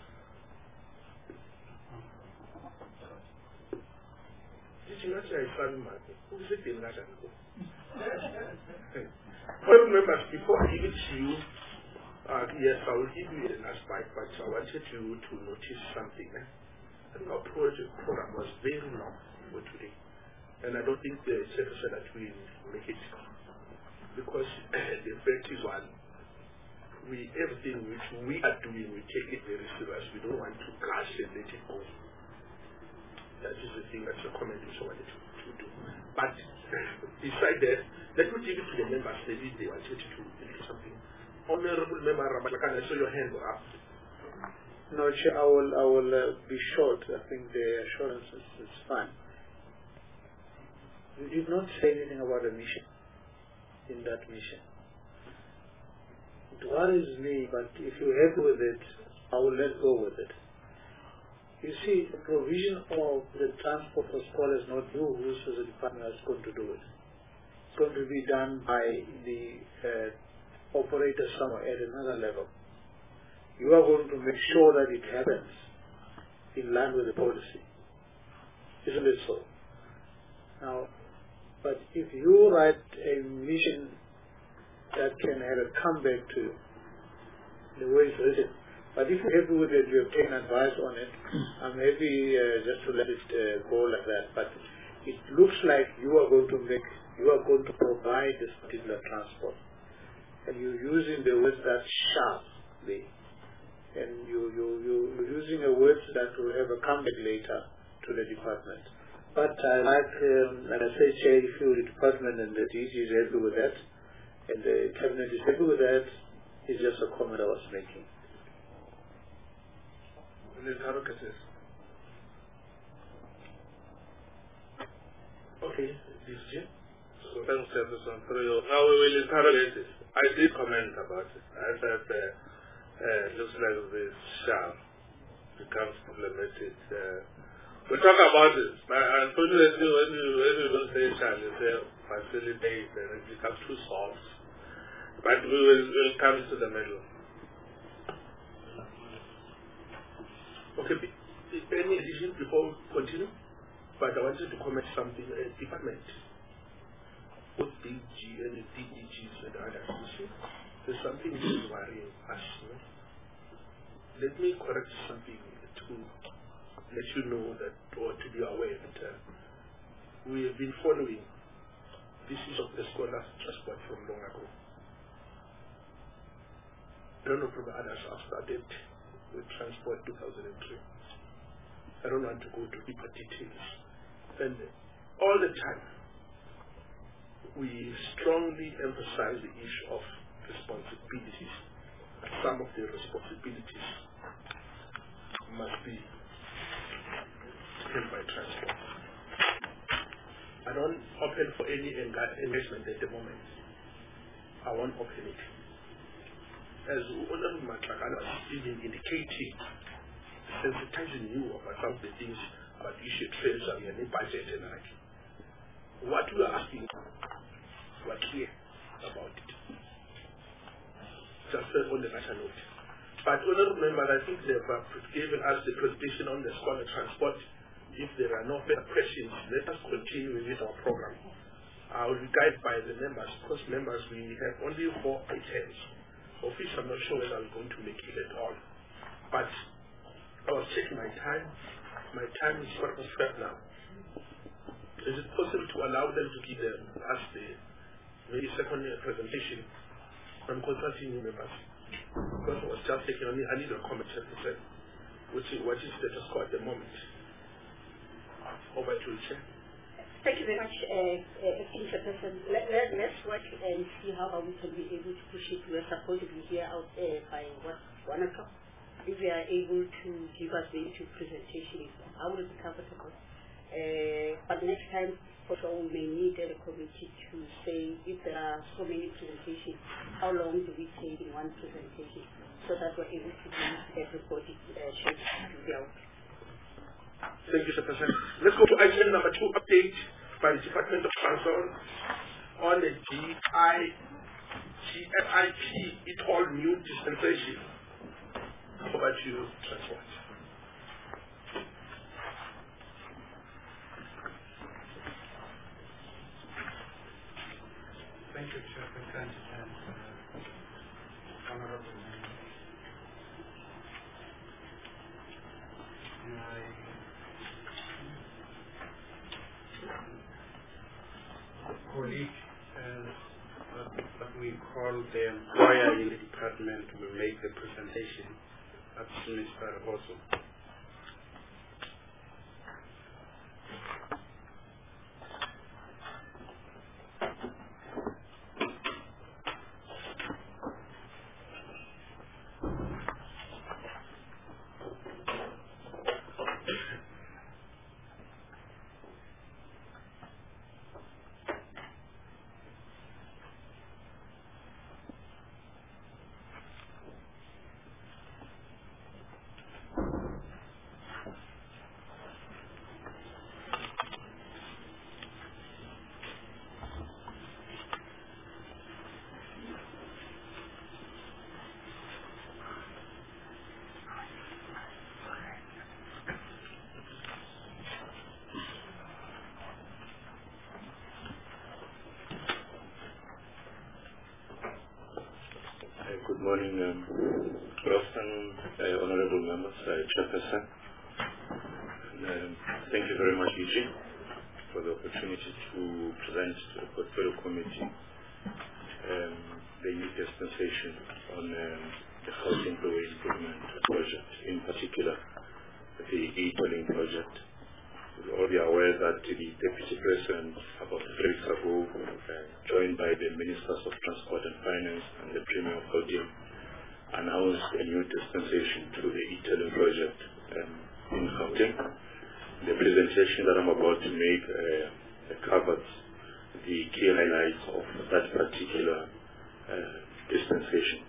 Speaker 1: Honourable members, before I give it to you, uh, yes, I will give you an aspect, but I wanted you to notice something. Eh? Our project program was very long for today. And I don't think the secretary that will make it. Because the fact is one, we, everything which we are doing, we take it very serious. We don't want to crash and let it go. That is the thing that your comment is wanted to, to do. But beside that, let me give it to the members. They did, they wanted to do something. Honorable Member Ramatlakan, I saw your hand up.
Speaker 13: No, Chair, I will, I will uh, be short. I think the assurance is, is fine. You did not say anything about a mission in that mission. It worries me, but if you're happy with it, I will let go with it. You see, the provision of the transport for scholars, not you, who as a department is going to do it. It's going to be done by the uh, operator somewhere at another level. You are going to make sure that it happens in line with the policy. Isn't it so? Now, but if you write a mission that can have a comeback to you, the way it's written, but if you're happy with it, you have taken advice on it, I'm happy uh, just to let it uh, go like that. But it looks like you are going to make, you are going to provide this particular transport. And you're using the words that sharply. And you, you, you, you're using a word that will have a comeback later to the department. But I like, um, and I say, Chair, if you the department and the D G is happy with that, and the cabinet is happy with that, it's just a comment I was making.
Speaker 1: Okay, this Jim.
Speaker 3: So thanks, Jefferson. Now we will interrogate it. I did comment about it. I said, uh, uh, looks like this shall becomes problematic. Uh, we talk about it, but unfortunately, when you, when you don't say shall, you say facilitate, and it becomes too soft. But we will will come to the middle.
Speaker 1: Okay, any addition before we continue? But I wanted to comment something. Uh, department, both D G and the D D Gs and others, you see, there's something that is worrying us. No? Let me correct something to let you know that, or to be aware that uh, we have been following this issue of the scholars transport from long ago. I don't know if others have started with transport two thousand three. I don't want to go to deeper details. And all the time, we strongly emphasize the issue of responsibilities. And some of the responsibilities must be taken by transport. I don't open for any engagement at the moment. I won't open it. As Honorable Matlakane was even indicating, sensitizing you about some of the things about issue treasury and the budget and like. What we are asking, we are clear about it. Just on the national note. But Honorable Member, I think they have given us the presentation on the scholar transport. If there are no further questions, let us continue with our program. I will be guided by the members, because members, we have only four items, of which I'm not sure whether I'm going to make it at all. But I was checking my time. My time is quarter past twelve now. Is it possible to allow them to give them, us the maybe second presentation on consulting members? Because I was just taking only, I need a comment, which is what is status quo at the moment. Over to you, Chair.
Speaker 4: Thank you very much, uh, uh, Mister Person. Let, let, let's work and see how we can be able to push it. We're supposed to be here out uh, by what, one o'clock. If we are able to give us the YouTube presentation, I will be comfortable. Uh, but next time, for sure, we may need the committee to say if there are so many presentations, how long do we take in one presentation, so that we're able to give everybody a chance to be out.
Speaker 1: Thank you, Mister President. Let's go to item number two, update by the Department of Transport on the G I P E T O L new dispensation. Over to you, Transport.
Speaker 2: Thank you, Chair President, and uh, honorable members. My colleague, uh, what we call the employer in the department, will make the presentation. That's Mister Oso.
Speaker 6: Good morning, um, good afternoon, uh, honorable members, uh, Chairperson. Um, thank you very much, Eugene, for the opportunity to present to the Portfolio Committee um, the new dispensation on um, the Housing Highway Improvement Project, in particular the e-tolling project. We all be aware that the Deputy President, about three weeks ago, uh, joined by the Ministers of Transport and Finance and the Premier of Gauteng, announced a new dispensation to the e-tolling project um, in Gauteng. The presentation that I'm about to make uh, covers the key highlights of that particular uh, dispensation.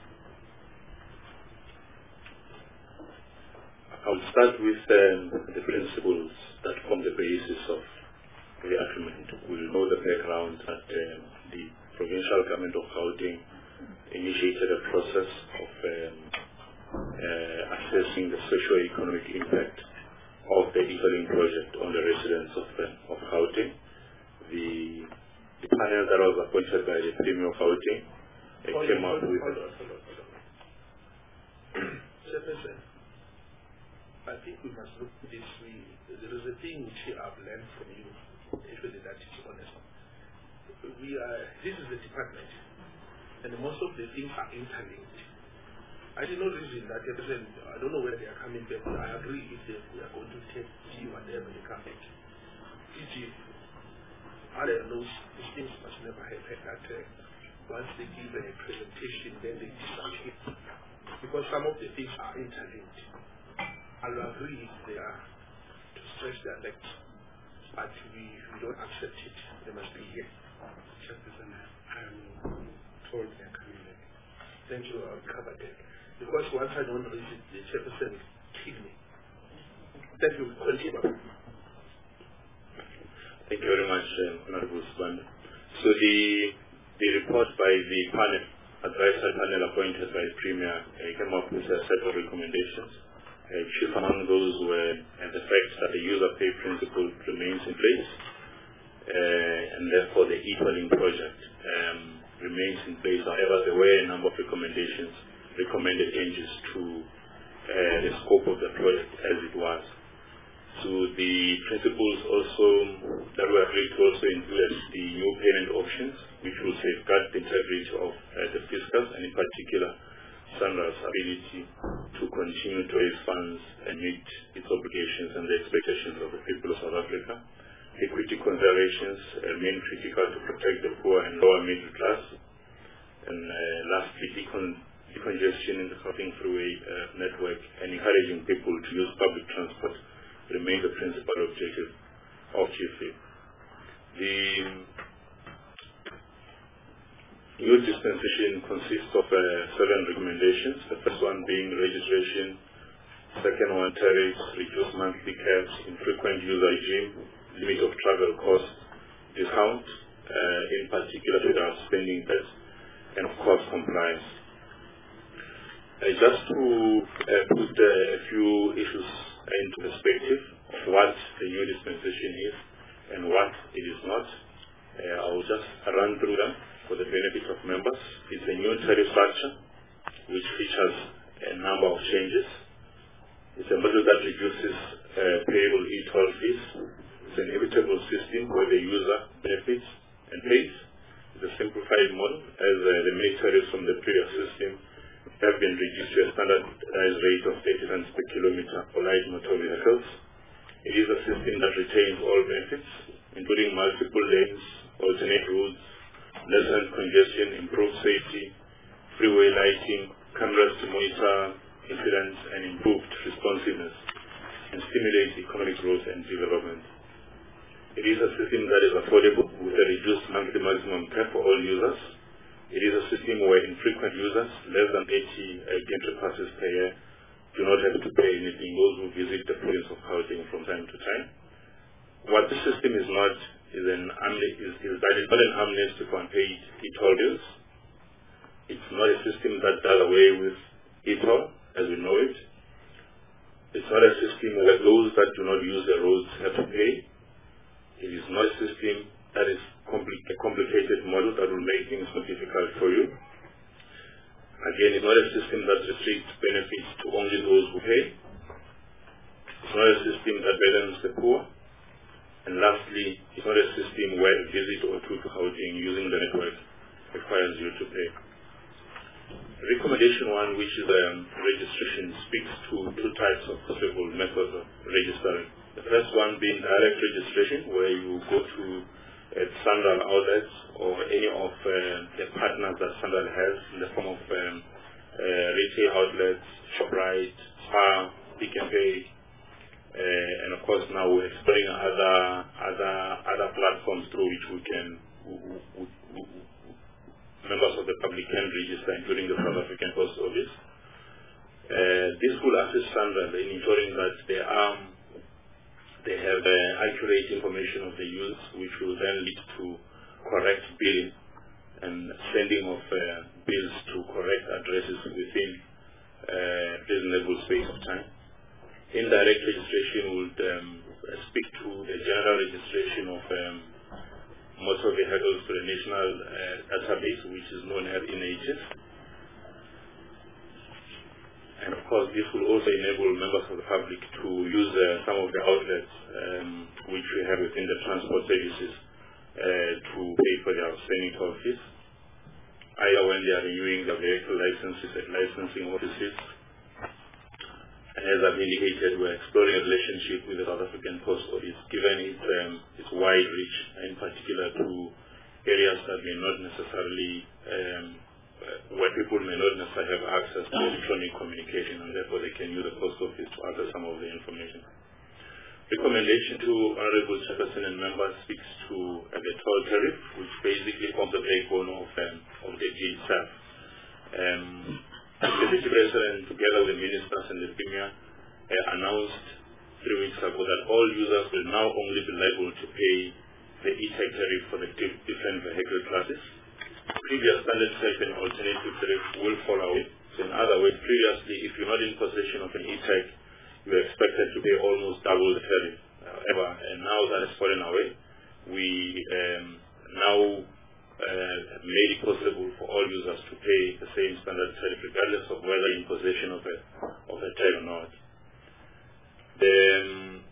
Speaker 6: I'll start with um, the principles that form the basis of the agreement. We'll know the background that um, the provincial government of Gauteng initiated a process of um, uh, assessing the socio-economic impact of the e-tolling project on the residents of, uh, of Gauteng. The, the panel that was appointed by the Premier of Gauteng uh, came up with...
Speaker 1: Chairperson, I think we must look at this. We, there is a thing which I've learned from you, actually, that is honest. We are, this is the department, and most of the things are interlinked. I see no reason that a person, I don't know where they are coming back. I agree if they, we are going to take see whatever they come back. for example, other knows these things must never happen that uh, once they give a presentation, then they disappear. Because some of the things are interlinked. I'll agree they are to stretch their legs, but we, we don't accept it. They must be here.
Speaker 2: Chairperson, I'm told they're coming back.
Speaker 1: Thank you, I'll cover that. Because once I don't reach it, the chairperson will kill me. Thank you, continue.
Speaker 6: Thank you very much, um, Honorable Sibanda. So the, the report by the panel, advisory panel appointed by the Premier, uh, came up with a set of recommendations. Uh, chief among those were uh, the fact that the user pay principle remains in place, uh, and therefore the e-tolling project um, remains in place. However, there were a number of recommendations, recommended changes to uh, the scope of the project as it was. So the principles also that were agreed to also include the new payment options, which will safeguard the integrity of uh, the fiscus, and in particular SANRAL's ability to continue to raise funds and meet its obligations and the expectations of the people of South Africa. Equity considerations remain critical to protect the poor and lower middle class. And uh, lastly, decon decongestion in the Gauteng freeway uh, network and encouraging people to use public transport remain the principal objective of G F A. The new dispensation consists of uh, seven recommendations. The first one being registration, second one tariffs, reduced monthly caps, infrequent user regime, limit of travel costs, discount, uh, in particular to the spending test, and of course compliance. Uh, just to uh, put uh, a few issues into perspective of what the new dispensation is and what it is not, uh, I will just run through them for the benefit of members. It's a new tariff structure which features a number of changes. It's a model that reduces uh, payable e-toll fees. It's an equitable system where the user benefits and pays. It's a simplified model as uh, the main tariffs from the previous system have been reduced to a standardized rate of thirty cents per kilometer for light motor vehicles. It is a system that retains all benefits, including multiple lanes, alternate routes, lessened congestion, improved safety, freeway lighting, cameras to monitor incidents, and improved responsiveness, and stimulates economic growth and development. It is a system that is affordable with a reduced monthly maximum cap for all users. It is a system where infrequent users, less than eighty uh, gantry passes per year, do not have to pay anything. Those who visit the province of Gauteng from time to time. What this system is not is an is, is that it's not an amnesty for unpaid e-toll bills. It's not a system that does away with e-toll as we know it. It's not a system where those that do not use the roads have to pay. It is not a system that is compli a complicated model that will make things more difficult for you. Again, it's not a system that restricts benefits to only those who pay. It's not a system that burdens the poor. And lastly, it's not a system where a visit or two to Gauteng using the network requires you to pay. Recommendation one, which is um, registration, speaks to two types of possible methods of registering. The first one being direct registration, where you go to uh, SANRAL outlets or any of uh, the partners that SANRAL has in the form of um, uh, retail outlets, ShopRite, Spar, Pick n Pay, Uh, and of course now we're exploring other other other platforms through which we can w w w members of the public can register, including the South African Post Office. Uh, this will assist SANRAL in ensuring that they are they have uh, accurate information of the use, which will then lead to correct billing and sending of uh, bills to correct addresses within uh, reasonable space of time. Indirect registration would um, speak to the general registration of um, motor vehicles to the national uh, database, which is known as N H S. And of course, this will also enable members of the public to use uh, some of the outlets um, which we have within the transport services uh, to pay for their outstanding toll fees, either when they are renewing their vehicle licenses at licensing offices. And as I've indicated, we're exploring a relationship with the South African Post Office, given its, um, its wide reach, in particular to areas that may not necessarily, um, where people may not necessarily have access to electronic communication, and therefore they can use the Post Office to access some of the information. Recommendation to Honorable Chairperson and members speaks to uh, the toll tariff, which basically forms the backbone of, um, of the G itself. Um, The Deputy President, together with the Ministers and the Premier, uh, announced three weeks ago that all users will now only be liable to pay the e-tag tariff for the different vehicle classes. Previous standard tariff and alternative tariff will fall away. So in other words, previously, if you're not in possession of an e-tag, you are expected to pay almost double the tariff. However, and now that has fallen away, we um, now Uh, made it possible for all users to pay the same standard tariff regardless of whether in possession of a, of a tag or not. The um,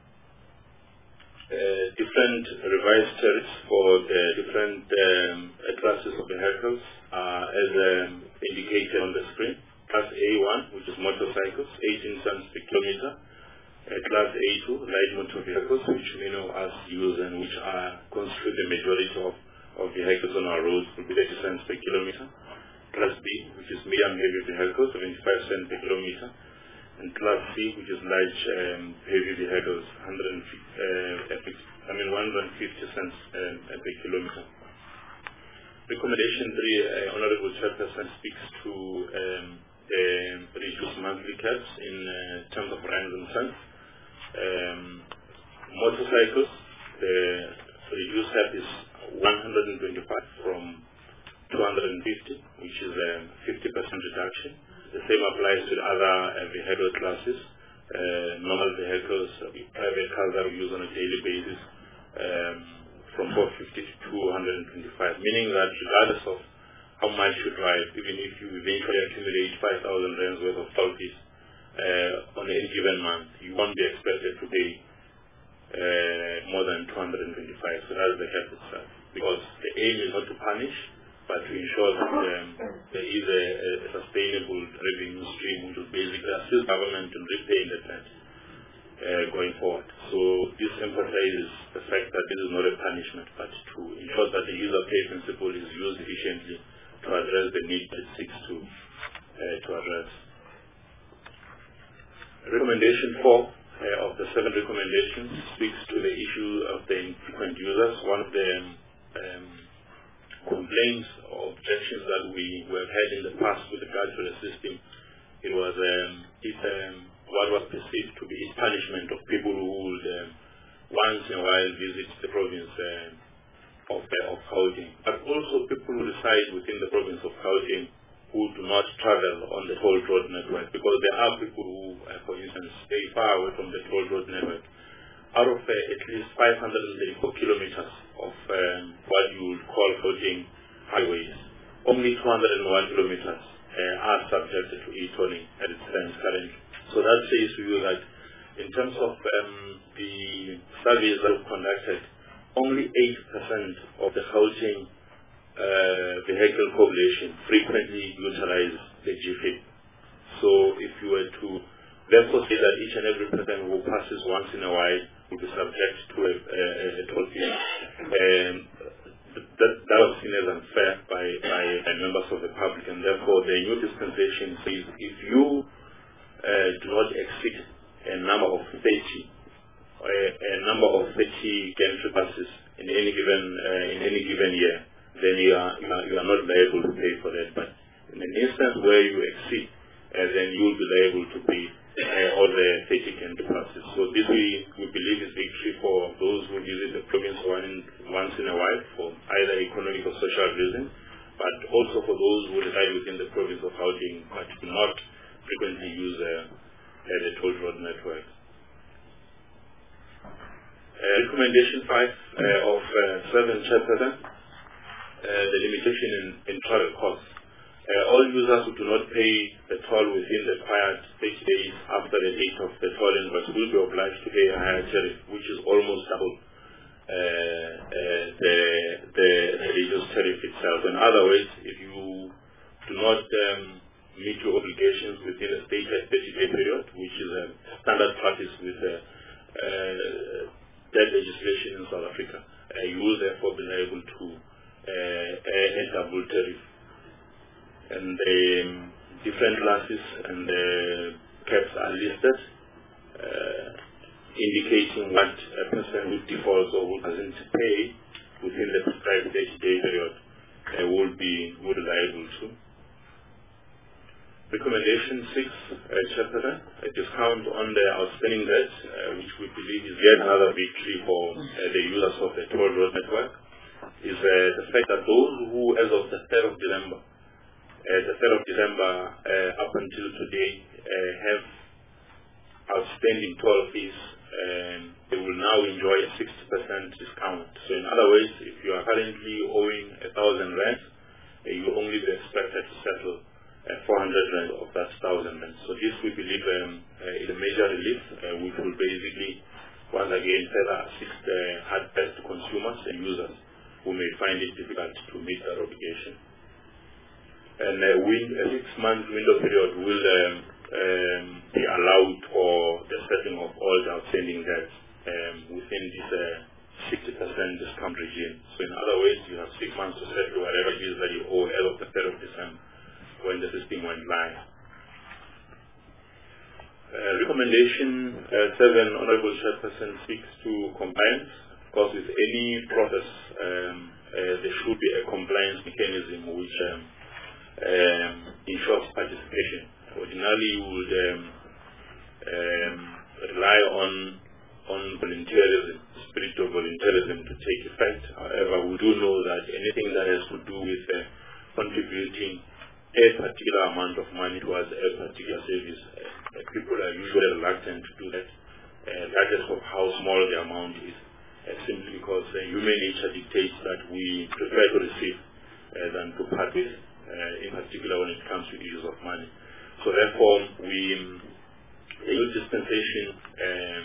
Speaker 6: uh, different revised tariffs for the different um, uh, classes of vehicles are as um, indicated on the screen. Class A one, which is motorcycles, eighteen cents per kilometer. Uh, class A two, light motor vehicles, which many of us use and which are constitute the majority of of vehicles on our roads, will be thirty cents per kilometer. Class B, which is medium heavy vehicles, seventy-five cents per kilometer. And Class C, which is large um, heavy vehicles, one hundred fifty, uh, I mean one hundred fifty cents um, per kilometer. Recommendation three, uh, Honorable Chairperson speaks to um, the reduced monthly caps in uh, terms of rands and cents. Um, motorcycles, the reduced cap is one hundred twenty-five from two hundred fifty, which is a fifty percent reduction. The same applies to the other uh, vehicle classes, uh, normal vehicles, uh, private cars that we use on a daily basis, um, from four hundred fifty to two hundred twenty-five, meaning that regardless of how much you drive, even if you eventually accumulate five thousand rands worth of toll fees uh, on any given month, you won't be expected to pay uh, more than two hundred twenty-five. So that's the cap itself. Because the aim is not to punish, but to ensure that um, there is a, a sustainable revenue stream which will basically assist government in repaying the debt uh, going forward. So this emphasizes the fact that this is not a punishment, but to ensure that the user pay principle is used efficiently to address the need that it seeks to, uh, to address. Recommendation four uh, of the seven recommendations speaks to the issue of the infrequent users. One of the um, complaints or objections that we were had in the past with regard to the system, it was um, it, um, what was perceived to be a punishment of people who would um, once in a while visit the province uh, of, uh, of Gauteng, but also people who reside within the province of Gauteng who do not travel on the toll road network, because there are people who, uh, for instance, stay far away from the toll road network. Out of uh, at least five hundred thirty-four kilometers of um, what you would call Gauteng highways, only two hundred one kilometers uh, are subjected to e-tolling at its stands currently. So that says to you that in terms of um, the surveys that were conducted, only eight percent of the Gauteng uh, vehicle population frequently utilize the G F I P. So if you were to therefore say that each and every person who passes once in a while will be subject to a, a, a toll fee, um, that, that was seen as unfair by, by, by members of the public, and therefore the new dispensation says if you uh, do not exceed a number of thirty, a, a number of thirty gantry buses in any given uh, in any given year, then you are, you are you are not liable to pay for that. But in an instance where you exceed, uh, then you will be liable to pay uh, all the thirty gantry buses. So this we, we believe is victory for those who visit the province one in, once in a while for either economic or social reasons, but also for those who reside within the province of Gauteng but do not frequently use uh, uh, the toll road network. Uh, recommendation five uh, of uh, seven Chairperson, uh, the limitation in, in travel costs. Uh, all users who do not pay the toll within the required thirty days after the date of the toll invoice will be obliged to pay a higher tariff, which is almost double uh, uh, the, the reduced tariff itself. In other words, if you do not um, meet your obligations within a stated thirty-day period, which is a standard practice with uh, uh, that legislation in South Africa, uh, you will therefore be able to uh, a double tariff. And the um, different classes and the caps are listed, uh, indicating what a person who defaults or who doesn't pay within the prescribed thirty-day period uh, will be would liable to. Recommendation six, uh, Chairperson, a discount on the outstanding debt, uh, which we believe is yet another victory for uh, the users of the toll road network, is uh, the fact that those who, as of the third of December, uh, the third of December uh, up until today, uh, have outstanding toll fees, um, they will now enjoy a sixty percent discount. So in other words, if you are currently owing a thousand rand, uh, you will only be expected to settle Uh, four hundred rand of that thousand rand. So this we believe um, uh, is a major relief, uh, which will basically once again further assist uh, hard-pressed consumers and users who may find it difficult to meet their obligation. And uh, win, a six-month window period will um, um, be allowed for the settling of all the outstanding debts um, within this uh, sixty percent discount regime. So in other words, you have six months to settle whatever it is that you owe as of the third of December. When the system went live. Uh, recommendation uh, seven, Honorable Chairperson, speaks to compliance. Of course, with any process, um, uh, there should be a compliance mechanism which um, um, ensures participation. Ordinarily, you would um, um, rely on on volunteerism, spirit of volunteerism to take effect. However, we do know that anything that has to do with uh, contributing a particular amount of money towards a particular service, uh, people are usually reluctant to do that, uh, regardless of how small the amount is, uh, simply because uh, human nature dictates that we prefer to receive uh, than to part with, uh, in particular when it comes to issues of money. So therefore, we, um, the youth dispensation um,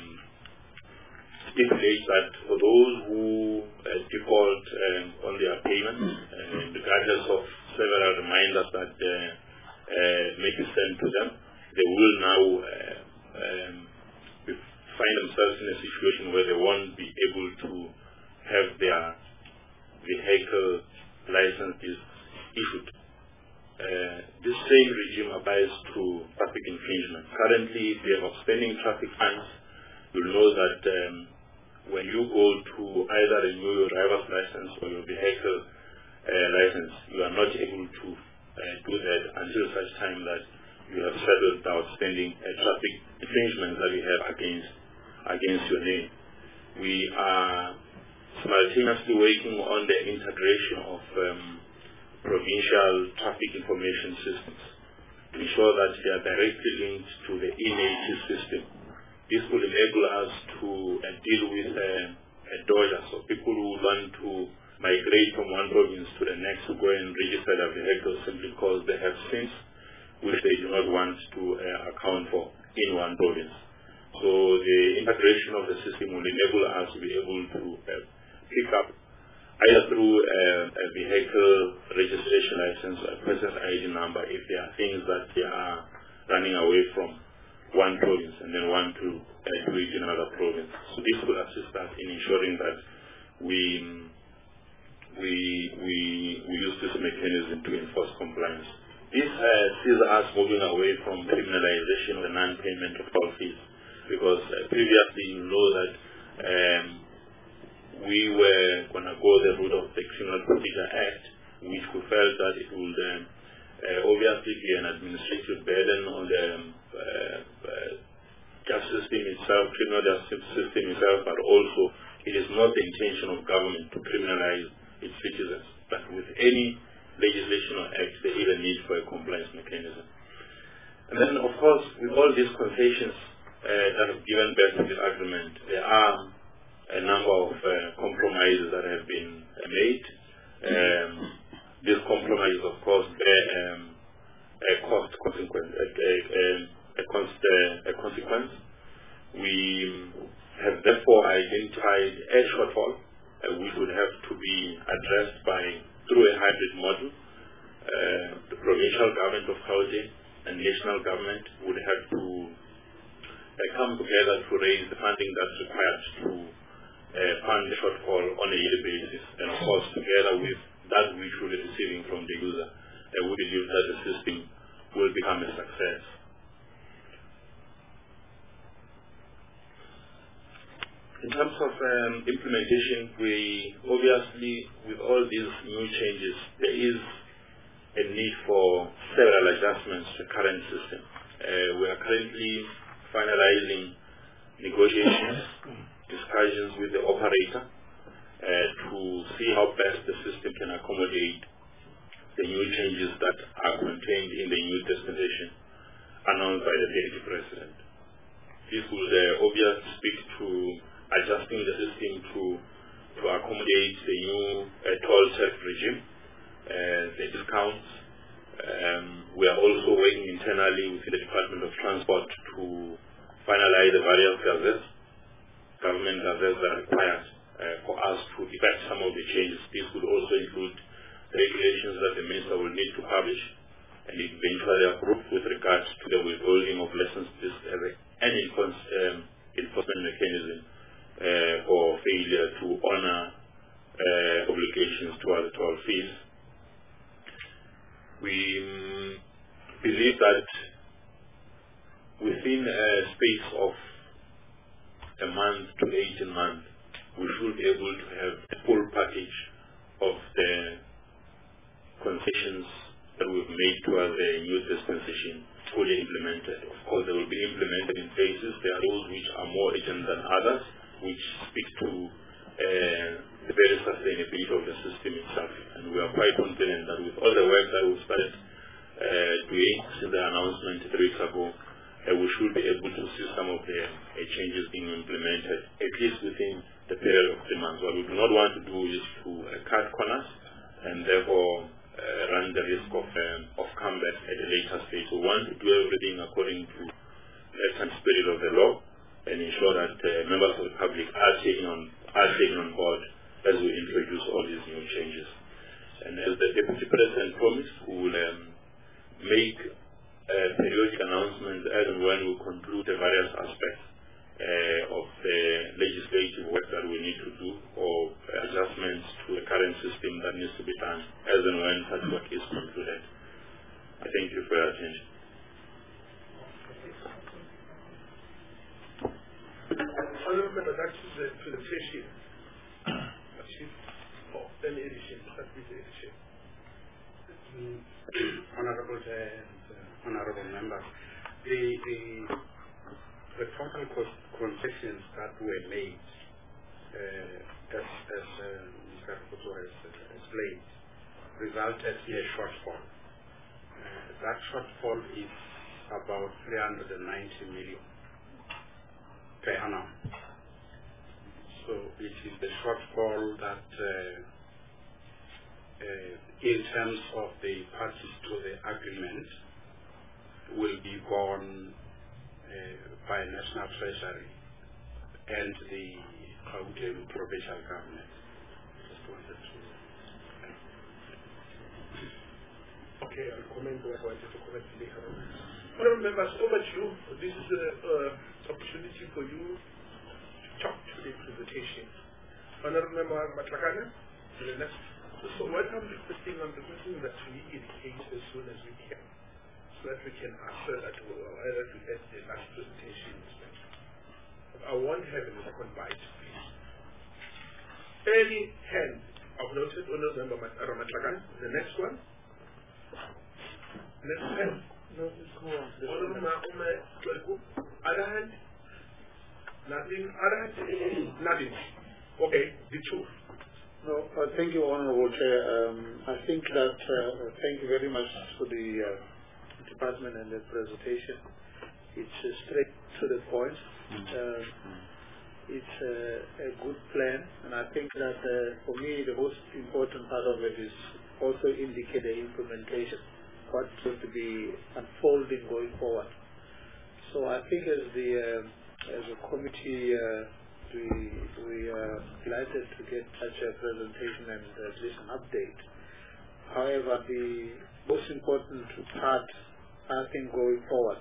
Speaker 6: stipulates that for those who uh, default um, on their payments, uh, regardless of several reminders that uh, uh, may be sent to them, they will now uh, um, find themselves in a situation where they won't be able to have their vehicle licenses issued. Uh, this same regime applies to traffic infringement. Currently, if you have outstanding traffic fines, you'll know that um, when you go to either renew your driver's license or your vehicle uh, license, you are not able to uh, do that until such time that you have settled the outstanding uh, traffic infringements that you have against against your name. We are simultaneously working on the integration of um, provincial traffic information systems to ensure that they are directly linked to the E N A T system. This will enable us to uh, deal with uh, a dodger, so people who want to migrate from one province to the next to go and register their vehicles simply because they have sins which they do not want to uh, account for in one province. So the integration of the system will enable us to be able to uh, pick up either through uh, a vehicle registration license or a person's I D number if there are things that they are running away from one province and then want to uh, do it in another province. So this will assist us in ensuring that we we we we use this mechanism to enforce compliance. This uh, sees us moving away from criminalization of the non-payment of toll fees because uh, previously you know that um, we were going to go the route of the Criminal Procedure Act, which we felt that it would um, uh, obviously be an administrative burden on the um, uh, uh, justice system itself, criminal justice system itself, but also it is not the intention of government to criminalize its citizens. But with any legislation or act, there is a need for a compliance mechanism. And then, of course, with all these concessions uh, that have given birth to this agreement, there are a number of uh, compromises that have been uh, made. Um, these compromises, of course, bear um, a cost consequence, a, a, a, a, const, uh, a consequence. We have therefore identified a shortfall uh, which would have to be addressed by through a hybrid model. Uh, the provincial government of Gauteng and national government would have to uh, come together to raise the funding that's required to uh, fund the shortfall on a yearly basis. And of course, together with that which we'll be receiving from the user, uh, we believe that the system will become a success. In terms of um, implementation, we obviously, with all these new changes, there is a need for several adjustments to the current system. Uh, we are currently finalizing negotiations, discussions with the operator uh, to see how best the system can accommodate the new changes that are contained in the new dispensation announced by the Deputy President. This will uh, obviously speak to adjusting the system to, to accommodate the new uh, toll tax regime, uh, the discounts. Um, we are also working internally within the Department of Transport to finalize the various gazettes, government gazettes that are required uh, for us to effect some of the changes. This would also include the regulations that the Minister will need to publish and eventually approve with regards to the withholding of license as an um, enforcement mechanism Uh, for failure to honor uh, obligations towards toll fees. We um, believe that within a space of a month to eighteen months, we should be able to have a full package of the concessions that we've made towards the new dispensation fully implemented. Of course, they will be implemented in phases. There are those which are more urgent than others, which speak to uh, the very sustainability of the system itself. And we are quite confident that with all the work that we started uh, doing since the announcement three weeks ago, uh, we should be able to see some of the uh, changes being implemented, at least within the period of three months. What we do not want to do is to uh, cut corners and therefore uh, run the risk of, um, of comeback at a later stage. We want to do everything according to the spirit of the law, and ensure that uh, members of the public are taken on are taken on board as we introduce all these new changes. And as the Deputy President promised, we will um, make uh, periodic announcements as and when we conclude the various aspects uh, of the legislative work that we need to do, or adjustments to the current system that needs to be done as and when such work is concluded. I thank you for your attention.
Speaker 1: Honorable, that is the implementation of any edition, that is the edition.
Speaker 2: Mm, Honorable uh, Honorable Member, the, the, the total cost concessions that were made, uh, as, as uh, Mister Kutu has uh, explained, resulted in a shortfall. Uh, that shortfall is about three hundred ninety million per annum. So it is the shortfall that uh, uh, in terms of the parties to the agreement will be borne uh, by National Treasury and the Gauteng provincial government. Just wanted to.
Speaker 1: Okay, I'll comment what I wanted to comment later on. Honorable members, over to you. This is an uh, opportunity for you to talk to the presentation. Honorable Member Matlakane, to the next. So what I'm requesting, I'm requesting that we indicate as soon as we can, so that we can answer that, or either to get the last presentation. I won't have a second bite, please. Any hand? I've noted Honorable Member Ramatlagan. The next one. Next hand.
Speaker 9: No, it's go on.
Speaker 1: Honorable Other hand? Nothing. Other hand? Nothing. Okay, the two.
Speaker 13: No, uh, thank you, Honorable Chair. Um, I think that, uh, thank you very much for the uh, department and the presentation. It's uh, straight to the point. Uh, it's uh, a good plan, and I think that uh, for me the most important part of it is also indicate the implementation, what's going to be unfolding going forward. So I think as the uh, as a committee, uh, we we are delighted to get such a presentation and at least an update. However, the most important part, I think, going forward,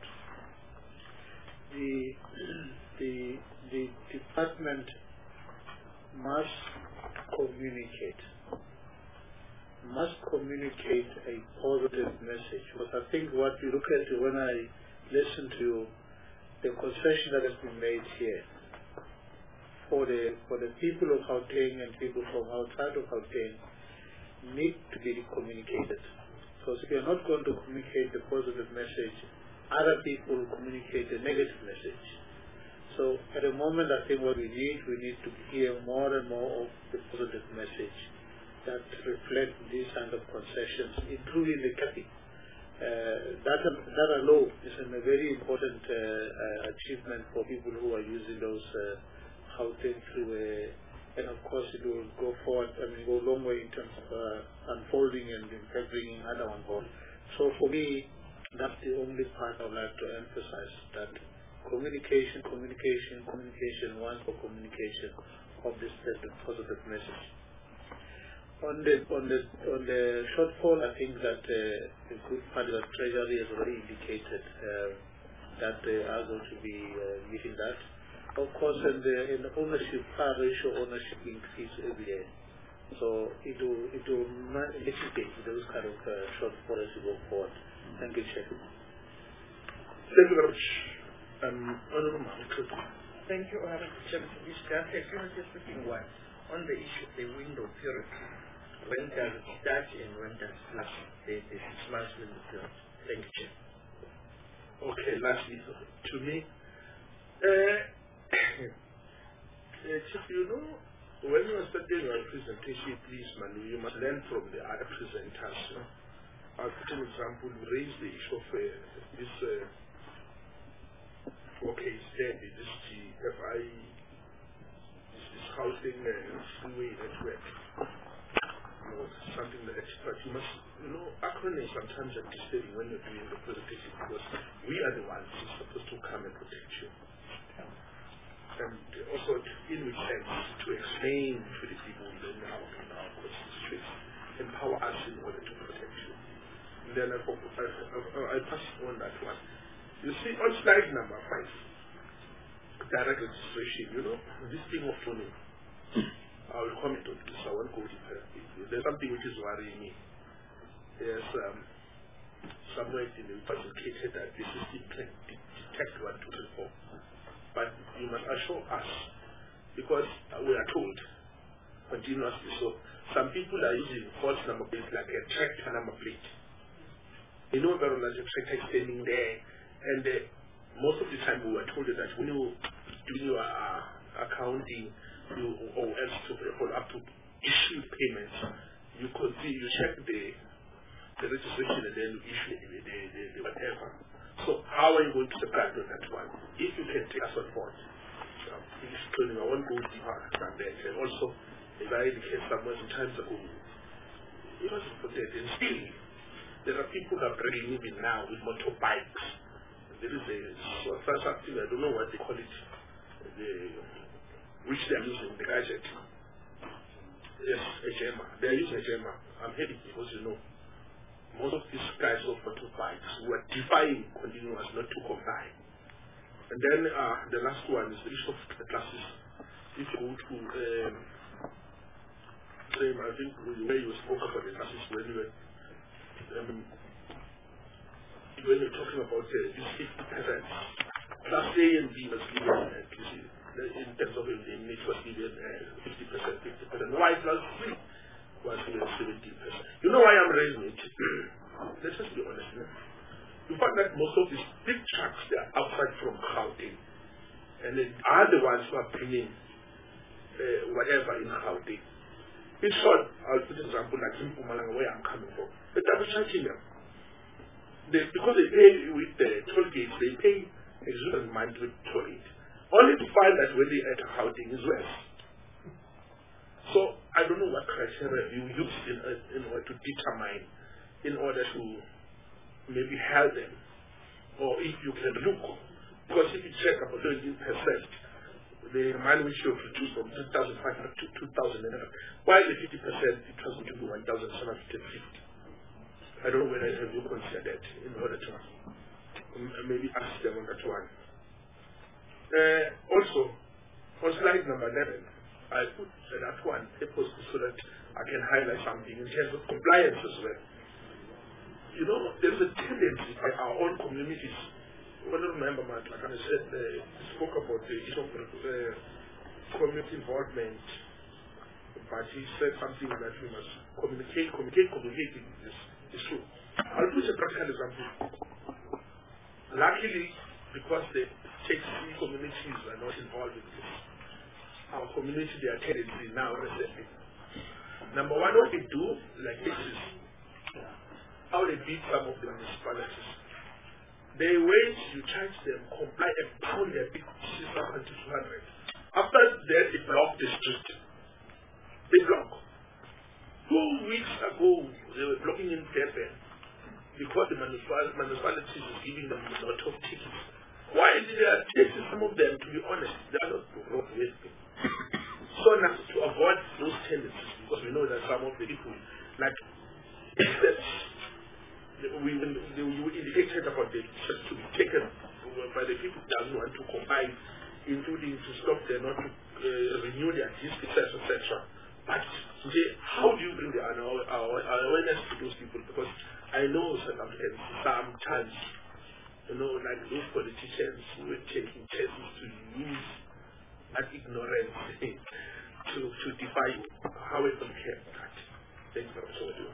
Speaker 13: the the the department must communicate, must communicate a positive message. Because I think what you look at when I listen to the concession that has been made here for the for the people of Gauteng and people from outside of Gauteng need to be communicated. Because if you are not going to communicate the positive message, other people will communicate the negative message. So at the moment, I think what we need, we need to hear more and more of the positive message that reflect these kind of concessions, including the capping. Uh, that, that alone is a very important uh, uh, achievement for people who are using those uh, Gauteng through, uh, and of course it will go forward, I mean, go a long way in terms of uh, unfolding and in fact bringing other on board. So for me, that's the only part I would like to emphasize, that communication, communication, communication, one for communication of this positive message. On the on the on the shortfall, I think that uh, the good part of the Treasury has already indicated uh, that they are going to be uh, meeting that. Of course, in the in the ownership, par ratio ownership increase every year, so it will it will mitigate those kind of uh, shortfall as we go forward. Thank you, Chair.
Speaker 1: Thank you very much. Um, Honorable Mahmoud.
Speaker 15: Thank you, Honorable Chairman. Just a quick one on the issue of the window period. When does it start and when does it last? The, the six months window period. Thank you, Chair.
Speaker 1: Okay, lastly, to me, uh, uh, Chief, you know, when you are studying your presentation, please, Manu, you must learn from the other presenters. You know? I'll put an example, we raised the issue of uh, this. Uh, Okay, it's there, this G F I, this, this housing uh, freeway network, you know, something like that. But you must, you know, acronyms sometimes are disturbing when you're doing the presentation because we are the ones who are supposed to come and protect you. And also, in which sense, to explain to the people in our, in our constituency, empower us in order to protect you. And then I, I, I, I pass on that one. You see, on slide number five, direct registration, you know, this thing of tuning, I will comment on this, I won't go deeper. There's something which is worrying me. There's um, somewhere in the indicated that this is detect, detect one, two, three, four. But you must assure us, because we are told continuously, so some people are using false number plates like a tractor number plate. You know very well that the tractor is standing there. And uh, most of the time we were told that when you do your uh, accounting, you or else to follow up to issue payments, you continue, you check the the registration and then you issue the, the, the, the whatever. So how are you going to subscribe on that one? If you can take us on board, um, explaining, I won't go deeper than that. And also, as I indicated somewhere some times ago, it was important. And still, there are people that are bringing even now with motorbikes. There is a so something, I don't know what they call it, the, which they are using, the gadget. Yes, a Gemma. They are using a Gemma. I'm happy because, you know, most of these guys of motorbikes were defying continuous not to comply. And then uh, the last one is the issue of the classes. If you go to, um, same, I think, where you spoke about the classes when you were, um, when you're talking about uh, this fifty percent, class A and B must be uh, in it was given uh, fifty percent, fifty percent. Why plus three was given seventy percent. You know why I'm raising it? Let's just be honest. No? You find that most of these big trucks, they are outside from Gauteng. And they are the ones who are bringing uh, whatever in Gauteng. In short, I'll put an example like in Mpumalanga, where I'm coming from. They're double charging them. They, because they pay with the toll gates, they pay exorbitant amount with toll gate. Only to find that when they enter Gauteng is less. So I don't know what criteria you use in, uh, in order to determine, in order to maybe help them, or if you can look, because if you check about twenty percent, the amount which you reduce from two thousand five hundred to two thousand, while the fifty percent it was going to be one thousand seven hundred fifty. I don't know whether have you considered that in order to um, maybe ask them on that one. Uh, also, on slide number eleven, I put that one purpose so that I can highlight something in terms of compliance as well. You know, there's a tendency by our own communities. When I remember, Matt, like I said, uh, spoke about the issue of uh, community involvement, but he said something that we must communicate, communicate, communicate. Is, is true. I'll put a practical example. Luckily, because the taxi communities are not involved in this, our community, their tendency now recently. Number one, what we do, like this is how they beat some of the municipalities. They wait, you charge them, comply, and pound their big system until two hundred. After that, they block the street. They block. Two weeks ago, they were blocking in Durban because the municipality is giving them a lot of tickets. Why did they take some of them, to be honest, they are not road wasting. So now, to avoid those tendencies, because we know that some of the people, like, we, we indicated about the steps to be taken by the people that want to combine, including to stop them not to uh, renew their districts, et cetera. But today, how do you bring the our, our, our awareness to those people? Because I know South Africans sometimes, you know, like those politicians who are taking chances to use that ignorance to, to defy you. How is it care that? Thank you so much.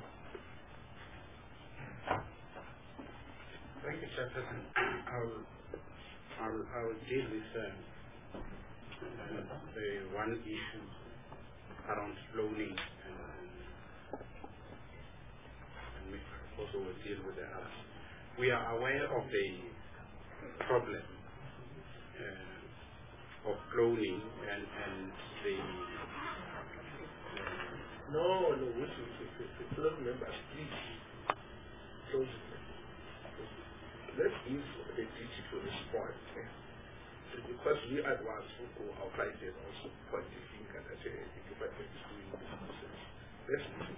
Speaker 2: Thank you, Chairperson. I'll, I'll, I'll deal with um, uh, the one issue around cloning, and, and we also will deal with the others. We are aware of the problem uh, of cloning and, and the... Uh,
Speaker 1: no, no, wait, wait, wait, wait. Fellow members, please. Close it. Let's give the digital response. Okay? So because we are the ones who go outside and also point the finger and say the department is doing this nonsense. Let's listen.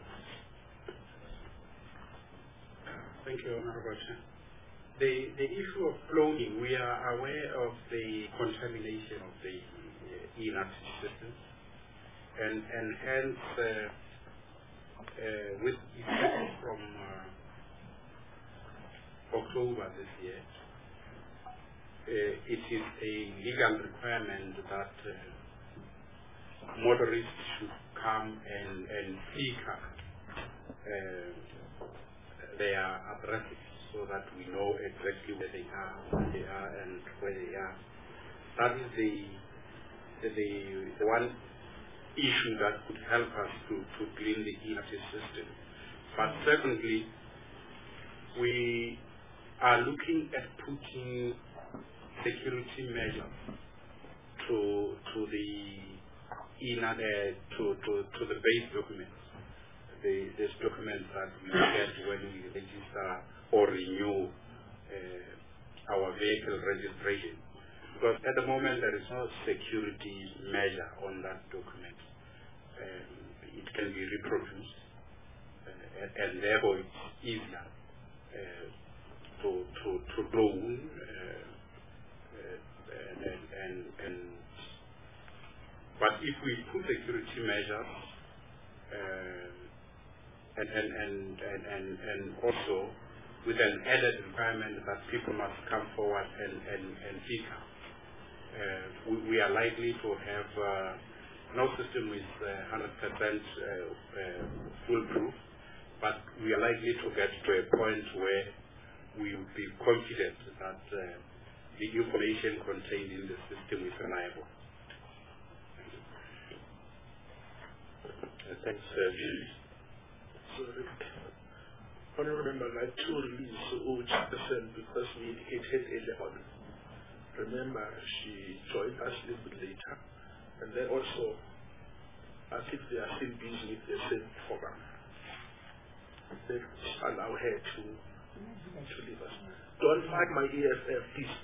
Speaker 2: Thank you, Honorable Chair. The, the issue of cloning, we are aware of the contamination of the uh, e-nut system, and, and hence uh, uh, with effect from uh, October this year, uh, it is a legal requirement that uh, motorists should come and, and pick up uh, their addresses so that we know exactly where they are, where they are, and where they are. That is the the, the, the one issue that could help us to, to clean the e-nut system. But secondly, we are looking at putting security measures to to the e-nut uh, to, to to the base documents, the these documents that we get when we register or renew uh, our vehicle registration. Because at the moment there is no security measure on that document. Um, it can be reproduced, uh, and, and therefore it's easier uh, to to to loan uh, uh, and, and and but if we put security measures uh, and, and, and and and and also with an added requirement that people must come forward and and and pick up uh, we, we are likely to have uh, no system is uh, one hundred percent uh, uh, foolproof, but we are likely to get to a point where we will be confident that uh, the information contained in the system is reliable.
Speaker 6: Uh, thanks, uh,
Speaker 1: Sorry. Honorable Member, I'd like to release which person because we indicated earlier on. Remember, she joined us a little bit later, and then also, I think they are still busy with the same program. Let's allow her to, to leave us. Don't fight my E F F, please.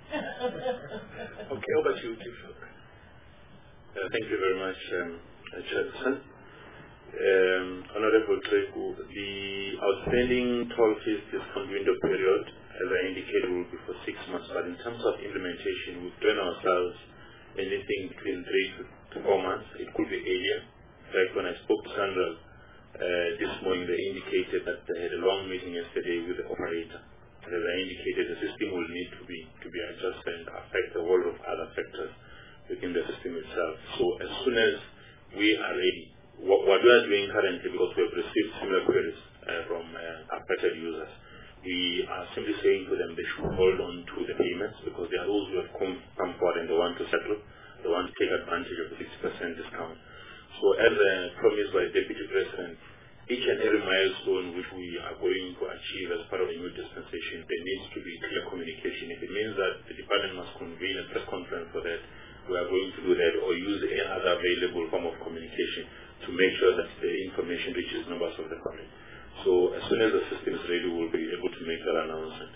Speaker 1: Okay, over to you, Chief.
Speaker 6: Uh, thank you very much, um, Chairperson. Um, Honorable Treku, the outstanding toll fees discount window period, as I indicated, will be for six months. But in terms of implementation, we've given ourselves anything between three to four months. It could be earlier. Like when I spoke to Sandra uh, this morning, they indicated that they had a long meeting yesterday with the operator. And as I indicated, the system will need to be to be adjusted and affect a whole of other factors within the system itself. So as soon as we are ready, what, what we are doing currently, because we have received similar queries uh, from uh, affected users, we are simply saying to them they should hold on to the payments because there are those who have come, come forward and they want to settle, they want to take advantage of the sixty percent discount. So as uh, promised by Deputy President, each and every milestone which we are going to achieve as part of a new dispensation, there needs to be clear communication. If it means that the department must convene a press conference for that, we are going to do that, or use any other available form of communication to make sure that the information reaches members of the public. So as soon as the system is ready, we'll be able to make that announcement.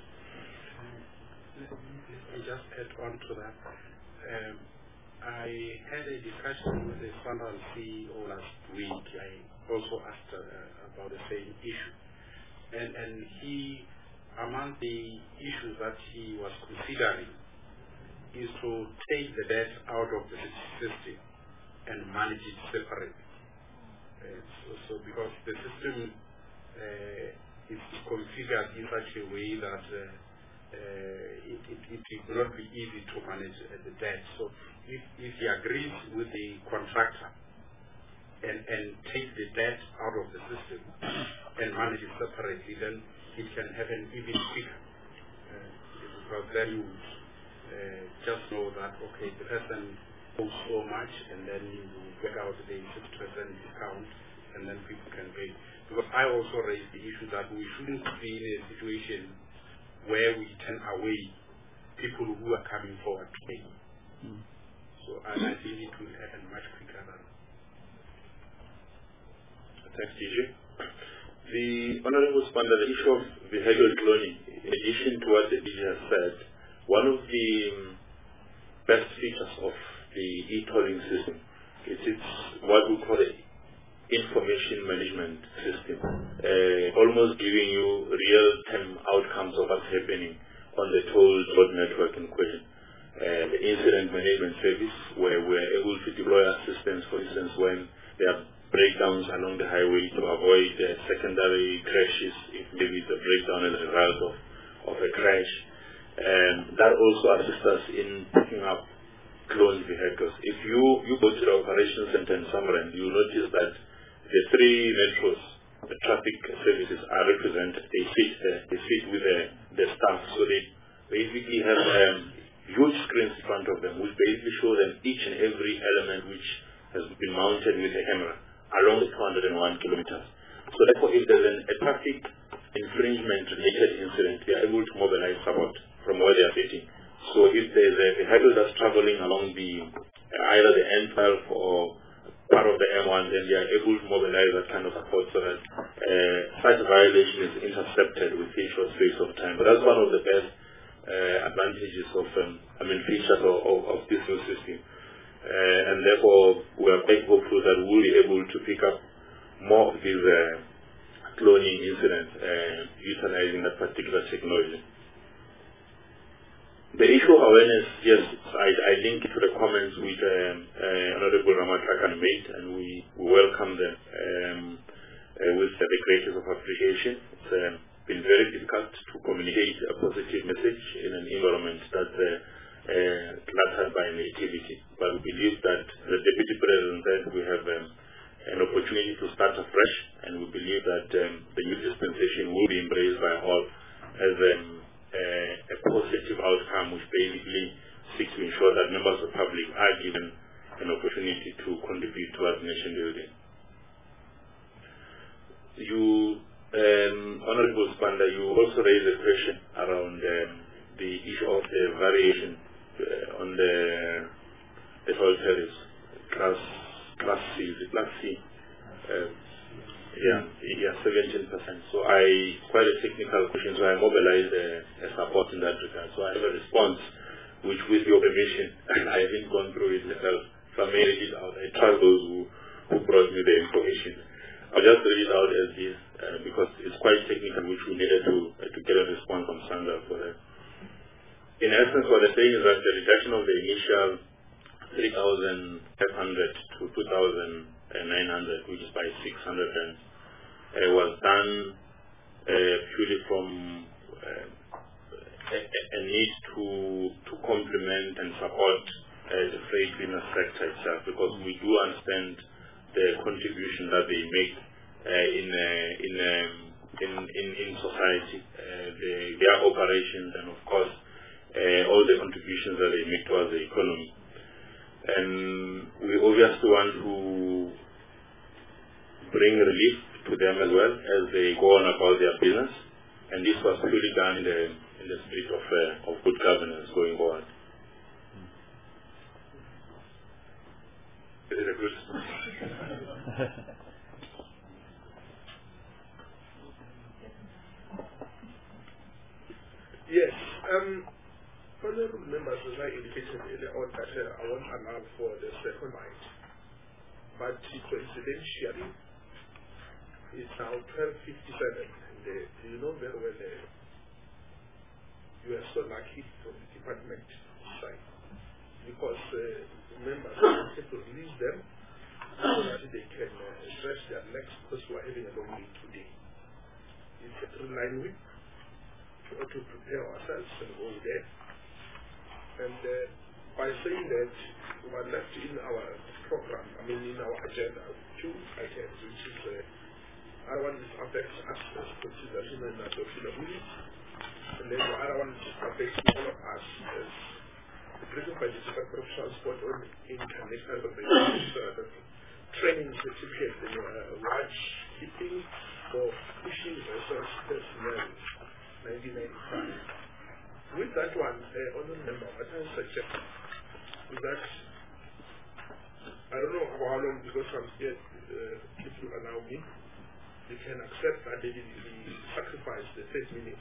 Speaker 2: Let me just add on to that. Um, I had a discussion with the Federal C E O last week. I also asked uh, about the same issue. And, and he, among the issues that he was considering, is to take the debt out of the system and manage it separately. Uh, so, so because the system uh, is configured in such a way that uh, uh, it, it, it will not be easy to manage uh, the debt. So if, if he agrees with the contractor and, and take the debt out of the system and manage it separately, then it can happen even quicker. Uh, because then you uh, just know that, okay, the person owes so much, and then you work out the six percent discount, and then people can pay. Because I also raised the issue that we shouldn't be in a situation where we turn away people who are coming forward to pay. Mm. So I, I think it will happen much quicker than.
Speaker 6: Thanks, D J. The Honorable Spanda, the issue of behavioral cloning, in addition to what the D J has said, one of the um, best features of the e-tolling system is it's what we call an information management system, uh, almost giving you real-time outcomes of what's happening on the toll road network in question. Uh, the incident management service, where we're able to deploy assistance, for instance, when there are breakdowns along the highway to avoid uh, secondary crashes, if maybe it's a breakdown as a result of, of a crash. Um, that also assists us in picking up cloned vehicles. If you, you go to the operations center in Samaran, you notice that the three metros, the traffic services are represented. They sit there, they sit with the, the staff, so they basically have um, huge screens in front of them, which basically show them each and every element which has been mounted with a camera along the two hundred one kilometers. So therefore, if there's an, a traffic infringement related incident, they are able to mobilize support from where they are sitting. So if there's a vehicle that's traveling along the uh, either the N twelve or part of the M one, then they are able to mobilize that kind of support so that uh, such violation is intercepted within a short space of time. But that's one of the best uh, advantages of, um, I mean, features of, of, of this new system. Uh, and therefore, we are quite hopeful that we'll be able to pick up more of these uh, cloning incidents uh, utilizing that particular technology. The issue of awareness, yes, I, I link to the comments which um, uh, Honorable Ramatrakan made, and we, we welcome them um, uh, with uh, the greatest of appreciation. It's uh, been very difficult to communicate a positive message in an environment that uh, uh, cluttered by nativity. But we believe that the Deputy President said we have um, an opportunity to start afresh, and we believe that um, the new dispensation will be embraced by all as um, a, a positive outcome, which basically seeks to ensure that members of the public are given an opportunity to contribute towards nation building. You, um, Honorable Spanda, you also raised a question around um, the issue of the variation uh, on the the toll tariffs, class class C, the class C, uh, yeah, yeah, seventeen percent. So I quite a technical question, so I mobilized a, a support in that regard. So I have a response, which, with your permission, I haven't gone through it myself. So I may read it out. I trust those who who brought me the information. I'll just read it out as is, uh, because it's quite technical, which we needed to uh, to get a response from Sandra for that. In essence, what they're saying is that the reduction of the initial three thousand five hundred to two thousand nine hundred, which is by six hundred rand, uh, was done uh, purely from uh, a, a need to to complement and support uh, the freight cleaner sector itself, because we do understand the contribution that they make uh, in, uh, in, um, in in in society, uh, the, their operations, and of course uh, all the contributions that they make towards the economy. And we obviously want to bring relief to them as well as they go on about their business, and this was purely done in the in the spirit of uh, of good governance going forward. Is it a good?
Speaker 1: Yes. Um, honorable members, as I indicated earlier on, that uh, I won't allow for the second night. But coincidentally, it's now twelve fifty-seven, and uh, you know very well uh, you are so lucky from the department side, because uh, members wanted to release them so that they can uh, stretch their legs, because we are having a long week today. It's a three-line week. We ought to prepare ourselves and go there. And uh, by saying that, we are left in our program, I mean in our agenda, two items, which is uh, other one is affects us as consideration and adoption of units, and then the other one affects all of us as driven by the Department of Transport on international uh, training certificate in uh, watch keeping for fishing vessels personnel, nineteen ninety-five. With that one, uh, honorable member, what I suggest is that, I don't know for how long, because I'm here, uh, if you allow me, you can accept that they sacrifice the thirty minutes.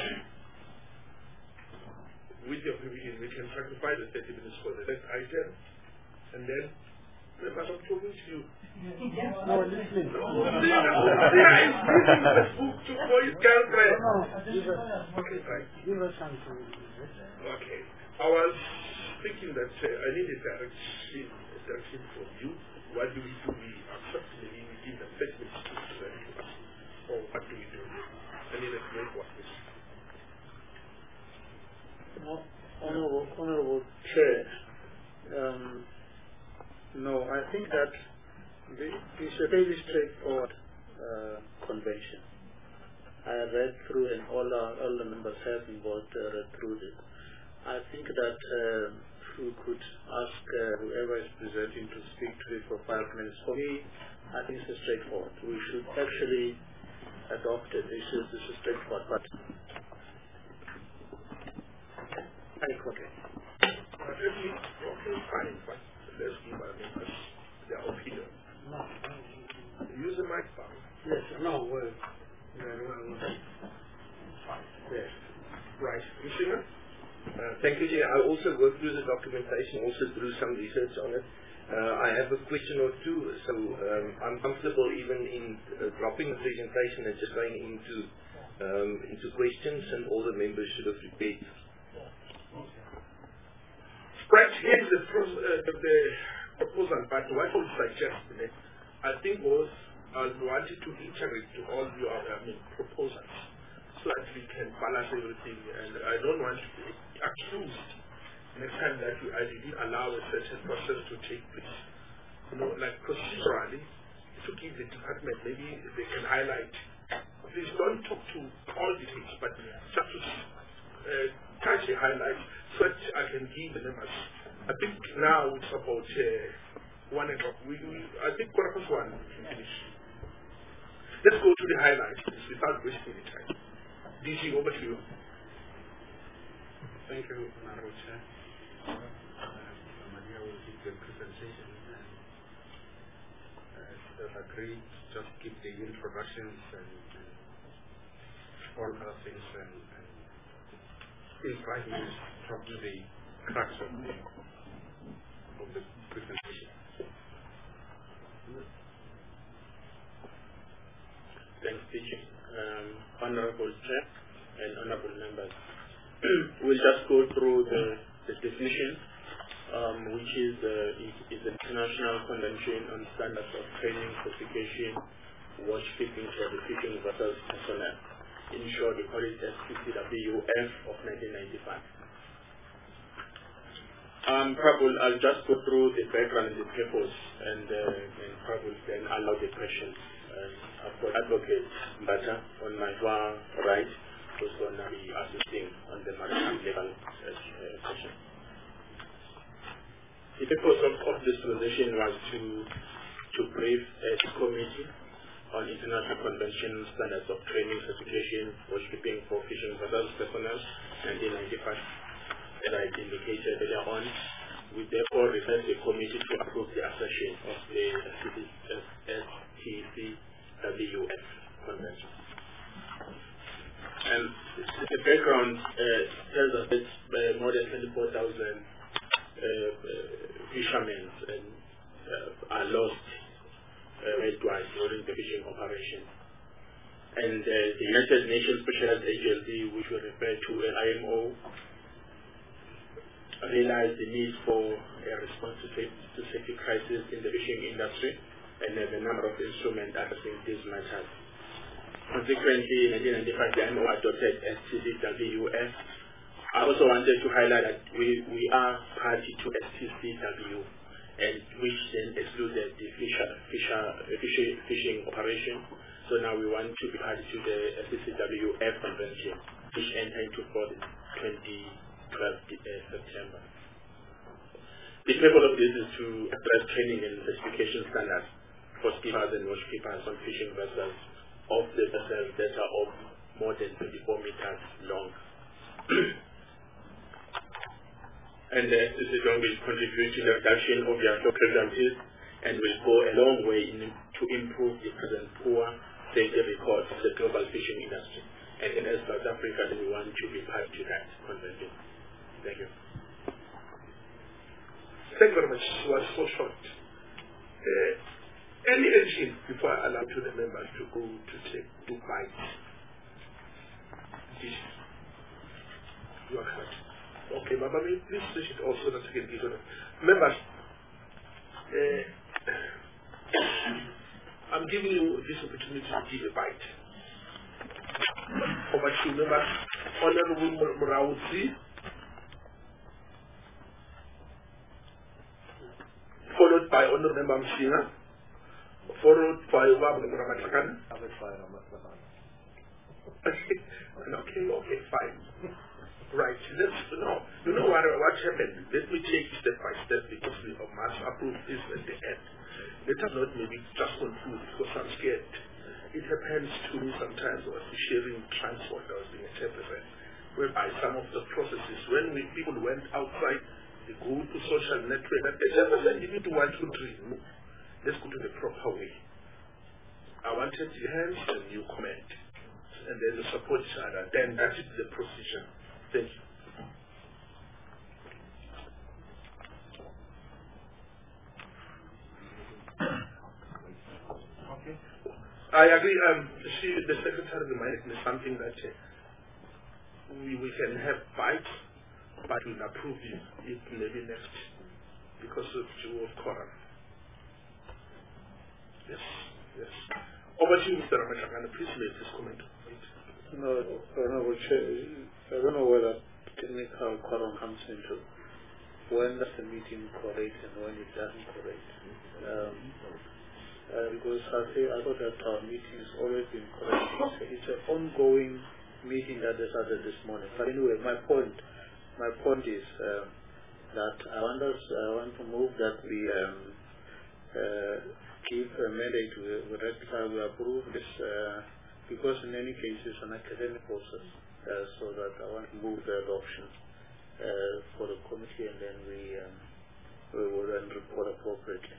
Speaker 1: With your permission, we can sacrifice the thirty minutes for the next item, and then members of talking to you.
Speaker 13: No, listen.
Speaker 1: No, it's reading the book to for his girlfriend. Okay, fine.
Speaker 13: Give us something.
Speaker 1: Okay. I was thinking that uh, I need a direction, a direction from you. What do we do? We accept maybe within the thirty minutes to present to us, or what do we do? I need a great one.
Speaker 13: Honorable, Honorable Chair, um, no, I think that the, it's a very straightforward uh, convention. I read through, and all, our, all the members have involved uh, read through it. I think that uh, we could ask uh, whoever is presenting to speak to it for five minutes. For me, I think it's straightforward. We should actually adopt it. This is, this is straightforward. But
Speaker 1: Okay. Okay, fine, but let's give our members their opinion.
Speaker 13: No.
Speaker 1: Use the microphone.
Speaker 13: Yes, no, well,
Speaker 1: fine. Yes. Right. You see it?
Speaker 17: Uh, thank you, Chair. I also worked through the documentation, also through some research on it. Uh, I have a question or two, so um, I'm comfortable even in uh, dropping the presentation and just going into um, into questions, and all the members should have prepared.
Speaker 1: Right, here's the, pro uh, the proposal, but what I would suggest, I think was I wanted to iterate to all your I mean, proposals so that we can balance everything, and I don't want to be accused next time that you ideally allow a certain process to take place. You know, like procedurally, to give the department, maybe they can highlight. Please don't talk to all details, but just to uh, touch a highlight so that I can give the members. I think now it's about uh, one o'clock. We, we, I think quarter past one we can finish. Let's go to the highlights without wasting the time. D C, over to you.
Speaker 2: Thank you, Honorable Chair. Uh, Maria will give the presentation. And, uh, as agreed, just give the introductions and, and all other things, and, and in five minutes talk to the crux of the, of the presentation.
Speaker 18: Thanks, teacher. Um, Honorable Chair and Honorable Members. We'll just go through the, the definition, um, which is, uh, is, is the International Convention on Standards of Training, Certification, Watchkeeping for the Fishing Vessels Personnel. In short, we call it S T C W F of nineteen ninety-five. Um, probably I'll just go through the background and the purpose, and, uh, and probably then allow the questions. Uh, I've got Advocate Mbata on my far right, who's going to be assisting on the maritime level uh, session. The purpose of, of this position was to to brief a committee on International Convention Standards of Training, Certification, Watchkeeping for Fishing Vessels Personnel, nineteen ninety-five. As I indicated earlier on, we therefore refer the committee to approve the assertion of the S T C W F Convention. And the background uh, tells us that uh, more than twenty-four thousand uh, uh, fishermen and, uh, are lost uh, worldwide during the fishing operation. And uh, the United Nations Specialized Agency, which we refer to as I M O, realized the need for a response to safety, to safety crisis in the fishing industry, and have a number of instruments addressing these matters. Consequently, in nineteen ninety-five, the I M O adopted S T C W F. I also wanted to highlight that we, we are party to S T C W, and which then excluded the fisher, fisher, fishing, fishing operation. So now we want to be party to the S T C W F Convention, which entered into force in twenty twelve September. The purpose of this is to address training and certification standards for skippers and watchkeepers on fishing vessels of the vessels that are of more than twenty-four meters long. And uh, this is going to contribute to the reduction of their local damages and will go a long way in, to improve the present poor safety record of the global fishing industry. And as South Africa, we want to be part to that convention. Thank you.
Speaker 1: Thank you very much. It was so short. Uh, any engine before I allow to the members to go to take two bites? This. You are correct. Okay, Baba, please switch it also that you can give it. Members, uh, I'm giving you this opportunity to give a bite. Over to you, members. Honorable Muraudzi, followed by Honorable Member Mshina, followed by Honorable Ramatlakana. Okay, okay, fine. Right. Let's no. You know what what happened? Let me take step by step because we must approve this at the end. Let us not maybe just conclude because I'm scared. It happens to me sometimes when sharing transport I was being interpreted, whereby some of the processes when we people went outside, they go to social network and they just said you need to one, two, three. No. Let's go to the proper way. I wanted your hands and you comment. And then you support each other. Then that is the procedure. Thank you. Okay. I agree. Um, she, the secretary reminded me something that uh, we, we can have bites, but we'll approve it, it maybe next because of due of quorum. Yes, yes. Over to you, Mister Ramachakana. Please make this comment.
Speaker 13: No, Honorable Chair, I don't know where that technical quorum comes into. when does the meeting correct and when it doesn't correct. Um, uh, because I, say, I thought that our meeting has always been correct. It's, it's an ongoing meeting that they started this morning. But anyway, my point, my point is uh, that I want us, I want to move that we um, uh, give a mandate to the rectify, we approve this, uh, because in any case it's an academic process, uh, so that I want to move the adoption uh, for the committee, and then we, um, we will then report appropriately.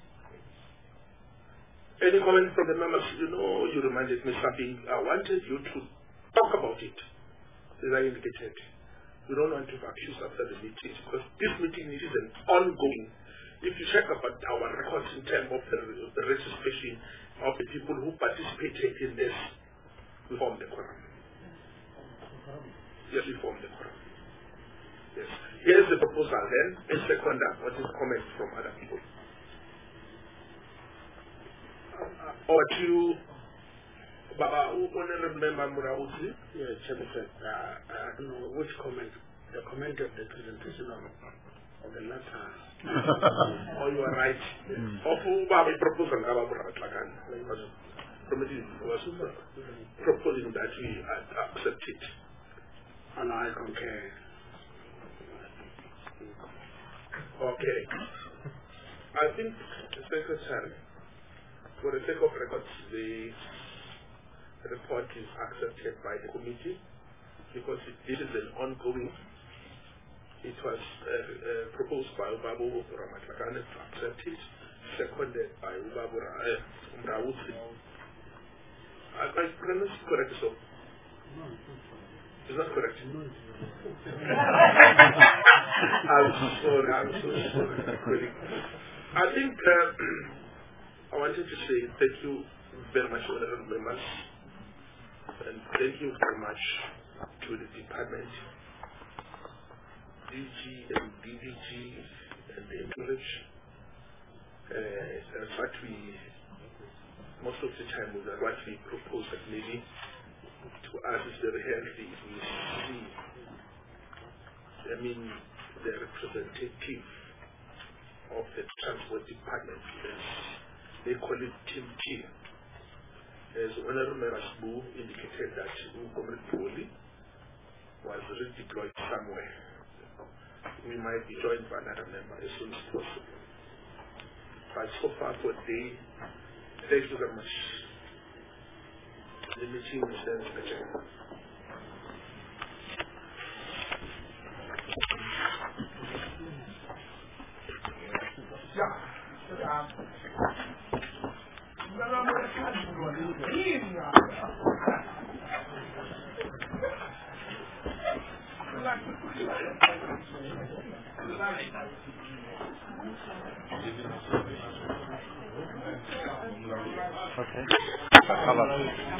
Speaker 1: Any comment from the members? You know, you reminded me something. I wanted you to talk about it, as I indicated. We don't want to accuse after the meeting, because this meeting is an ongoing. If you check about our records in terms of the, the registration of the people who participated in this, we formed the quorum. Yes, we formed the quorum. Yes. Here's the proposal then, and second, what is comments from other people? Or to Baba, Honorable Member Murauzi?
Speaker 16: Yes, Chairman, uh, I don't know which comment, the comment of the presentation of, of the latter.
Speaker 1: Oh, you are right. Of who Baba proposal, Baba Murauzi, committee was proposing that we accept it.
Speaker 16: And I concur.
Speaker 1: Okay. I think the Secretary, for the sake of records, the report is accepted by the committee because it, this is an ongoing. It was uh, uh, proposed by Ubabu Ramatlakane to accept it, seconded by Ubabu Mrauzi. I pronounce correct, so it's not correct. I'm sorry, I'm so sorry. I think. Uh, I wanted to say thank you very much, honorable members, and thank you very much to the department, D G and D D G, and the college. Uh, that's what we, most of the time, that's what we propose that maybe to us is very healthy. We see, I mean, the representative of the transport department is, they call it Team T. As Honorable Member Sbu indicated that Comrade Poli was redeployed somewhere. We might be joined by another member as soon as possible. But so far for today, thank you very much. The meeting is adjourned. Yeah.
Speaker 12: Okay.